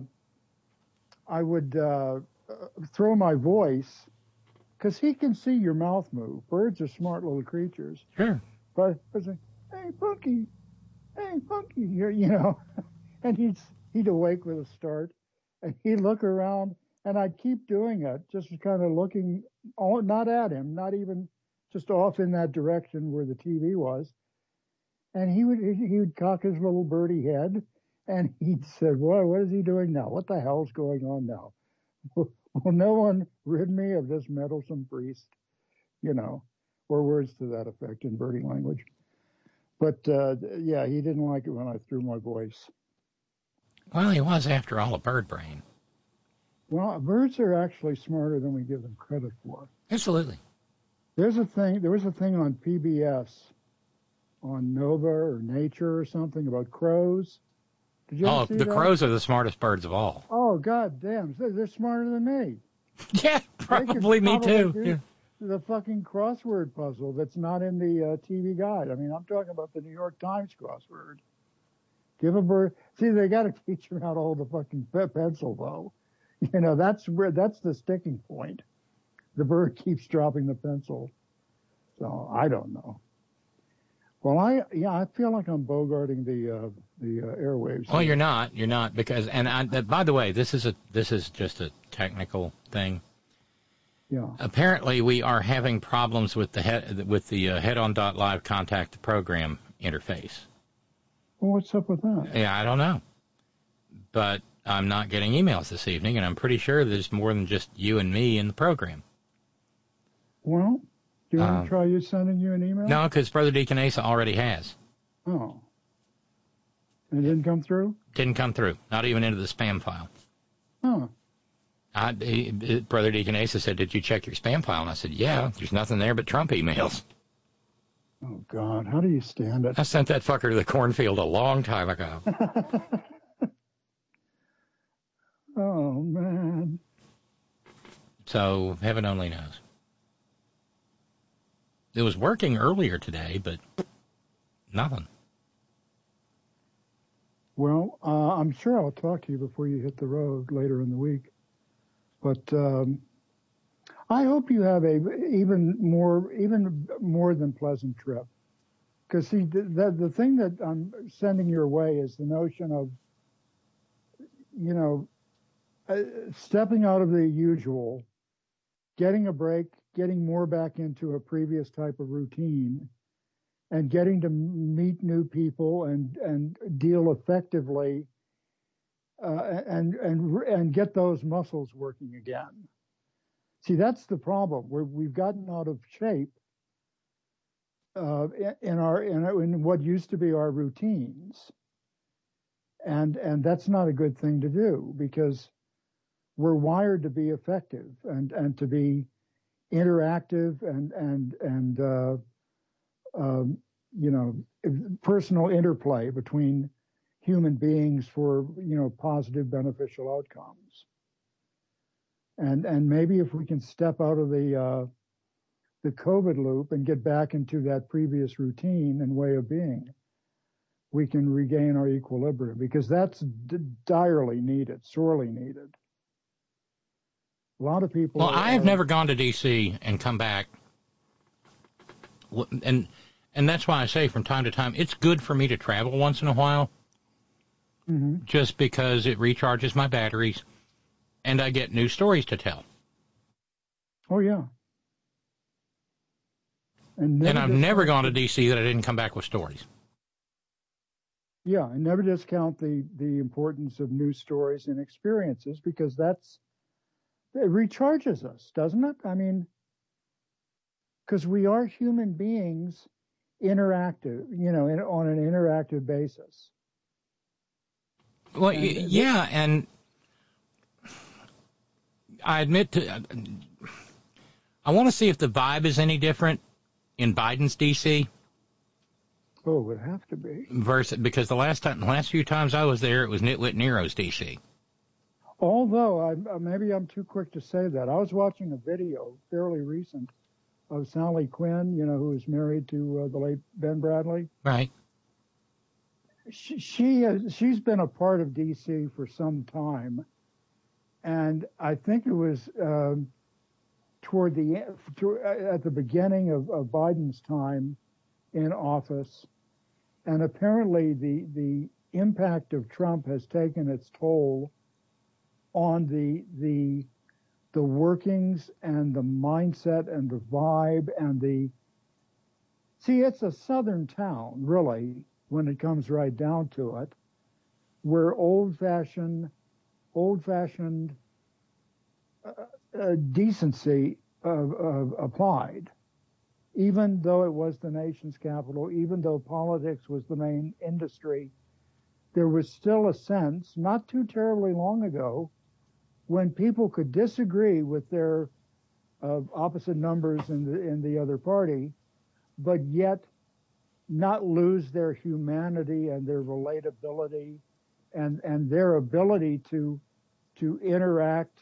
I would uh, throw my voice because he can see your mouth move. Birds are smart little creatures. Sure. But I was like, "Hey, Punky, hey, Punky," you you know, and he'd he'd awake with a start, and he'd look around, and I'd keep doing it, just kind of looking, all, not at him, not even. Just off in that direction where the T V was, and he would he would cock his little birdie head, and he'd say, "Boy, what is he doing now? What the hell's going on now? Will no one rid me of this meddlesome priest?" You know, or words to that effect in birdie language. But uh, yeah, he didn't like it when I threw my voice. Well, he was, after all, a bird brain. Well, birds are actually smarter than we give them credit for. Absolutely. There's a thing. There was a thing on P B S, on Nova or Nature or something about crows. Did you ever Oh, see the that? crows are the smartest birds of all. Oh, god damn! They're, they're smarter than me. Yeah, They probably could me probably too. do Yeah. The fucking crossword puzzle that's not in the uh, T V guide. I mean, I'm talking about the New York Times crossword. Give a bird. See, they got to teach them how to hold the fucking pe- pencil, though. You know, that's where that's the sticking point. The bird keeps dropping the pencil. So I don't know. Well, I yeah, I feel like I'm bogarting the uh, the uh, airwaves. Well, you're not. You're not because, and I, that, by the way, this is a this is just a technical thing. Yeah. Apparently, we are having problems with the head, with the uh, headon.live contact the program interface. Well, what's up with that? Yeah, I don't know, but I'm not getting emails this evening, and I'm pretty sure there's more than just you and me in the program. Well, do you want Um, to try you sending you an email? No, because Brother Deacon Asa already has. Oh. It didn't come through? Didn't come through, not even into the spam file. Huh. I, he, Brother Deacon Asa said, "Did you check your spam file?" And I said, "Yeah, there's nothing there but Trump emails." Oh, God, how do you stand it? I sent that fucker to the cornfield a long time ago. Oh, man. So heaven only knows. It was working earlier today, but nothing. Well, uh, I'm sure I'll talk to you before you hit the road later in the week. But um, I hope you have a even more even more than pleasant trip. Because see, the, the the thing that I'm sending your way is the notion of, you know, uh, stepping out of the usual, getting a break, getting more back into a previous type of routine, and getting to meet new people and and deal effectively, uh, and and and get those muscles working again. See, that's the problem. Where we've gotten out of shape uh, in our in, in what used to be our routines, and and that's not a good thing to do because we're wired to be effective and and to be interactive and and and uh, um, you know, personal interplay between human beings for, you know, positive, beneficial outcomes. And and maybe if we can step out of the uh, the COVID loop and get back into that previous routine and way of being, we can regain our equilibrium because that's d- direly needed, sorely needed. A lot of people. Well, are, I have are, never gone to D C and come back, and and that's why I say from time to time it's good for me to travel once in a while, mm-hmm. just because it recharges my batteries, and I get new stories to tell. Oh yeah. And, and I've never gone to D C that I didn't come back with stories. Yeah, and never discount the, the importance of news stories and experiences, because that's, it recharges us, doesn't it? I mean, because we are human beings, interactive, you know, in, on an interactive basis. Well, And y- yeah, and I admit to, I want to see if the vibe is any different in Biden's D C. Oh, it would have to be. Versus, because the last time, the last few times I was there, it was Nitwit Nero's D C. Although, I, maybe I'm too quick to say that. I was watching a video, fairly recent, of Sally Quinn, you know, who is married to uh, the late Ben Bradley. Right. She, she has, she's been a part of D C for some time. And I think it was um, toward the to, at the beginning of, of Biden's time in office. And apparently the, the impact of Trump has taken its toll on the the the workings and the mindset and the vibe and the see, it's a southern town, really, when it comes right down to it, where old-fashioned old-fashioned uh, uh, decency uh, uh, applied. Even though it was the nation's capital, even though politics was the main industry, there was still a sense, not too terribly long ago, when people could disagree with their uh, opposite numbers in the in the other party, but yet not lose their humanity and their relatability and and their ability to to interact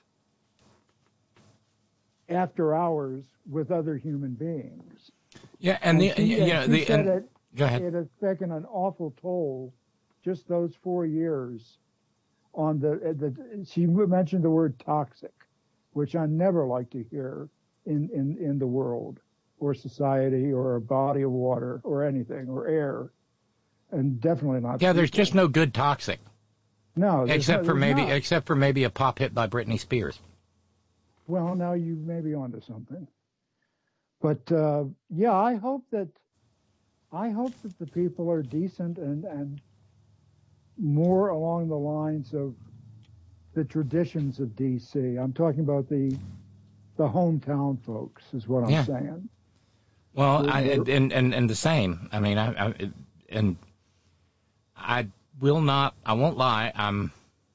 after hours with other human beings. Yeah, and, and the she, you know and the said and, it, go ahead. It has taken an awful toll, just those four years, on the the. She mentioned the word toxic, which I never like to hear in in in the world or society or a body of water or anything or air, and definitely not. Yeah, there's people. just no good toxic. No, except no, for maybe not. except for maybe a pop hit by Britney Spears. Well, now you may be onto something. But uh, yeah, I hope that I hope that the people are decent and, and more along the lines of the traditions of D C. I'm talking about the the hometown folks, is what I'm Yeah. saying. Well, They're- I, they're- and, and and the same. I mean, I, I and I will not. I won't lie. I'm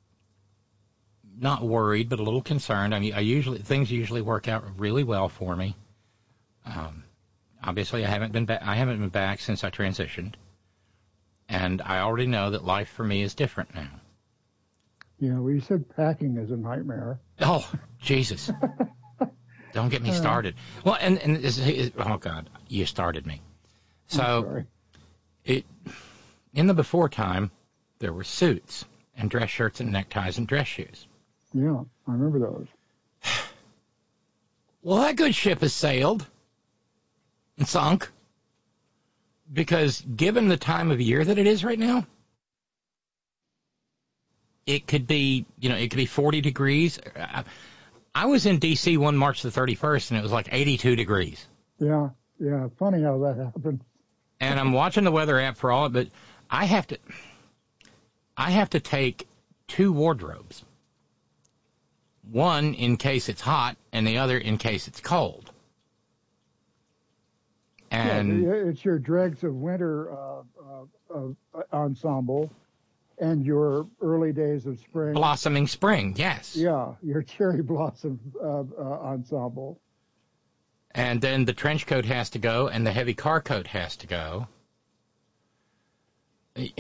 not worried, but a little concerned. I mean, I usually things usually work out really well for me. Um, obviously, I haven't been back. I haven't been back since I transitioned, and I already know that life for me is different now. You know, you said packing is a nightmare. Oh, Jesus! Don't get me started. Well, and and this is, oh God, you started me. So, it in the before time, there were suits and dress shirts and neckties and dress shoes. Yeah, I remember those. Well, that good ship has sailed and sunk because given the time of year that it is right now, it could be, you know, it could be forty degrees. I, I was in D C one March the thirty-first, and it was like eighty-two degrees. Yeah, yeah. Funny how that happened. And I'm watching the weather app for all of it, but I have to, I have to take two wardrobes. One in case it's hot, and the other in case it's cold. And yeah, it's your dregs of winter uh, uh, uh, ensemble, and your early days of spring. blossoming spring, yes. Yeah, your cherry blossom uh, uh, ensemble. And then the trench coat has to go, and the heavy car coat has to go. I,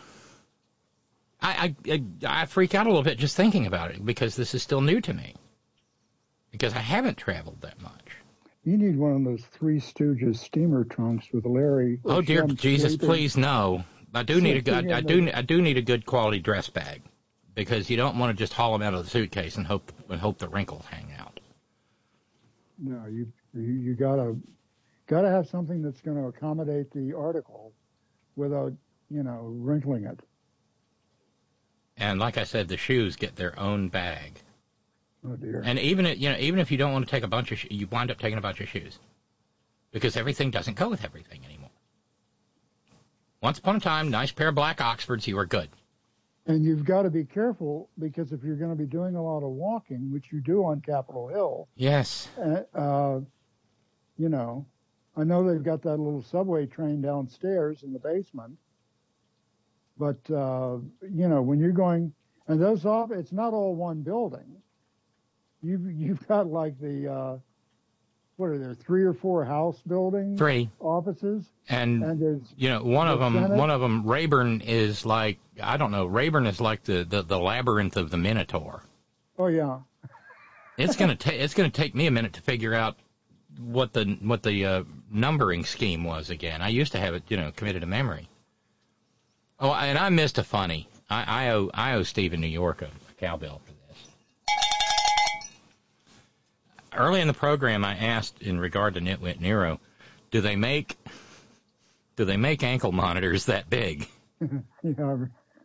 I, I, I freak out a little bit just thinking about it because this is still new to me. Because I haven't traveled that much. You need one of those Three Stooges steamer trunks with Larry. Oh dear Shem Jesus, sleeping. please no. I do need a good. I in do. the- I do need a good quality dress bag, because you don't want to just haul them out of the suitcase and hope and hope the wrinkles hang out. No, you you, you gotta gotta have something that's going to accommodate the article without, you know, wrinkling it. And like I said, the shoes get their own bag. Oh dear. And even if, you know, even if you don't want to take a bunch of, sh- you wind up taking a bunch of shoes, because everything doesn't go with everything anymore. Once upon a time, nice pair of black Oxfords, you were good. And you've got to be careful because if you're going to be doing a lot of walking, which you do on Capitol Hill. Yes. Uh, uh, you know, I know they've got that little subway train downstairs in the basement. But, uh, you know, when you're going, and those off, it's not all one building. You've, you've got like the, uh, what are there, three or four house buildings? Three. Offices? And, and there's you know, one of them, Senate. one of them, Rayburn is like, I don't know, Rayburn is like the, the, the labyrinth of the Minotaur. Oh, yeah. It's going to take, it's going to take me a minute to figure out what the, what the, uh, numbering scheme was again. I used to have it, you know, committed to memory. Oh, and I missed a funny. I, I owe, I owe Steve in New York a, a cowbell for this. Early in the program, I asked in regard to Nitwit Nero, do they make, do they make ankle monitors that big? Yeah.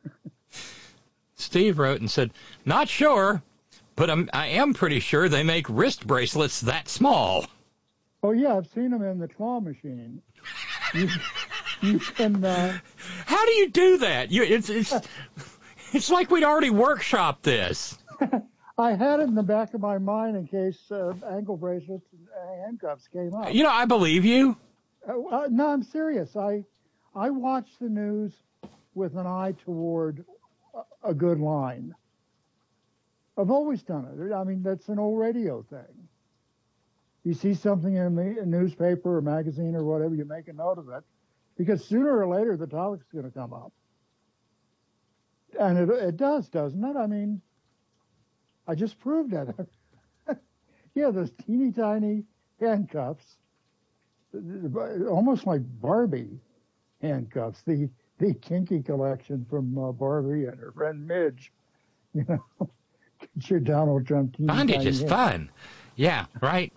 Steve wrote and said, not sure, but I'm, I am pretty sure they make wrist bracelets that small. Oh, yeah, I've seen them in the claw machine. You, you can... Uh... How do you do that? You, it's, it's, it's like we'd already workshopped this. I had it in the back of my mind in case uh, ankle bracelets and handcuffs came up. You know, I believe you. Uh, uh, no, I'm serious. I, I watch the news with an eye toward a, a good line. I've always done it. I mean, that's an old radio thing. You see something in the newspaper or magazine or whatever, you make a note of it, because sooner or later the topic's going to come up. And it, it does, doesn't it? I mean, I just proved it. Yeah, those teeny tiny handcuffs, almost like Barbie handcuffs, the, the kinky collection from uh, Barbie and her friend Midge. You know, get your Donald Trump teeny Bondage tiny is hand. fun. Yeah, right.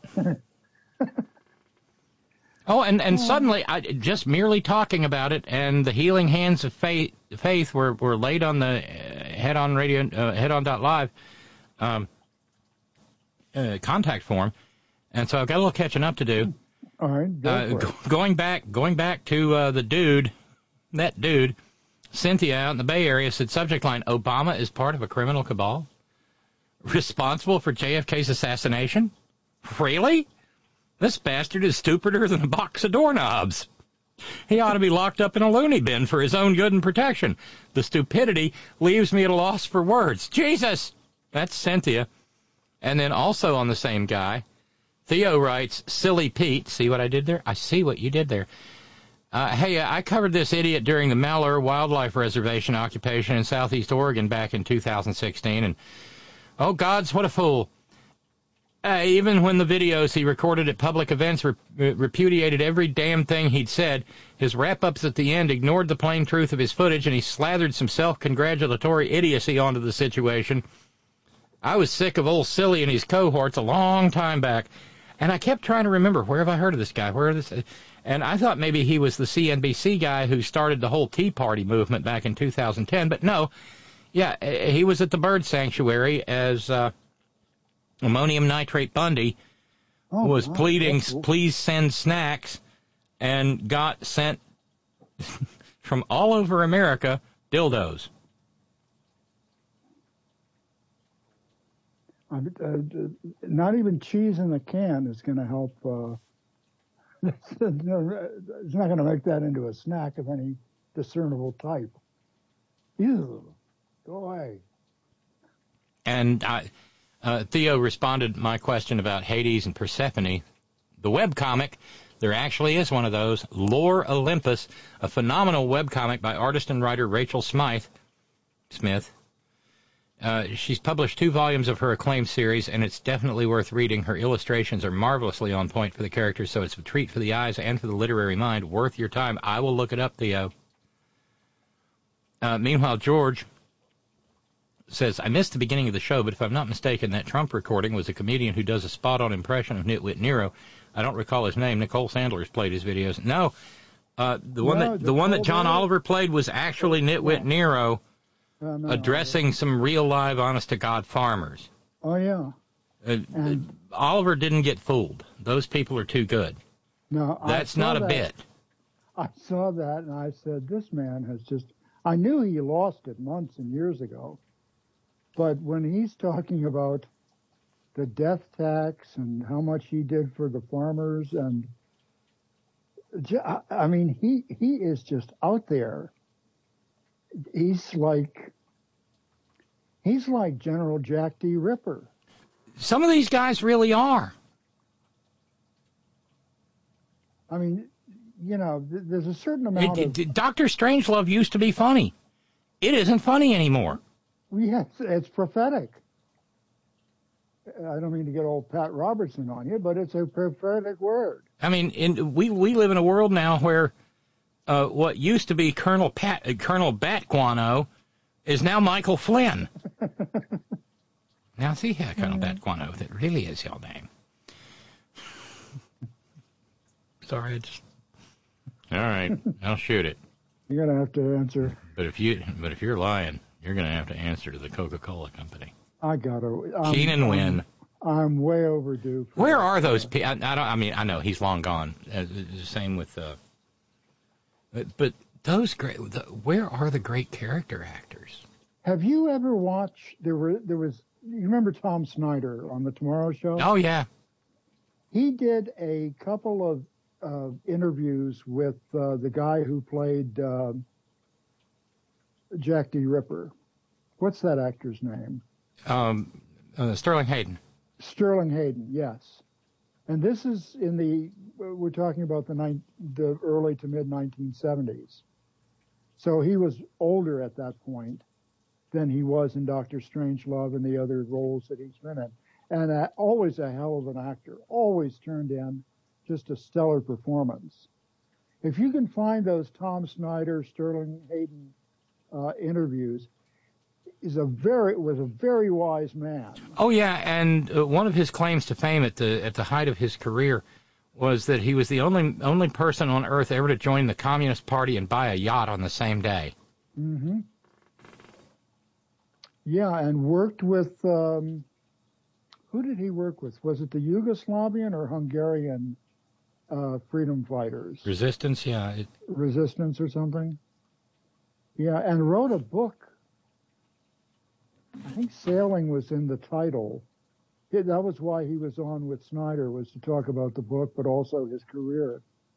Oh, and, and suddenly, I, just merely talking about it, and the healing hands of faith, faith were, were laid on the uh, Head On Radio, uh, Head On dot live um, uh, contact form, and so I've got a little catching up to do. All right, go uh, for go, it. Going back, going back to uh, the dude, that dude, Cynthia out in the Bay Area said, subject line: Obama is part of a criminal cabal responsible for J F K's assassination? Really? This bastard is stupider than a box of doorknobs. He ought to be locked up in a loony bin for his own good and protection. The stupidity leaves me at a loss for words. Jesus! That's Cynthia. And then also on the same guy, Theo writes, Silly Pete. See what I did there? I see what you did there. Uh, hey, I covered this idiot during the Malheur Wildlife Reservation occupation in southeast Oregon back in two thousand sixteen, and oh, gods, what a fool. Uh, even when the videos he recorded at public events re- repudiated every damn thing he'd said, his wrap-ups at the end ignored the plain truth of his footage, and he slathered some self-congratulatory idiocy onto the situation. I was sick of old Silly and his cohorts a long time back, and I kept trying to remember, where have I heard of this guy? Where is this? And I thought maybe he was the C N B C guy who started the whole Tea Party movement back in two thousand ten, but no. Yeah, he was at the bird sanctuary as... Uh, Ammonium Nitrate Bundy oh, was wow. pleading, Cool. please send snacks, and got sent from all over America dildos. Uh, uh, not even cheese in the can is going to help. Uh, it's not going to make that into a snack of any discernible type. Ew. Go away. And I... Uh, Theo responded to my question about Hades and Persephone. The webcomic, there actually is one of those, Lore Olympus, a phenomenal webcomic by artist and writer Rachel Smythe, Smith. Uh, she's published two volumes of her acclaimed series, and it's definitely worth reading. Her illustrations are marvelously on point for the characters, so it's a treat for the eyes and for the literary mind. Worth your time. I will look it up, Theo. Uh, meanwhile, George says, I missed the beginning of the show, but if I'm not mistaken, that Trump recording was a comedian who does a spot-on impression of Nitwit Nero. I don't recall his name. Nicole Sandler's played his videos. No, uh, the one No, that the one that John Nicole- Oliver played was actually Nitwit Yeah. Nero Uh, no, addressing some real live, honest-to-God farmers. Oh, yeah. Uh, And- Oliver didn't get fooled. Those people are too good. No, I That's saw not a that- bit. I saw that and I said, this man has just, I knew he lost it months and years ago. But when he's talking about the death tax and how much he did for the farmers, and I mean, he, he is just out there. He's like, he's like General Jack D. Ripper. Some of these guys really are. I mean, you know, th- there's a certain amount it, of... it, Doctor Strangelove used to be funny. It isn't funny anymore. Yes, it's prophetic. I don't mean to get old Pat Robertson on you, but it's a prophetic word. I mean, in, we we live in a world now where uh, what used to be Colonel Pat, uh, Colonel Bat Guano is now Michael Flynn. Now, see here, Colonel Bat Guano, that really is your name. Sorry, I just... All right, I'll shoot it. You're gonna have to answer. But if you, but if you're lying, you're gonna have to answer to the Coca-Cola Company. I gotta. I'm, Keenan Wynn. I'm, I'm way overdue. For Where that. are those people? I, I don't. I mean, I know he's long gone. Uh, the same with. Uh, but, but those great. The, where are the great character actors? Have you ever watched? There were. There was. You remember Tom Snyder on the Tomorrow Show? Oh yeah. He did a couple of uh, interviews with uh, the guy who played uh, Jack D. Ripper. What's that actor's name? Um, uh, Sterling Hayden. Sterling Hayden, yes. And this is in the, we're talking about the, ni- the early to mid nineteen seventies. So he was older at that point than he was in Doctor Strangelove and the other roles that he's been in. And uh, always a hell of an actor, always turned in just a stellar performance. If you can find those Tom Snyder, Sterling Hayden uh, interviews, is a very was a very wise man. Oh yeah, and uh, one of his claims to fame at the at the height of his career was that he was the only only person on earth ever to join the Communist Party and buy a yacht on the same day. Mm-hmm. Yeah, and worked with um, who did he work with? Was it the Yugoslavian or Hungarian uh, freedom fighters? Resistance, yeah. It... Resistance or something. Yeah, and wrote a book. I think Sailing was in the title. It, that was why he was on with Snyder, was to talk about the book, but also his career.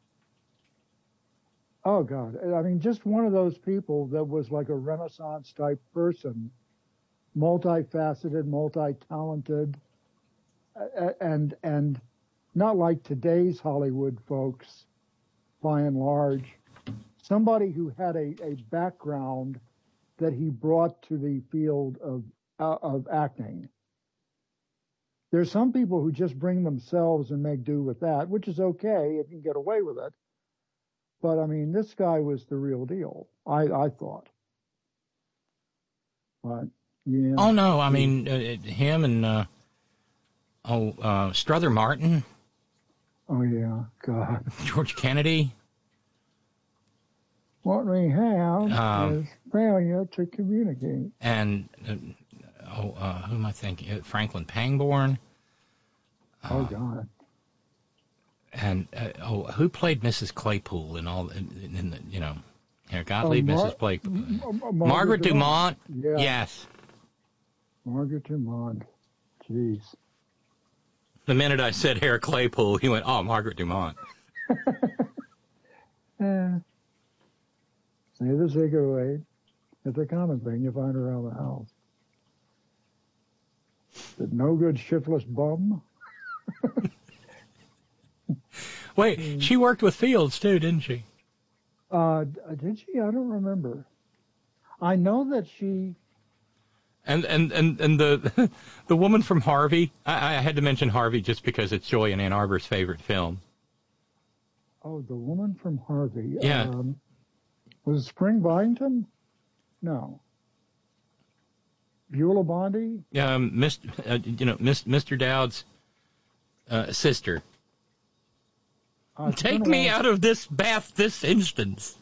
Oh, God. I mean, just one of those people that was like a Renaissance-type person, multifaceted, multi-talented, and and not like today's Hollywood folks, by and large. Somebody who had a, a background that he brought to the field of uh, of acting. There's some people who just bring themselves and make do with that, which is okay if you can get away with it. But, I mean, this guy was the real deal, I, I thought. But, yeah. Oh, no, I mean, uh, him and, uh, oh, uh, Strother Martin. Oh, yeah, God. George Kennedy. What we have um, is failure to communicate. And, uh, oh, uh, who am I thinking? Franklin Pangborn. Oh, uh, God. And, uh, oh, who played Missus Claypool and all, in, in the, you know, Herr Gottlieb, Oh, Mar- Missus Claypool. M- M- Margaret, Margaret Dumont. Yeah. Yes. Margaret Dumont. Jeez. The minute I said Herr Claypool, he went, oh, Margaret Dumont. Eh. Say the cigarette. It's a common thing you find around the house. But no good shiftless bum. Wait, she worked with Fields too, didn't she? Uh, did she? I don't remember. I know that she. And and and and the the woman from Harvey. I, I had to mention Harvey just because it's Joy and Ann Arbor's favorite film. Oh, the woman from Harvey. Yeah. Um, was it Spring Byington? No. Beulah Bondi? Um, Mister Uh, you know, Mister Dowd's uh, sister. Uh, Take me out of this bath this instance.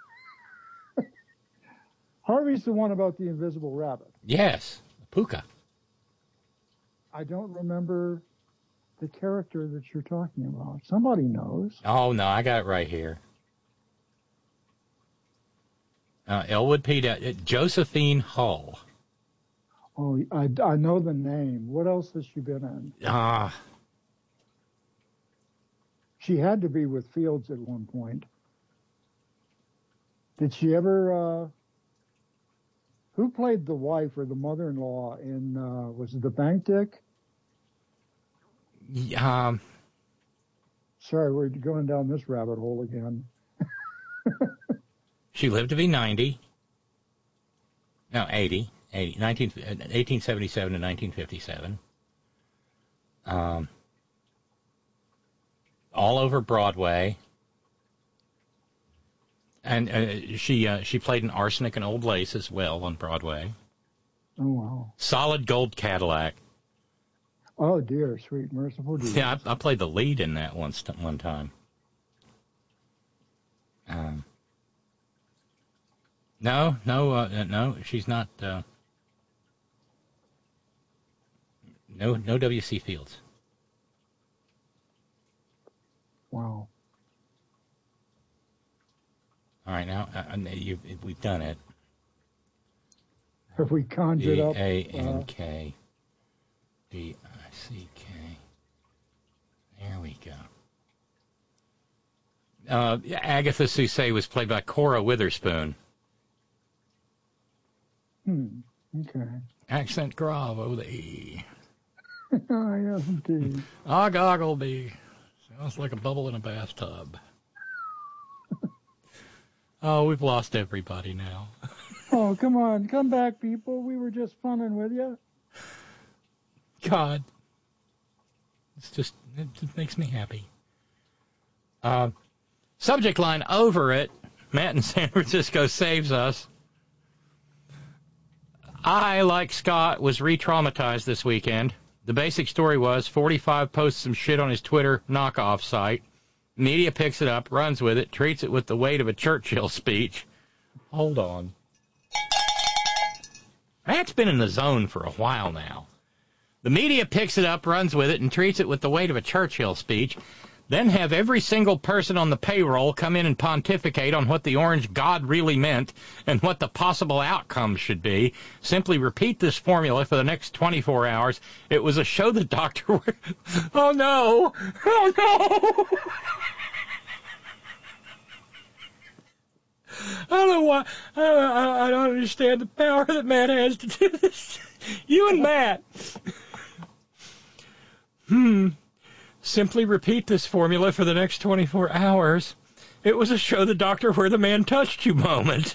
Harvey's the one about the invisible rabbit. Yes, Puka. I don't remember the character that you're talking about. Somebody knows. Oh no, I got it right here. Uh, Elwood P. Da- Josephine Hull. Oh, I, I know the name. What else has she been in? Ah. Uh, she had to be with Fields at one point. Did she ever, uh, who played the wife or the mother-in-law in, uh, was it The Bank Dick? Um. Sorry, we're going down this rabbit hole again. She lived to be ninety. No, eighty. eighty nineteen, eighteen seventy-seven to nineteen fifty-seven. Um, all over Broadway. And uh, she uh, she played in Arsenic and Old Lace as well on Broadway. Oh, wow. Solid Gold Cadillac. Oh, dear, sweet, merciful Jesus. Yeah, I, I played the lead in that once one time. Um, no, no, uh, no, she's not. Uh, no, no W C Fields. Wow. All right, now uh, you, we've done it. Have we conjured up? D A N K. D I C K. There we go. Uh, Agatha Susay was played by Cora Witherspoon. Hmm. Okay. Accent grave over the E. Yes, indeed. Ah, Goggleby. Sounds like a bubble in a bathtub. Oh, we've lost everybody now. Oh, come on. Come back, people. We were just funning with you. God. It's just, it just makes me happy. Uh, subject line over it. Matt in San Francisco saves us. I, like Scott, was re-traumatized this weekend. The basic story was forty-five posts some shit on his Twitter knockoff site. Media picks it up, runs with it, treats it with the weight of a Churchill speech. Hold on. Matt's been in the zone for a while now. The media picks it up, runs with it, and treats it with the weight of a Churchill speech. Then have every single person on the payroll come in and pontificate on what the orange God really meant and what the possible outcome should be. Simply repeat this formula for the next twenty-four hours. It was a show the doctor... Oh, no! Oh, no! I don't know why. I don't, I don't understand the power that Matt has to do this. You and Matt. Hmm. Simply repeat this formula for the next twenty-four hours. It was a show the doctor where the man touched you moment.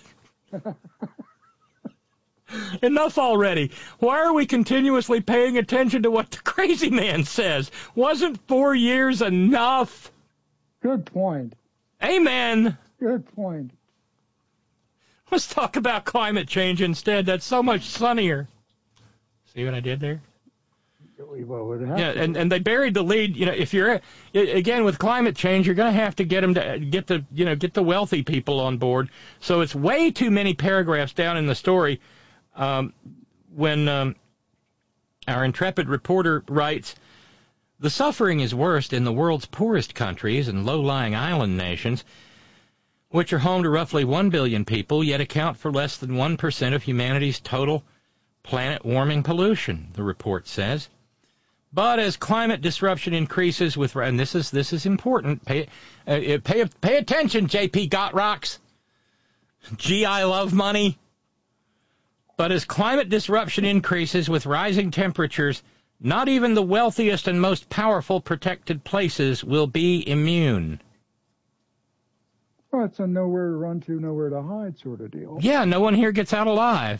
Enough already. Why are we continuously paying attention to what the crazy man says? Wasn't four years enough? Good point. Amen. Good point. Let's talk about climate change instead. That's so much sunnier. See what I did there? Well, yeah, and, and they buried the lead. You know, if you're again with climate change, you're going to have to get them to get the you know get the wealthy people on board. So it's way too many paragraphs down in the story. Um, when um, our intrepid reporter writes, the suffering is worst in the world's poorest countries and low-lying island nations, which are home to roughly one billion people, yet account for less than one percent of humanity's total planet-warming pollution, the report says. But as climate disruption increases with, and this is this is important, pay uh, pay pay attention, J P Gotrocks. Gee, I love money. But as climate disruption increases with rising temperatures, not even the wealthiest and most powerful protected places will be immune. Well, it's a nowhere to run to, nowhere to hide sort of deal. Yeah, no one here gets out alive.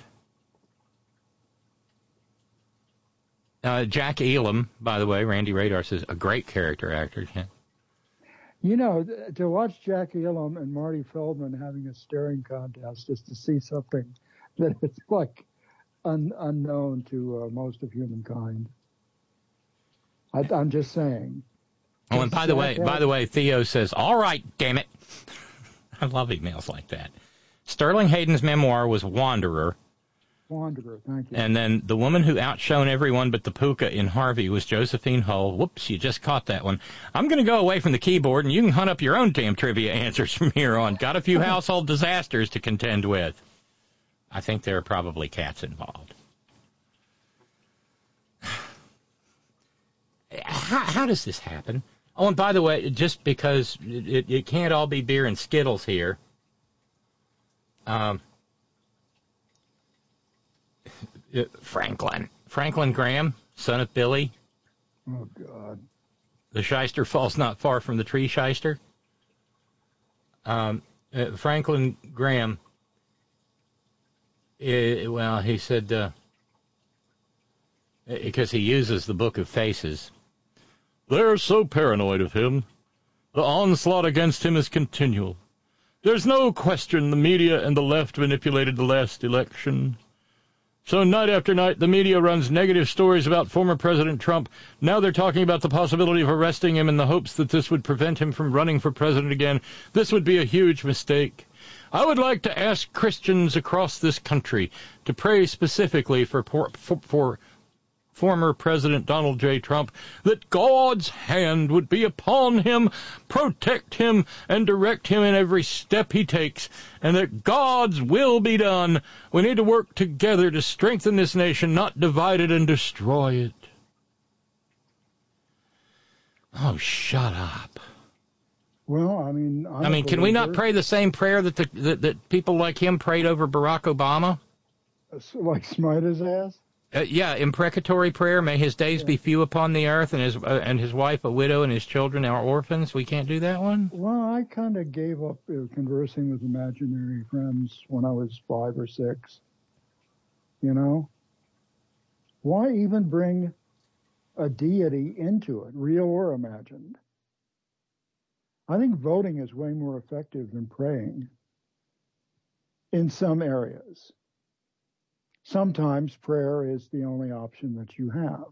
Uh, Jack Elam, by the way, Randy Radar says, a great character actor. Yeah. You know, to watch Jack Elam and Marty Feldman having a staring contest just to see something that is like un, unknown to uh, most of humankind. I, I'm just saying. Oh, and by the way, by the way, Theo says, all right, damn it. I love emails like that. Sterling Hayden's memoir was Wanderer. Wanderer, thank you. And then the woman who outshone everyone but the puka in Harvey was Josephine Hull. Whoops, you just caught that one. I'm going to go away from the keyboard, and you can hunt up your own damn trivia answers from here on. Got a few household disasters to contend with. I think there are probably cats involved. How, how does this happen? Oh, and by the way, just because it, it can't all be beer and Skittles here, um, Franklin, Franklin Graham, son of Billy. Oh, God. The shyster falls not far from the tree shyster. Um, uh, Franklin Graham, uh, well, he said, uh, because he uses the Book of Faces. They're so paranoid of him. The onslaught against him is continual. There's no question the media and the left manipulated the last election. So night after night, the media runs negative stories about former President Trump. Now they're talking about the possibility of arresting him in the hopes that this would prevent him from running for president again. This would be a huge mistake. I would like to ask Christians across this country to pray specifically for, for, for former President Donald J. Trump, that God's hand would be upon him, protect him, and direct him in every step he takes, and that God's will be done. We need to work together to strengthen this nation, not divide it and destroy it. Oh, shut up. Well, I mean... I'm I mean, can we not pray the same prayer that, the, that, that people like him prayed over Barack Obama? Like smite his ass? Uh, yeah, imprecatory prayer. May his days be few upon the earth, and his uh, and his wife a widow, and his children are orphans. We can't do that one. Well, I kind of gave up uh, conversing with imaginary friends when I was five or six. You know, why even bring a deity into it, real or imagined? I think voting is way more effective than praying in some areas. Sometimes prayer is the only option that you have.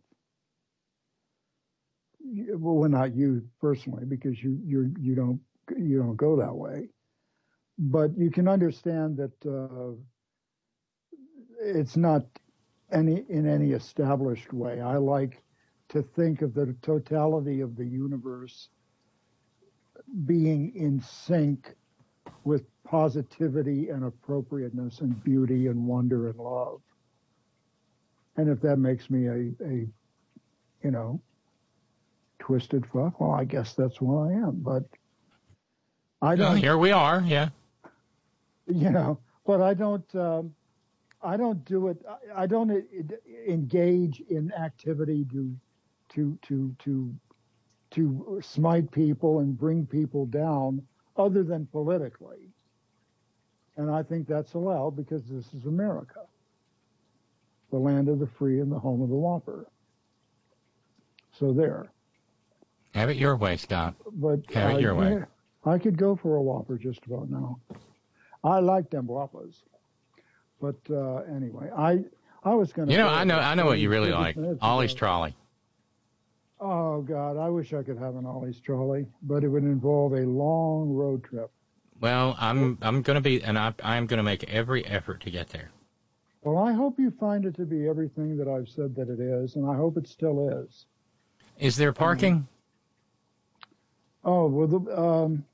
Well, not you personally, because you you you don't you don't go that way. But you can understand that uh, it's not any in any established way. I like to think of the totality of the universe being in sync with positivity and appropriateness and beauty and wonder and love. And if that makes me a, a you know, twisted fuck, well, I guess that's what I am. But I don't. Well, here we are, yeah. You know, but I don't. Um, I don't do it. I, I don't engage in activity to, to, to, to, to smite people and bring people down, other than politically. And I think that's allowed because this is America, the land of the free and the home of the whopper. So there. Have it your way, Scott. But Have it I, your way. yeah, I could go for a whopper just about now. I like them whoppers. But uh, anyway, I I was going to. You know, I know, I know what you really like. Ollie's ago. Trolley. Oh God, I wish I could have an Ollie's Trolley, but it would involve a long road trip. Well, I'm I'm going to be, and I I'm going to make every effort to get there. Well, I hope you find it to be everything that I've said that it is, and I hope it still is. Is there parking? Oh, well, the, um,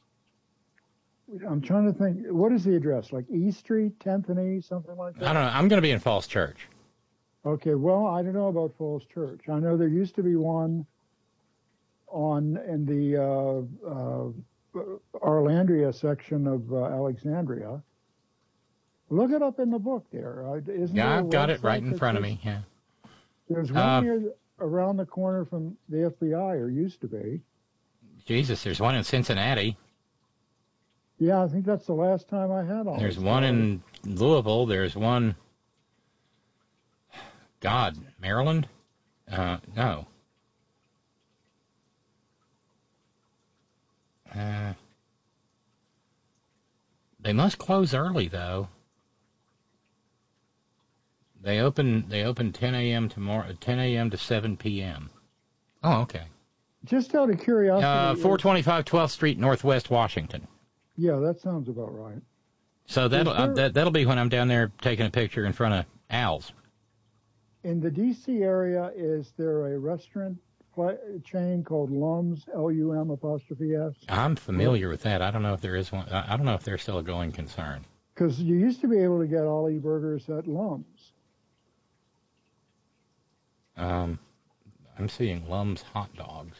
I'm trying to think. What is the address? Like E Street, tenth and E, something like that? I don't know. I'm going to be in Falls Church. Okay, well, I don't know about Falls Church. I know there used to be one on in the uh, uh, Arlandria section of uh, Alexandria. Look it up in the book there. Uh, isn't Yeah, there I've a got it right in that front of says- me. Yeah. There's one Uh, here around the corner from the F B I, or used to be. Jesus, there's one in Cincinnati. Yeah, I think that's the last time I had all. There's this one stuff. in Louisville. There's one. God, Maryland? Uh, no. Uh, they must close early though. They open they open ten a.m. tomorrow, ten a.m. to seven p.m. Oh, okay. Just out of curiosity. Uh, four twenty-five twelfth Street, Northwest Washington. Yeah, that sounds about right. So that'll there- uh, that, that'll be when I'm down there taking a picture in front of Al's. In the D C area, is there a restaurant pla- chain called Lum's, L U M apostrophe S? I'm familiar with that. I don't know if there is one. I I don't know if they're still a going concern. Because you used to be able to get Ollie burgers at Lum's. Um, I'm seeing Lum's hot dogs.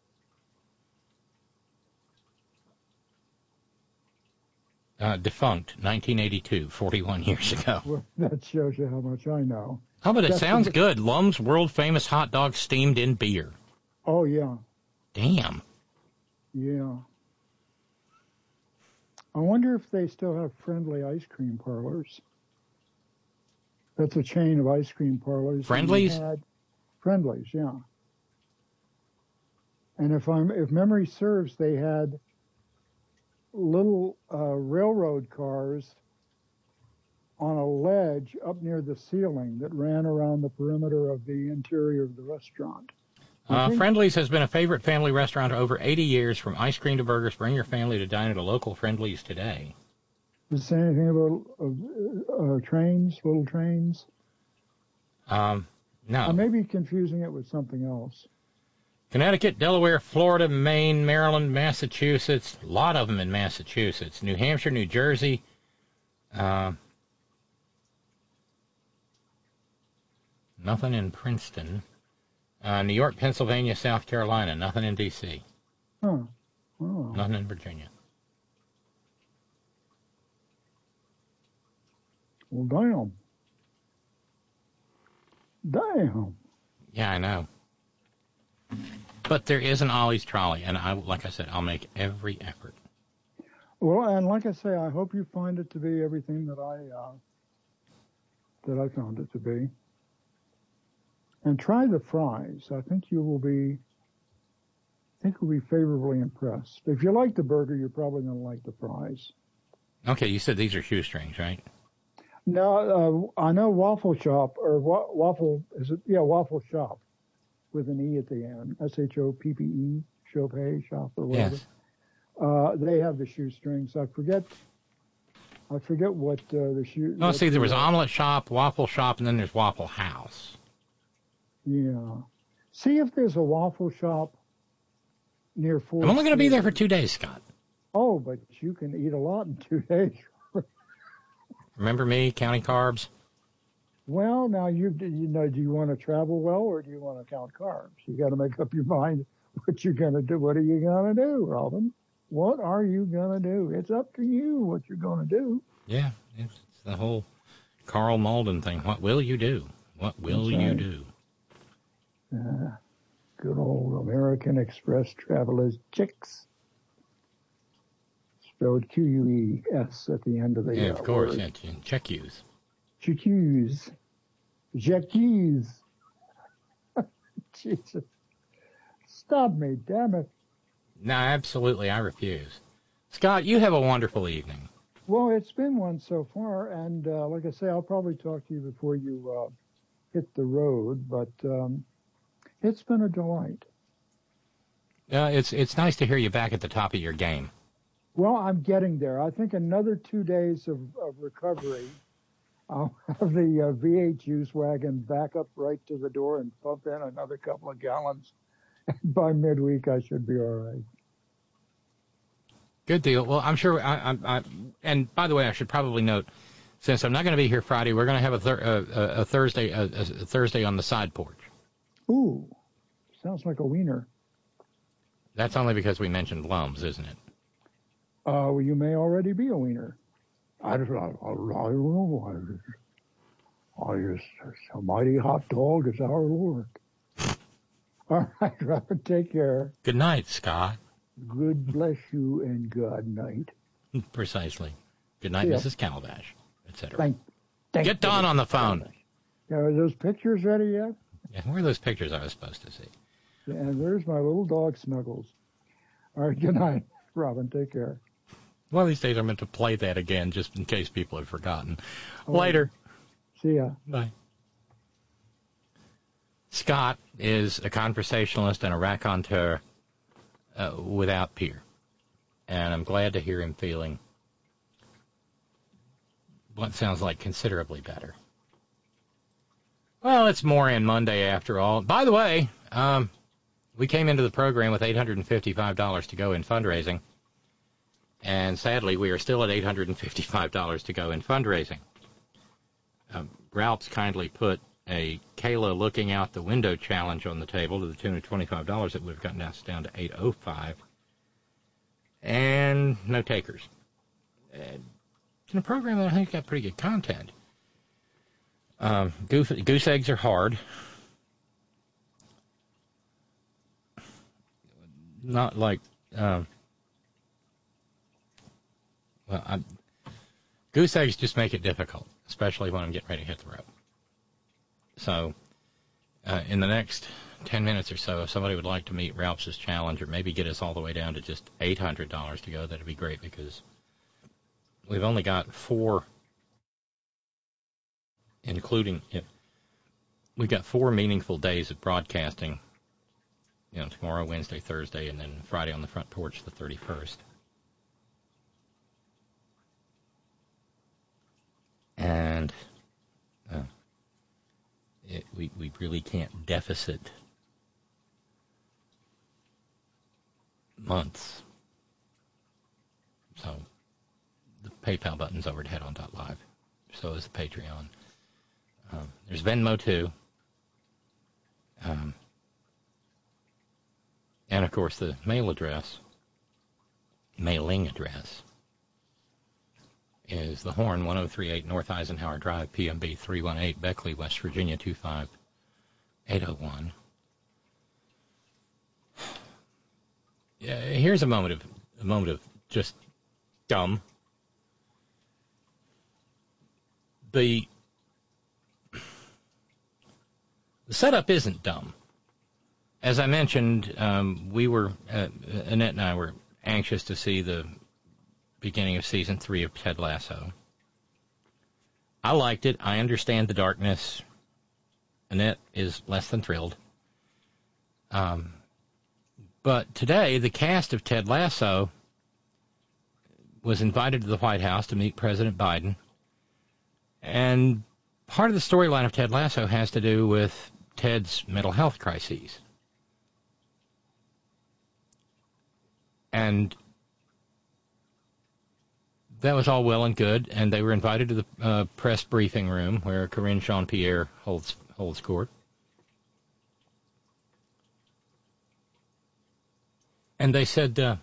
Uh, defunct, nineteen eighty-two, forty-one years ago. Well, that shows you how much I know. Oh, but it That's sounds the- good. Lum's world-famous hot dog steamed in beer. Oh, yeah. Damn. Yeah. I wonder if they still have Friendly ice cream parlors. That's a chain of ice cream parlors. and Friendlies? we had- Friendlies, yeah. And if I'm if memory serves, they had little uh, railroad cars on a ledge up near the ceiling that ran around the perimeter of the interior of the restaurant. I Uh, think- Friendly's has been a favorite family restaurant for over eighty years. From ice cream to burgers, bring your family to dine at a local Friendly's today. Does it say anything about uh, uh, trains, little trains? Um, no. I may be confusing it with something else. Connecticut, Delaware, Florida, Maine, Maryland, Massachusetts, a lot of them in Massachusetts, New Hampshire, New Jersey, uh, nothing in Princeton, uh, New York, Pennsylvania, South Carolina, nothing in D C, Huh. Oh. nothing in Virginia. Well, damn. Damn. Yeah, I know. But there is an Ollie's Trolley, and I, like I said, I'll make every effort. Well, and like I say, I hope you find it to be everything that I uh, that I found it to be. And try the fries. I think you will be. I think you'll be favorably impressed. If you like the burger, you're probably going to like the fries. Okay, you said these are shoestrings, right? Now, uh, I know Waffle Shop, or wa- Waffle, is it? Yeah, Waffle Shop, with an E at the end. S H O P P E, Shop, shop, or whatever. Yes. Uh, they have the shoestrings. I forget, I forget what uh, the shoe. No, what see, there was the- Omelet Shop, Waffle Shop, and then there's Waffle House. Yeah. See if there's a Waffle Shop near Fort. I'm only going to be there for two days, Scott. Oh, but you can eat a lot in two days. Remember me, counting carbs? Well, now you you know, do you want to travel well or do you want to count carbs? You got to make up your mind what you're going to do. What are you going to do, Robin? What are you going to do? It's up to you what you're going to do. Yeah, it's the whole Carl Malden thing. What will you do? What will That's you right. do? Uh, good old American Express travelers chicks. Spelled Q U E S at the end of the Yeah, uh, of course. word. Yeah, ch- check use. Chickies. Jackies. Jesus. Stop me, damn it. No, absolutely, I refuse. Scott, you have a wonderful evening. Well, it's been one so far, and uh, like I say, I'll probably talk to you before you uh, hit the road, but um, it's been a delight. Uh, it's it's nice to hear you back at the top of your game. Well, I'm getting there. I think another two days of, of recovery, I'll have the uh, V eight juice wagon back up right to the door and pump in another couple of gallons. By midweek, I should be all right. Good deal. Well, I'm sure. I, I, I, and by the way, I should probably note, since I'm not going to be here Friday, we're going to have a, thir- a, a, a Thursday a, a Thursday on the side porch. Ooh, sounds like a wiener. That's only because we mentioned Lum's, isn't it? Uh, well, you may already be a wiener. I don't, I, I, I don't know. I, I just, a mighty hot dog is our Lord. All right, Robert, take care. Good night, Scott. Good bless you and God night. Precisely. Good night, See ya. Missus Calabash, et cetera. Thank, thank Get Don on the phone. Now, are those pictures ready yet? Yeah, where are those pictures I was supposed to see? And there's my little dog Snuggles. All right, good night, Robin. Take care. One of these days I'm going to play that again just in case people have forgotten. Oh. Later. See ya. Bye. Scott is a conversationalist and a raconteur uh, without peer. And I'm glad to hear him feeling what sounds like considerably better. Well, it's Moran Monday after all. By the way, um, we came into the program with eight hundred fifty-five dollars to go in fundraising. And sadly, we are still at eight hundred fifty-five dollars to go in fundraising. Um, Ralph's kindly put a Kayla looking out the window challenge on the table to the tune of twenty-five dollars that would have gotten us down to eight oh five. And no takers. And it's in a program that I think got pretty good content. Um, goose, goose eggs are hard. Not like, um, well, I'm, goose eggs just make it difficult, especially when I'm getting ready to hit the road. So, uh, in the next ten minutes or so, if somebody would like to meet Ralph's challenge or maybe get us all the way down to just eight hundred dollars to go, that'd be great, because we've only got four, including, you know, we've got four meaningful days of broadcasting, you know, tomorrow, Wednesday, Thursday, and then Friday on the front porch, the thirty-first. And uh, it, we, we really can't deficit months. So the PayPal button's over at head on dot live. So is the Patreon. Um, there's Venmo, too. Um, and, of course, the mail address, mailing address, is the Horn, ten thirty-eight North Eisenhower Drive, P M B three one eight, Beckley, West Virginia, two five eight oh one. Yeah, here's a moment of a moment of just dumb. The the setup isn't dumb. As I mentioned, um, we were uh, Annette and I were anxious to see the beginning of season three of Ted Lasso. I liked it. I understand the darkness. Annette is less than thrilled. Um, but today, the cast of Ted Lasso was invited to the White House to meet President Biden. And part of the storyline of Ted Lasso has to do with Ted's mental health crises. And that was all well and good, and they were invited to the uh, press briefing room where Karine Jean-Pierre holds holds court. And they said, uh,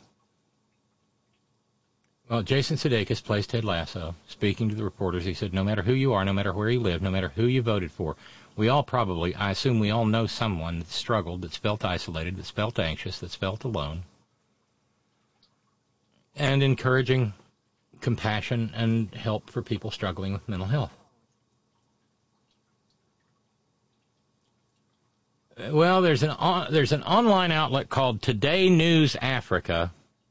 well, Jason Sudeikis plays Ted Lasso. Speaking to the reporters, he said, no matter who you are, no matter where you live, no matter who you voted for, we all probably, I assume we all know someone that's struggled, that's felt isolated, that's felt anxious, that's felt alone. And encouraging compassion and help for people struggling with mental health. Well, there's an on, there's an online outlet called Today News Africa,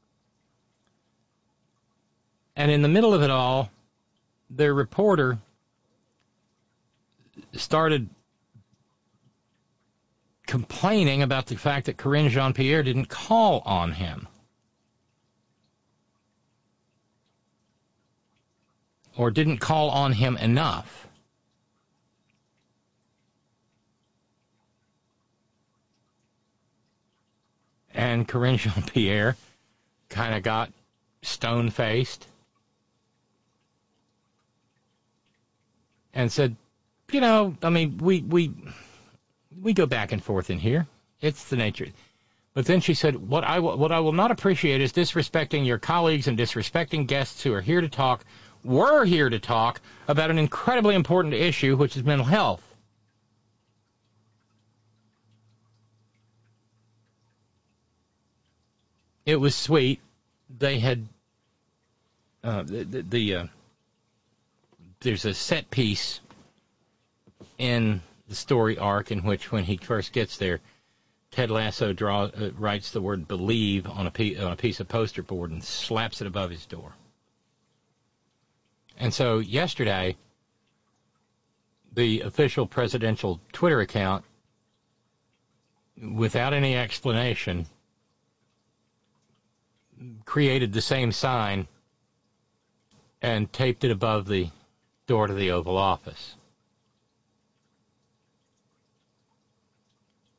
and in the middle of it all, their reporter started complaining about the fact that Karine Jean-Pierre didn't call on him. Or didn't call on him enough. And Karine Jean-Pierre kind of got stone-faced and said, you know, I mean, we, we, we go back and forth in here. It's the nature. But then she said, what I, what I will not appreciate is disrespecting your colleagues and disrespecting guests who are here to talk. We're here to talk about an incredibly important issue, which is mental health. It was sweet. They had uh, the, the, the uh, there's a set piece in the story arc in which, when he first gets there, Ted Lasso draw, uh, writes the word "believe" on a, piece, on a piece of poster board and slaps it above his door. And so yesterday, the official presidential Twitter account, without any explanation, created the same sign and taped it above the door to the Oval Office.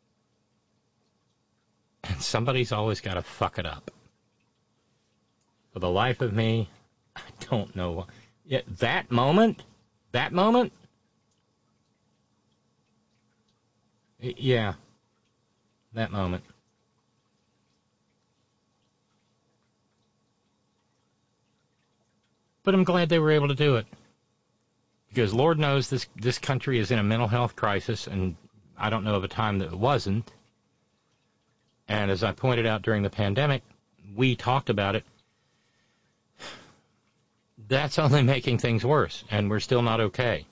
And somebody's always got to fuck it up. For the life of me, I don't know. Yeah, that moment, that moment, yeah, that moment. But I'm glad they were able to do it. Because Lord knows this, this country is in a mental health crisis, and I don't know of a time that it wasn't. And as I pointed out during the pandemic, we talked about it. That's only making things worse, and we're still not okay.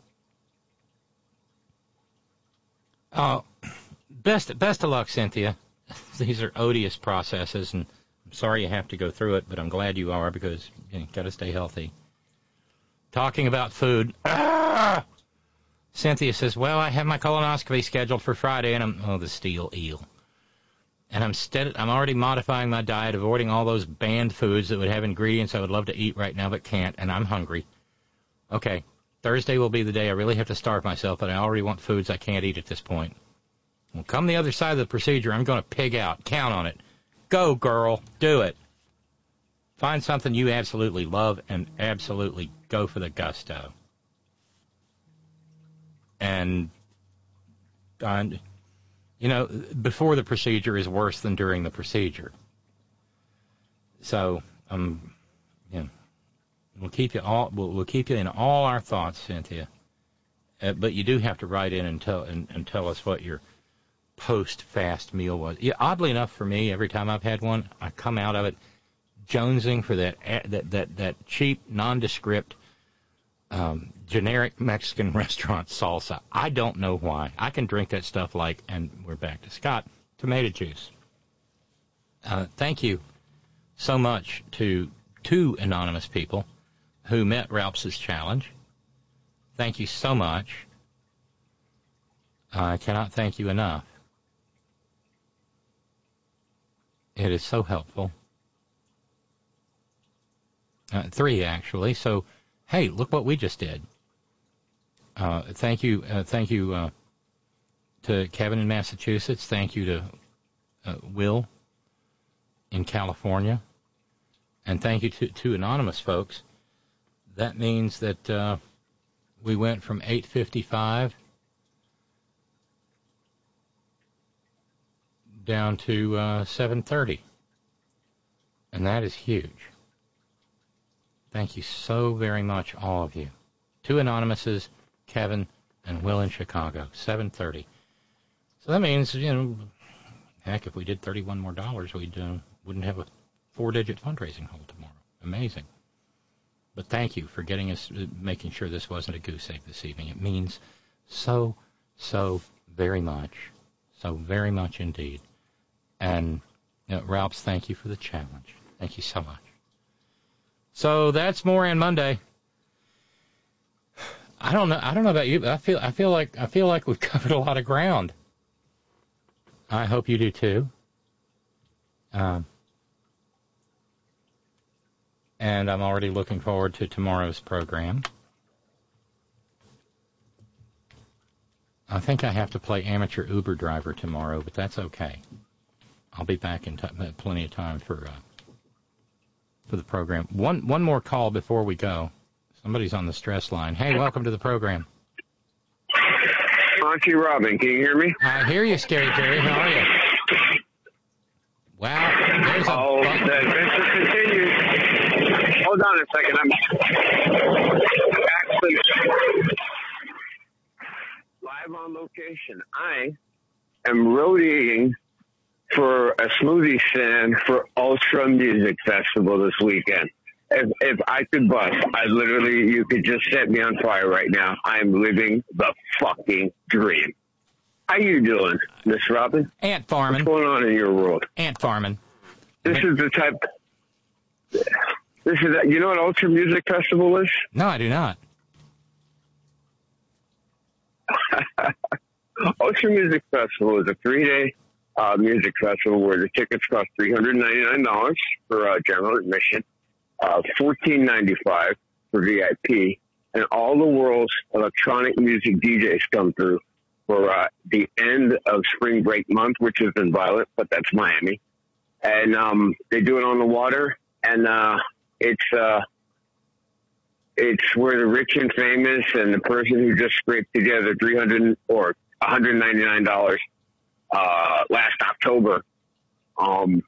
Uh, best, best of luck, Cynthia. These are odious processes, and I'm sorry you have to go through it, but I'm glad you are because you know, got to stay healthy. Talking about food. Ah! Cynthia says, well, I have my colonoscopy scheduled for Friday, and I'm, oh, the steel eel. And I'm stead- I'm already modifying my diet, avoiding all those banned foods that would have ingredients I would love to eat right now but can't, and I'm hungry. Okay, Thursday will be the day I really have to starve myself, but I already want foods I can't eat at this point. Well, come the other side of the procedure, I'm going to pig out. Count on it. Go, girl. Do it. Find something you absolutely love and absolutely go for the gusto. And, uh, you know, before the procedure is worse than during the procedure. So, um, you know, we'll keep you all, we'll, we'll keep you in all our thoughts, Cynthia. Uh, but you do have to write in and tell and, and tell us what your post-fast meal was. Yeah, oddly enough, for me, every time I've had one, I come out of it jonesing for that that that, that cheap, nondescript, um, generic Mexican restaurant salsa. I don't know why. I can drink that stuff like, and we're back to Scott, tomato juice. Uh, thank you so much to two anonymous people who met Ralph's challenge. Thank you so much. I cannot thank you enough. It is so helpful. Uh, three, actually. So, hey, look what we just did. Uh, thank you, uh, thank you uh, to Kevin in Massachusetts. Thank you to uh, Will in California. And thank you to two anonymous folks. That means that uh, we went from eight fifty-five down to uh, seven thirty. And that is huge. Thank you so very much, all of you. Two anonymouses, Kevin and Will in Chicago, seven thirty. So that means, you know, heck, if we did thirty-one more dollars, we uh, wouldn't have a four-digit fundraising hole tomorrow. Amazing. But thank you for getting us, uh, making sure this wasn't a goose egg this evening. It means so, so very much. So very much indeed. And, you know, Ralphs, thank you for the challenge. Thank you so much. So that's Moran Monday. I don't know. I don't know about you, but I feel. I feel like. I feel like we've covered a lot of ground. I hope you do too. Um, and I'm already looking forward to tomorrow's program. I think I have to play amateur Uber driver tomorrow, but that's okay. I'll be back in t- plenty of time for. Uh, for the program. One one more call before we go. Somebody's on the stress line. Hey, welcome to the program. Auntie Robin, can you hear me? I hear you, Scary Terry. How are you? Wow. There's a oh, bu- the adventure continues. Hold on a second. I'm actually live on location. I am roadieing for a smoothie stand for Ultra Music Festival this weekend. If if I could bust, I literally, you could just set me on fire right now. I'm living the fucking dream. How you doing, Miss Robin? Ant farming. What's going on in your world? Ant farming. This is the type. This is you know what Ultra Music Festival is? No, I do not. Ultra Music Festival is a three-day uh, music festival where the tickets cost three hundred ninety-nine dollars for uh, general admission, uh, fourteen ninety-five for V I P, and all the world's electronic music D Js come through for uh, the end of spring break month, which is in Violet, but that's Miami. And um, they do it on the water, and uh, it's uh, it's where the rich and famous and the person who just scraped together three hundred or one hundred ninety-nine dollars uh, last October, um,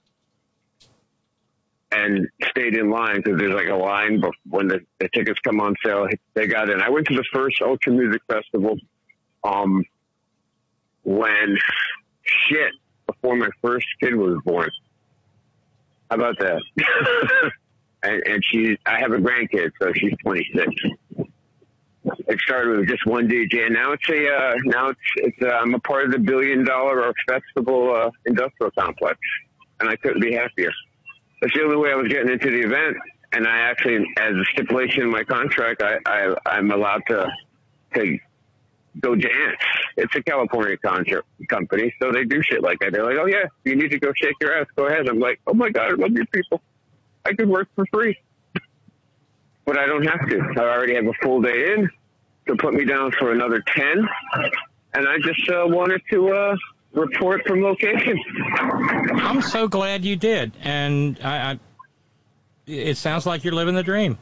and stayed in line because there's like a line, but when the, the tickets come on sale, they got in. I went to the first Ultra Music Festival, um, when shit before my first kid was born. How about that? and, and she, I have a grandkid, so she's twenty-six. It started with just one D J, and now it's a uh, now it's it's uh, I'm a part of the billion dollar festival uh, industrial complex, and I couldn't be happier. That's the only way I was getting into the event, and I actually, as a stipulation in my contract, I, I I'm allowed to to go dance. It's a California concert company, so they do shit like that. They're like, oh yeah, you need to go shake your ass, go ahead. I'm like, oh my god, I love you people. I could work for free, but I don't have to. I already have a full day in, so put me down for another ten, and I just uh, wanted to uh, report from location. I'm so glad you did, and I, I, it sounds like you're living the dream.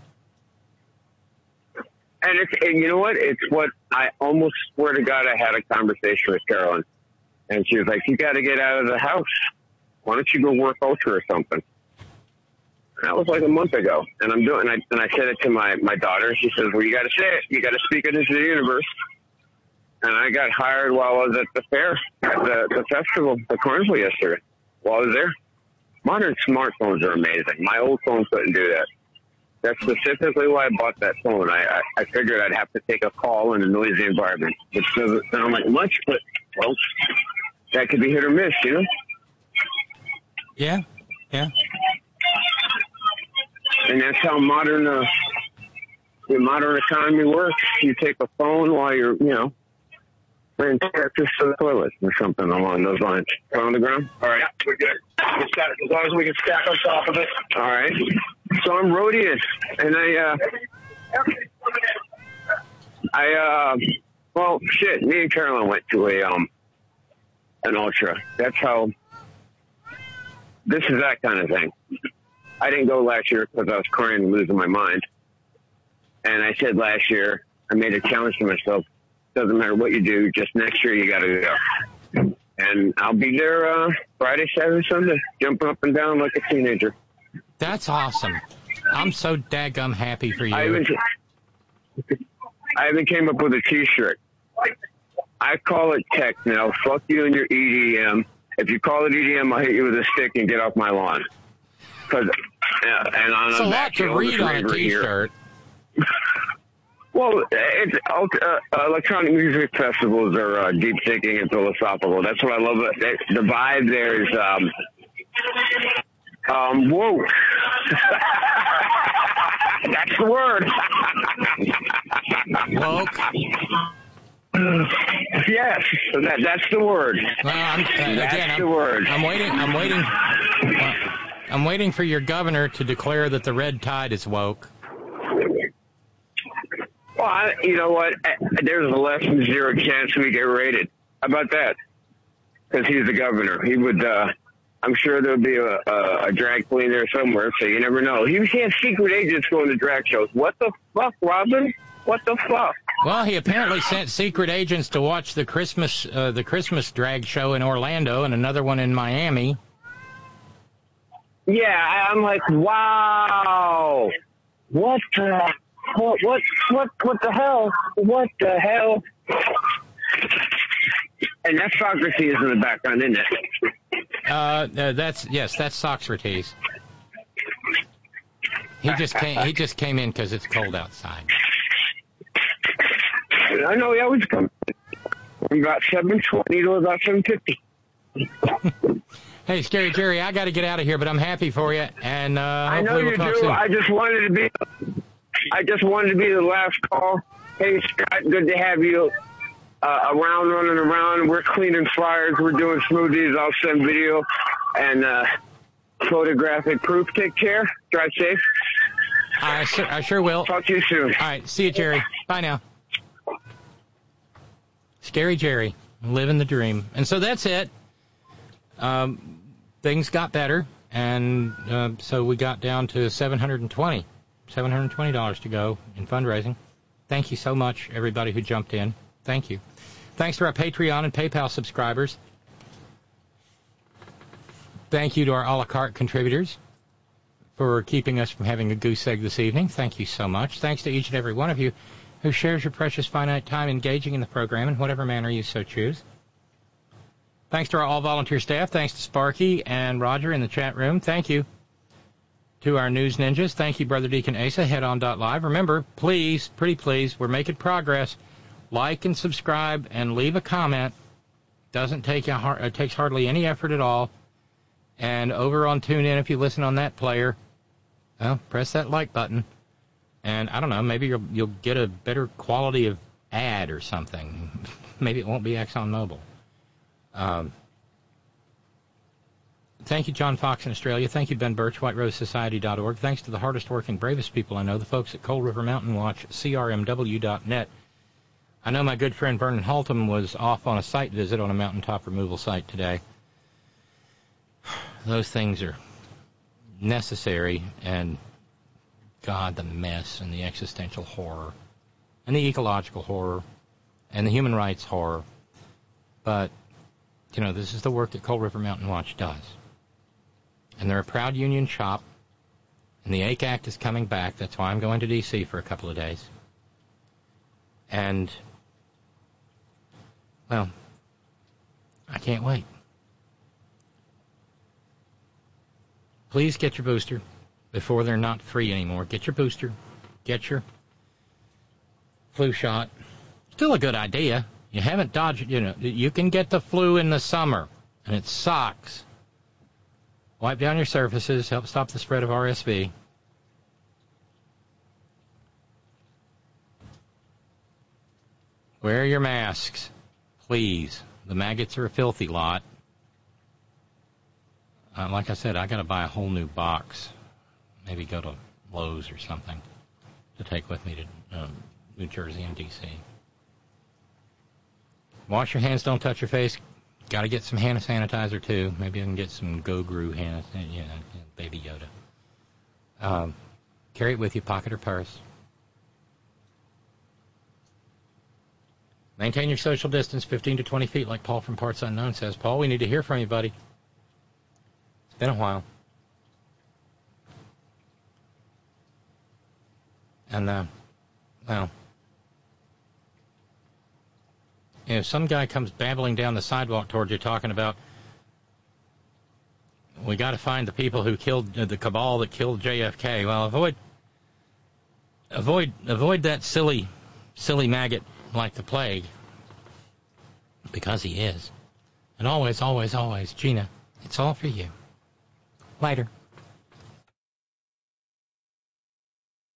And, it's, and you know what? It's what I almost swear to God I had a conversation with Carolyn, and she was like, you got to get out of the house. Why don't you go work Ultra or something? And that was like a month ago, and I'm doing. And I, and I said it to my my daughter. She says, well, you got to say it. You got to speak it into the universe. And I got hired while I was at the fair, at the, the festival, the carnival yesterday, while I was there. Modern smartphones are amazing. My old phone couldn't do that. That's specifically why I bought that phone. I, I, I figured I'd have to take a call in a noisy environment, which doesn't sound like much, but, well, that could be hit or miss, you know? Yeah, yeah. And that's how modern, uh, the modern economy works. You take a phone while you're, you know, playing Tetris to the toilet or something along those lines. Phone on the ground? All right. Yeah, we're good. As long as we can stack on top of it. All right. So I'm roadieing, and I, uh, I, uh, well, shit, me and Carolyn went to a, um, an Ultra. That's how, this is that kind of thing. I didn't go last year because I was crying and losing my mind. And I said last year, I made a challenge to myself. Doesn't matter what you do, just next year you got to go. And I'll be there uh, Friday, Saturday, Sunday, jumping up and down like a teenager. That's awesome. I'm so daggum happy for you. I even, I even came up with a T-shirt. I call it techno. Fuck you and your E D M. If you call it E D M, I'll hit you with a stick and get off my lawn. Cause, uh, and on it's a lot to read on a T-shirt. Well, it's uh, electronic music festivals are uh, deep thinking and philosophical. That's what I love. The vibe there is um, um, woke. That's the word. Woke. Yes, that, that's the word. Well, I'm, uh, that's again, the I'm, word. I'm waiting. I'm waiting. Uh, I'm waiting for your governor to declare that the red tide is woke. Well, I, you know what? There's a less than zero chance we get raided. How about that? Because he's the governor. He would. Uh, I'm sure there'll be a, a, a drag queen there somewhere. So you never know. He has secret agents going to drag shows. What the fuck, Robin? What the fuck? Well, he apparently sent secret agents to watch the Christmas uh, the Christmas drag show in Orlando and another one in Miami. Yeah, I'm like, wow. What the what what what what the hell? What the hell? And that Socrates in the background, isn't it? Uh, uh that's yes, that's Socrates. He just came. He just came in because it's cold outside. I know he always comes. From about seven twenty to about seven fifty. Hey, Scary Jerry, I got to get out of here, but I'm happy for you, and uh, I know hopefully you we'll talk do. soon. I just wanted to be. I just wanted to be the last call. Hey, Scott, good to have you uh, around, running around. We're cleaning fryers. We're doing smoothies. I'll send video and uh, photographic proof. Take care. Drive safe. I sure, I sure will. Talk to you soon. All right, see you, Jerry. Bye now. Scary Jerry, living the dream. And so that's it. Um, things got better, And uh, so we got down to seven hundred twenty dollars to go in fundraising. Thank you so much, everybody who jumped in. Thank you. Thanks to our Patreon and PayPal subscribers. Thank you to our a la carte contributors for keeping us from having a goose egg this evening. Thank you so much. Thanks to each and every one of you who shares your precious finite time engaging in the program in whatever manner you so choose. Thanks to our all-volunteer staff. Thanks to Sparky and Roger in the chat room. Thank you to our news ninjas. Thank you, Brother Deacon Asa, headon.live. Remember, please, pretty please, we're making progress. Like and subscribe and leave a comment. Doesn't take a har- it takes hardly any effort at all. And over on TuneIn, if you listen on that player, well, press that like button. And I don't know, maybe you'll you'll get a better quality of ad or something. Maybe it won't be ExxonMobil. Um, thank you, John Fox in Australia. Thank you, Ben Birch, white rose society dot org. Thanks to the hardest working, bravest people I know, the folks at Cold River Mountain Watch, C R M W dot net. I know my good friend Vernon Haltom was off on a site visit on a mountaintop removal site today. Those things are necessary, and God, the mess and the existential horror and the ecological horror and the human rights horror. But, you know, this is the work that Cold River Mountain Watch does. And they're a proud union shop, and the A C A C T is coming back. That's why I'm going to D C for a couple of days. And, well, I can't wait. Please get your booster before they're not free anymore. Get your booster. Get your flu shot. Still a good idea. You haven't dodged it. You know, you can get the flu in the summer, and it sucks. Wipe down your surfaces. Help stop the spread of R S V. Wear your masks, please. The maggots are a filthy lot. Uh, like I said, I got to buy a whole new box. Maybe go to Lowe's or something to take with me to um, New Jersey and D C. Wash your hands, don't touch your face. Got to get some hand sanitizer, too. Maybe I can get some Go-Gru hand, yeah, Baby Yoda. Um, carry it with you, pocket or purse. Maintain your social distance, fifteen to twenty feet, like Paul from Parts Unknown says. Paul, we need to hear from you, buddy. It's been a while. And, uh, well, you know, some guy comes babbling down the sidewalk towards you talking about, we got to find the people who killed, uh, the cabal that killed J F K. Well, avoid, avoid, avoid that silly, silly maggot like the plague, because he is. And always, always, always, Gina, it's all for you. Later.